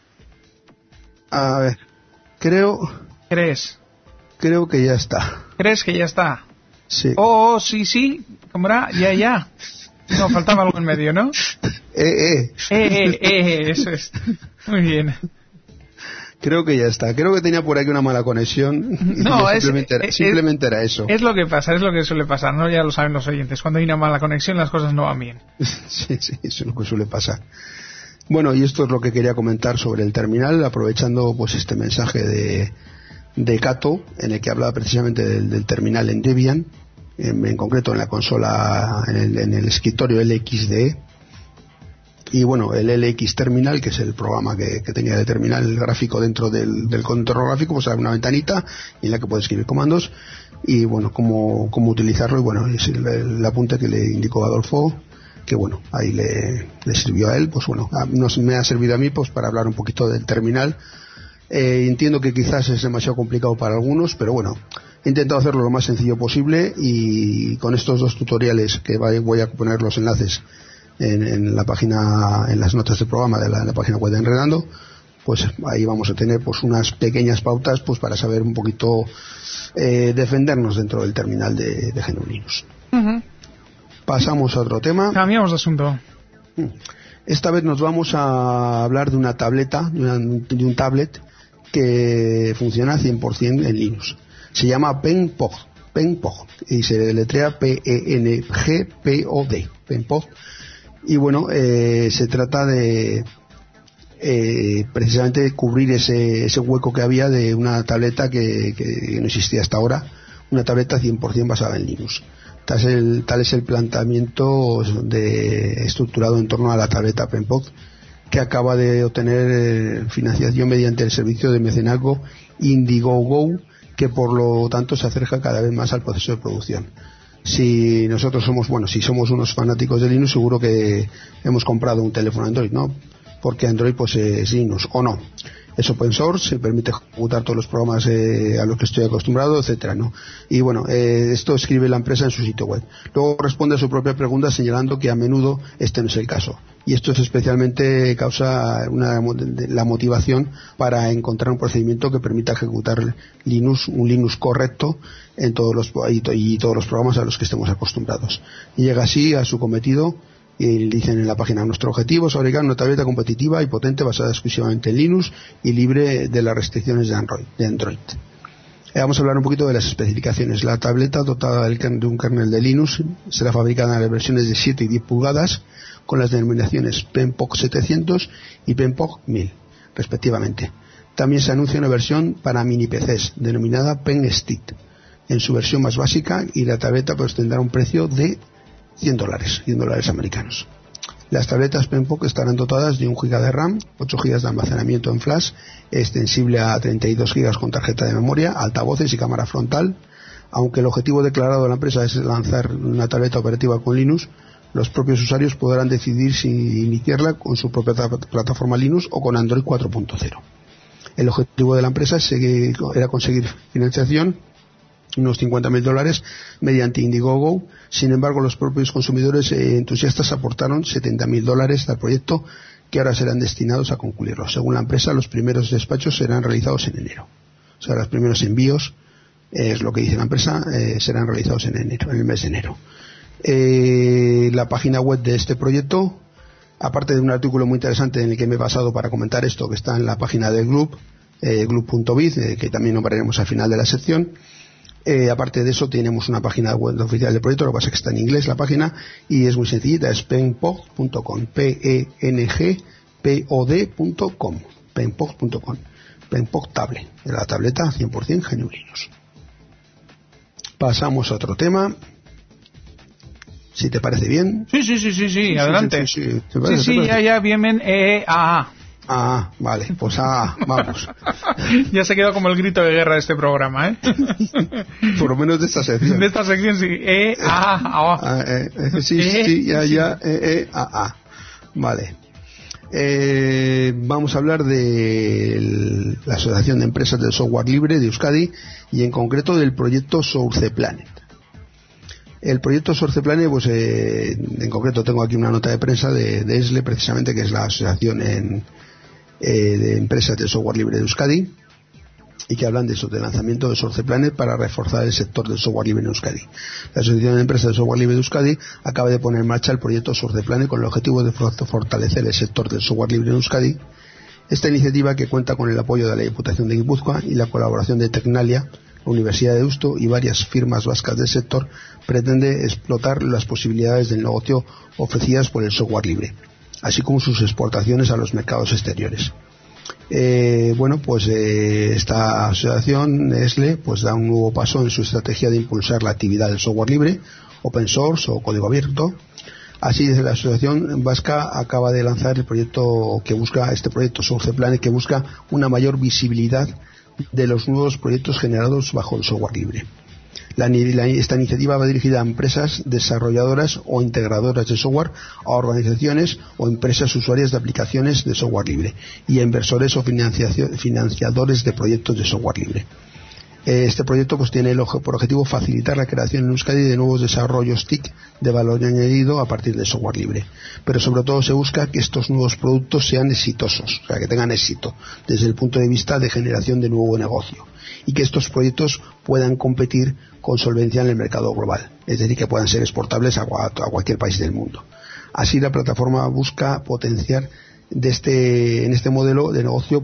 Speaker 7: A ver, creo...
Speaker 3: ¿Crees?
Speaker 7: Creo que ya está.
Speaker 3: ¿Crees que ya está?
Speaker 7: Sí.
Speaker 3: Oh, oh, sí, sí. ¿Cómo era? Ya, ya. No, faltaba algo en medio, ¿no?
Speaker 7: Eh, eh.
Speaker 3: Eh, eh, eh, eso es. Muy bien.
Speaker 7: Creo que ya está. Creo que tenía por aquí una mala conexión.
Speaker 3: No, es,
Speaker 7: simplemente, era,
Speaker 3: es,
Speaker 7: simplemente era eso.
Speaker 3: Es lo que pasa, es lo que suele pasar, ¿no? Ya lo saben los oyentes. Cuando hay una mala conexión las cosas no van bien.
Speaker 7: Sí, sí, eso es lo que suele pasar. Bueno, y esto es lo que quería comentar sobre el terminal, aprovechando pues este mensaje de, de Cato, en el que hablaba precisamente del, del terminal en Debian, en, en concreto en la consola, en el, en el escritorio L X D E. Y bueno, el L X Terminal, que es el programa que, que tenía de terminal el gráfico dentro del, del control gráfico, pues hay una ventanita en la que puedes escribir comandos y bueno, cómo, cómo utilizarlo. Y bueno, es el, el apunte que le indicó Adolfo, que bueno, ahí le, le sirvió a él, pues bueno, a, nos, me ha servido a mí pues para hablar un poquito del terminal. Eh, entiendo que quizás es demasiado complicado para algunos, pero bueno, he intentado hacerlo lo más sencillo posible y con estos dos tutoriales que voy a poner los enlaces En, en la página, en las notas del programa de la, la página web de Enredando, pues ahí vamos a tener pues unas pequeñas pautas pues para saber un poquito eh, defendernos dentro del terminal de, de G N U Linux. Uh-huh. Pasamos a otro tema.
Speaker 3: Cambiamos de asunto.
Speaker 7: Esta vez nos vamos a hablar de una tableta, de, una, de un tablet que funciona cien por ciento en Linux. Se llama PenPod, PenPod y se deletrea P E N G P O D, PenPod. Y bueno, eh, se trata de eh, precisamente cubrir ese, ese hueco que había de una tableta que, que no existía hasta ahora, una tableta cien por ciento basada en Linux. Tal es el, tal es el planteamiento de, estructurado en torno a la tableta PenPod, que acaba de obtener eh, financiación mediante el servicio de mecenazgo Indiegogo, que por lo tanto se acerca cada vez más al proceso de producción. Si nosotros somos, bueno, si somos unos fanáticos de Linux, seguro que hemos comprado un teléfono Android, ¿no? Porque Android pues es Linux, o no. Es open source, se permite ejecutar todos los programas eh, a los que estoy acostumbrado, etcétera, ¿no? Y bueno, eh, esto escribe la empresa en su sitio web. Luego responde a su propia pregunta señalando que a menudo este no es el caso. Y esto es especialmente causa una, la motivación para encontrar un procedimiento que permita ejecutar Linux, un Linux correcto en todos los y, y todos los programas a los que estemos acostumbrados. Y llega así a su cometido. Y dicen en la página: nuestro objetivo es fabricar una tableta competitiva y potente basada exclusivamente en Linux y libre de las restricciones de Android. De Android. Eh, vamos a hablar un poquito de las especificaciones. La tableta, dotada de un kernel de Linux, será fabricada en las versiones de siete y diez pulgadas con las denominaciones PenPod setecientos y PenPod mil, respectivamente. También se anuncia una versión para mini P Cs denominada PenStick en su versión más básica, y la tableta pues tendrá un precio de cien dólares, cien dólares americanos. Las tabletas PenPod estarán dotadas de un giga de RAM, ocho gigas de almacenamiento en flash, extensible a treinta y dos gigas con tarjeta de memoria, altavoces y cámara frontal. Aunque el objetivo declarado de la empresa es lanzar una tableta operativa con Linux, los propios usuarios podrán decidir si iniciarla con su propia plataforma Linux o con Android cuatro punto cero. El objetivo de la empresa era conseguir financiación, unos cincuenta mil dólares, mediante Indiegogo. Sin embargo, los propios consumidores eh, entusiastas aportaron setenta mil dólares al proyecto, que ahora serán destinados a concluirlo. Según la empresa, los primeros despachos serán realizados en enero. O sea, los primeros envíos, eh, es lo que dice la empresa, eh, serán realizados en enero, en el mes de enero. Eh, la página web de este proyecto, aparte de un artículo muy interesante en el que me he basado para comentar esto, que está en la página del Glub, eh, glub punto biz, eh, que también nombraremos al final de la sección. Eh, aparte de eso, tenemos una página web oficial del proyecto, lo que pasa es que está en inglés la página, y es muy sencillita, es penpod punto com, P E N G P O D punto com, penpod punto com, PenPod Tablet, de la tableta cien por ciento G N U Linux. Pasamos a otro tema, si te parece bien.
Speaker 3: Sí, sí, sí, sí, sí, adelante.
Speaker 7: Sí, sí, sí,
Speaker 3: sí,
Speaker 7: parece,
Speaker 3: sí, sí ya, ya, bien, bien, eh, ah,
Speaker 7: Ah, vale, pues ah, vamos.
Speaker 3: Ya se quedó como el grito de guerra de este programa, ¿eh?
Speaker 7: Por lo menos de esta sección.
Speaker 3: De esta sección, sí. Eh, ah, ah,
Speaker 7: ah. Eh, eh, sí, eh, sí, ya, ya, eh, eh, ah, ah. Vale. Eh, vamos a hablar de el, la Asociación de Empresas del Software Libre de Euskadi, y en concreto del proyecto SourcePlanet. El proyecto SourcePlane, pues eh, en concreto tengo aquí una nota de prensa de, de ESLE, precisamente, que es la asociación en, eh, de empresas de software libre de Euskadi, y que hablan de eso, del lanzamiento de SourcePlane para reforzar el sector del software libre en Euskadi. La Asociación de Empresas de Software Libre de Euskadi acaba de poner en marcha el proyecto SourcePlane con el objetivo de fortalecer el sector del software libre en Euskadi. Esta iniciativa, que cuenta con el apoyo de la Diputación de Guipúzcoa y la colaboración de Tecnalia, la Universidad de Deusto y varias firmas vascas del sector, pretende explotar las posibilidades del negocio ofrecidas por el software libre, así como sus exportaciones a los mercados exteriores. Eh, bueno, pues eh, esta asociación ESLE pues da un nuevo paso en su estrategia de impulsar la actividad del software libre, open source o código abierto. Así, desde la asociación vasca acaba de lanzar el proyecto que busca, este proyecto SourcePlane, que busca una mayor visibilidad de los nuevos proyectos generados bajo el software libre. La, la, esta iniciativa va dirigida a empresas desarrolladoras o integradoras de software, a organizaciones o empresas usuarias de aplicaciones de software libre y a inversores o financiadores de proyectos de software libre. Este proyecto pues tiene el ojo, por objetivo facilitar la creación en Euskadi de nuevos desarrollos T I C de valor añadido a partir del software libre, pero sobre todo se busca que estos nuevos productos sean exitosos, o sea, que tengan éxito desde el punto de vista de generación de nuevo negocio, y que estos proyectos puedan competir con solvencia en el mercado global, es decir, que puedan ser exportables a, a cualquier país del mundo. Así, la plataforma busca potenciar de este, en este modelo de negocio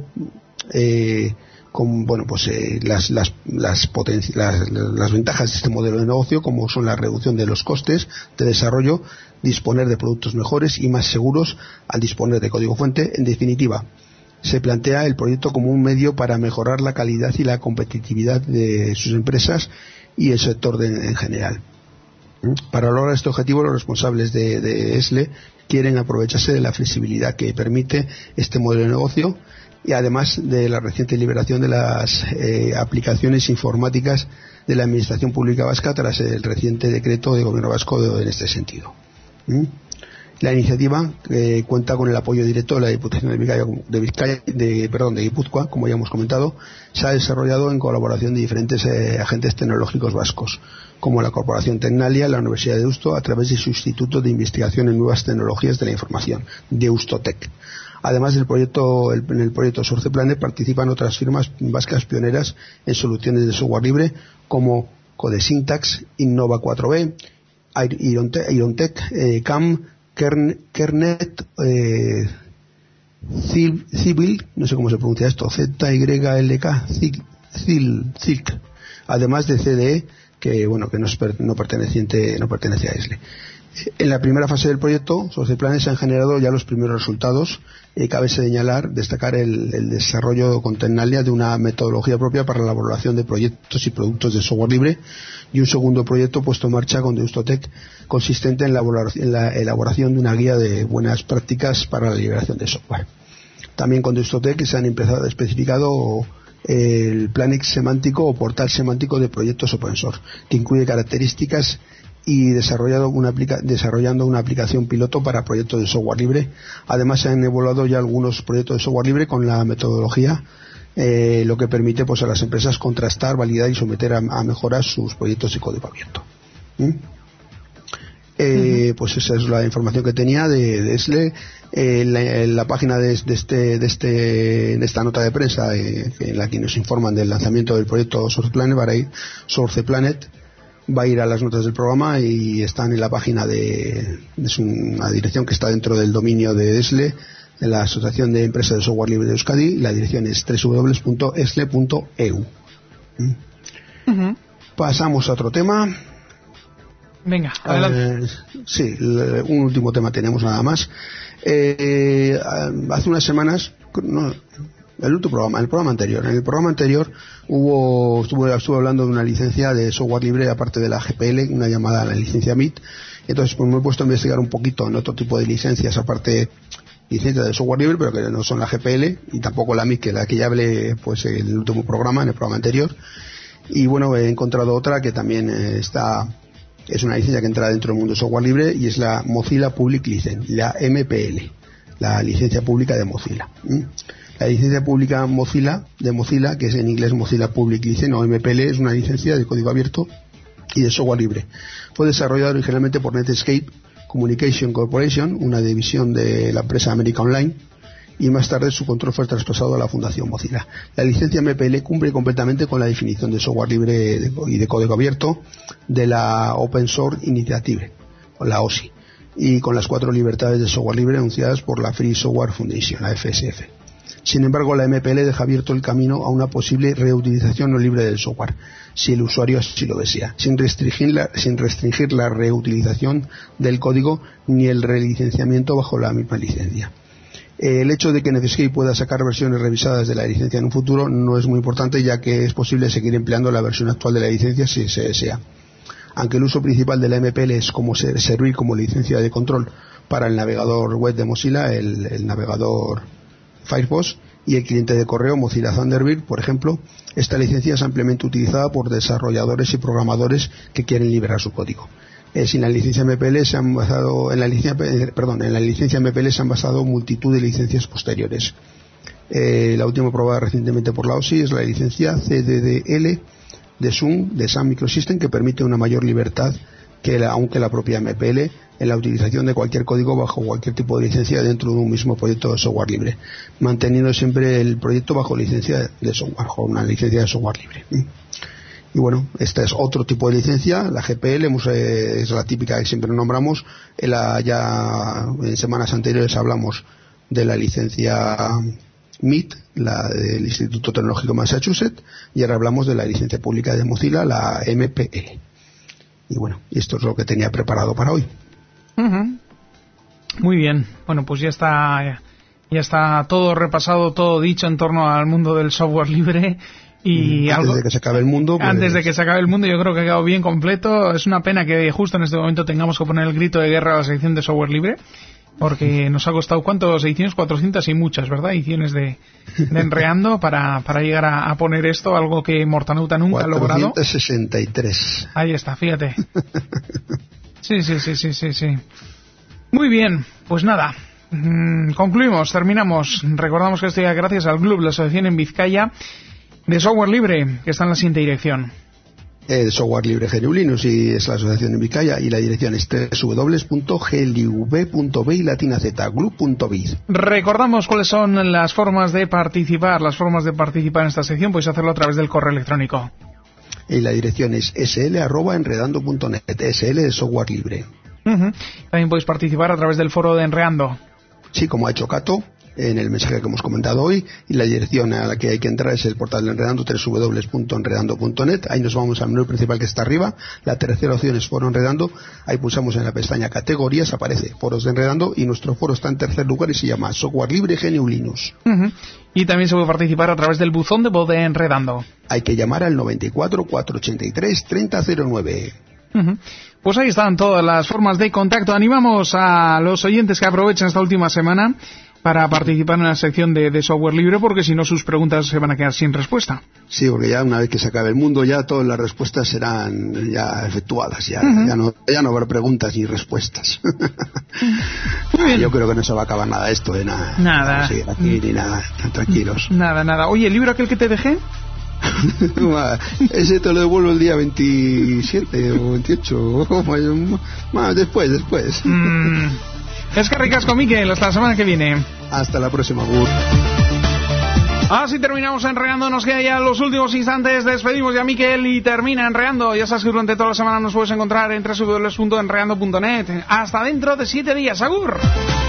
Speaker 7: eh, con bueno pues eh, las las las, potenci- las las ventajas de este modelo de negocio, como son la reducción de los costes de desarrollo, disponer de productos mejores y más seguros al disponer de código fuente. En definitiva, se plantea el proyecto como un medio para mejorar la calidad y la competitividad de sus empresas y el sector de, en general. Para lograr este objetivo, los responsables de, de ESLE quieren aprovecharse de la flexibilidad que permite este modelo de negocio, y además de la reciente liberación de las eh, aplicaciones informáticas de la Administración Pública Vasca tras el reciente decreto de Gobierno vasco de, en este sentido. ¿Mm? La iniciativa eh, cuenta con el apoyo directo de la Diputación de Vizcaya, de, Vizcaya, de, perdón, de Guipúzcoa, como ya hemos comentado. Se ha desarrollado en colaboración de diferentes eh, agentes tecnológicos vascos, como la Corporación Tecnalia, la Universidad de Deusto, a través de su Instituto de Investigación en Nuevas Tecnologías de la Información, Deustotec. Además del proyecto, el, en el proyecto SourcePlane participan otras firmas vascas pioneras en soluciones de software libre, como Codesyntax, Innova cuatro B, Irontech, eh, C A M, Kern, Kernet, eh, Civil, no sé cómo se pronuncia esto, Z Y L K, Zilk, además de C D E, que bueno, que no es per, no perteneciente, no pertenece a ESLE. En la primera fase del proyecto, SourcePlane, se han generado ya los primeros resultados. Eh, cabe señalar, destacar el, el desarrollo con Tecnalia de una metodología propia para la elaboración de proyectos y productos de software libre, y un segundo proyecto puesto en marcha con Deustotec, consistente en la, en la elaboración de una guía de buenas prácticas para la liberación de software. También con Deustotec se han empezado a especificado el Planix semántico o portal semántico de proyectos open source, que incluye características y desarrollado una aplica- desarrollando una aplicación piloto para proyectos de software libre. Además, se han evaluado ya algunos proyectos de software libre con la metodología, eh, lo que permite pues a las empresas contrastar, validar y someter a, a mejoras sus proyectos de código abierto. ¿Mm? Eh, uh-huh. Pues esa es la información que tenía de, de ESLE. Eh, la, en la página de, de, este, de, este, de esta nota de prensa, eh, en la que nos informan del lanzamiento del proyecto SourcePlane, va a ir SourcePlanet, va a ir a las notas del programa y están en la página de, es una dirección que está dentro del dominio de ESLE, de la Asociación de Empresas de Software Libre de Euskadi. La dirección es doble u doble u doble u punto esle punto e u. ¿Mm? Uh-huh. Pasamos a otro tema.
Speaker 3: Venga, adelante.
Speaker 7: Eh, sí, un último tema tenemos nada más. Eh, hace unas semanas, no, el último programa, el programa anterior, en el programa anterior hubo, estuve, estuve hablando de una licencia de software libre aparte de la G P L, una llamada a la licencia M I T. Entonces, pues me he puesto a investigar un poquito en otro tipo de licencias, aparte licencias de software libre, pero que no son la G P L y tampoco la M I T, que la que ya hablé pues en el último programa, en el programa anterior. Y bueno, he encontrado otra que también eh, está, es una licencia que entra dentro del mundo del software libre, y es la Mozilla Public License, la M P L, la licencia pública de Mozilla. ¿Mm? La licencia pública Mozilla, de Mozilla, que es en inglés Mozilla Public License o M P L, es una licencia de código abierto y de software libre. Fue desarrollado originalmente por Netscape Communication Corporation, una división de la empresa América Online, y más tarde su control fue traspasado a la Fundación Mozilla. La licencia M P L cumple completamente con la definición de software libre y de código abierto de la Open Source Initiative, o la O S I, y con las cuatro libertades de software libre anunciadas por la Free Software Foundation, la F S F. Sin embargo, la M P L deja abierto el camino a una posible reutilización no libre del software, si el usuario así lo desea, sin restringir la, sin restringir la reutilización del código ni el relicenciamiento bajo la misma licencia. El hecho de que Netscape pueda sacar versiones revisadas de la licencia en un futuro no es muy importante, ya que es posible seguir empleando la versión actual de la licencia si se desea. Aunque el uso principal de la M P L es como ser, servir como licencia de control para el navegador web de Mozilla, el, el navegador Firefox y el cliente de correo Mozilla Thunderbird, por ejemplo, esta licencia es ampliamente utilizada por desarrolladores y programadores que quieren liberar su código. Eh, sin la licencia M P L se han basado en la licencia, eh, perdón, en la licencia M P L se han basado multitud de licencias posteriores. Eh, la última aprobada recientemente por la O S I es la licencia C D D L de Sun de Sun Microsystem, que permite una mayor libertad que la, aunque la propia M P L, en la utilización de cualquier código bajo cualquier tipo de licencia dentro de un mismo proyecto de software libre, manteniendo siempre el proyecto bajo licencia de software, bajo una licencia de software libre. Y bueno, esta es otro tipo de licencia, la G P L, eh, es la típica que siempre nombramos. En la, ya en semanas anteriores hablamos de la licencia M I T, la del Instituto Tecnológico de Massachusetts, y ahora hablamos de la licencia pública de Mozilla, la M P L. Y bueno, esto es lo que tenía preparado para hoy.
Speaker 3: Uh-huh. Muy bien, bueno, pues ya está, ya, ya está todo repasado, todo dicho en torno al mundo del software libre. Y
Speaker 7: antes
Speaker 3: algo,
Speaker 7: de que se acabe el mundo pues...
Speaker 3: antes de que se acabe el mundo yo creo que ha quedado bien completo. Es una pena que justo en este momento tengamos que poner el grito de guerra a la sección de software libre, porque nos ha costado, ¿cuántos? Ediciones, cuatrocientas y muchas, ¿verdad? Ediciones de, de Enreando para, para llegar a, a poner esto, algo que Mortanauta nunca ha logrado.
Speaker 7: cuatrocientos sesenta y tres.
Speaker 3: Ahí está, fíjate. Sí, sí, sí, sí, sí, sí. Muy bien, pues nada, mmm, concluimos, terminamos. Recordamos que esto ya gracias al Club, la asociación en Vizcaya de software libre, que está en la siguiente dirección.
Speaker 7: El software libre G N U Linux, y es la asociación en Vizcaya, y la dirección es doble u doble u doble u punto g l u v punto b y latina z glub punto biz.
Speaker 3: Recordamos cuáles son las formas de participar, las formas de participar en esta sección. Podéis hacerlo a través del correo electrónico.
Speaker 7: Y la dirección es sl arroba enredando punto net, sl de software libre.
Speaker 3: Uh-huh. También podéis participar a través del foro de Enreando.
Speaker 7: Sí, como ha hecho Cato en el mensaje que hemos comentado hoy, y la dirección a la que hay que entrar es el portal de Enredando, doble u doble u doble u punto enredando punto net. Ahí nos vamos al menú principal que está arriba. La tercera opción es Foro Enredando. Ahí pulsamos en la pestaña Categorías, aparece Foros de Enredando, y nuestro foro está en tercer lugar y se llama Software Libre G N U Linux.
Speaker 3: Uh-huh. Y también se puede participar a través del buzón de voz de Enredando.
Speaker 7: Hay que llamar al noventa y cuatro, cuatrocientos ochenta y tres, treinta cero nueve.
Speaker 3: Uh-huh. Pues ahí están todas las formas de contacto. Animamos a los oyentes que aprovechen esta última semana para participar en la sección de, de software libre, porque si no sus preguntas se van a quedar sin respuesta.
Speaker 7: Sí, porque ya una vez que se acabe el mundo, ya todas las respuestas serán ya efectuadas, ya, uh-huh. ya, no, ya no habrá preguntas ni respuestas. Yo creo que no se va a acabar nada esto, ¿eh? Nada.
Speaker 3: Nada.
Speaker 7: No, sí, aquí ni nada, tranquilos.
Speaker 3: Nada, nada. Oye, ¿el libro aquel que te dejé?
Speaker 7: Ese te lo devuelvo el día veintisiete o veintiocho. Más después, después.
Speaker 3: Mm. Es que ricasco, Miquel. Hasta la semana que viene.
Speaker 7: Hasta la próxima, Gur.
Speaker 3: Así terminamos Enreando. Nos queda ya los últimos instantes. Despedimos ya a Miquel y termina Enreando. Ya sabes que durante toda la semana nos puedes encontrar en doble u doble u doble u punto enreando punto net. Hasta dentro de siete días. ¡Agur!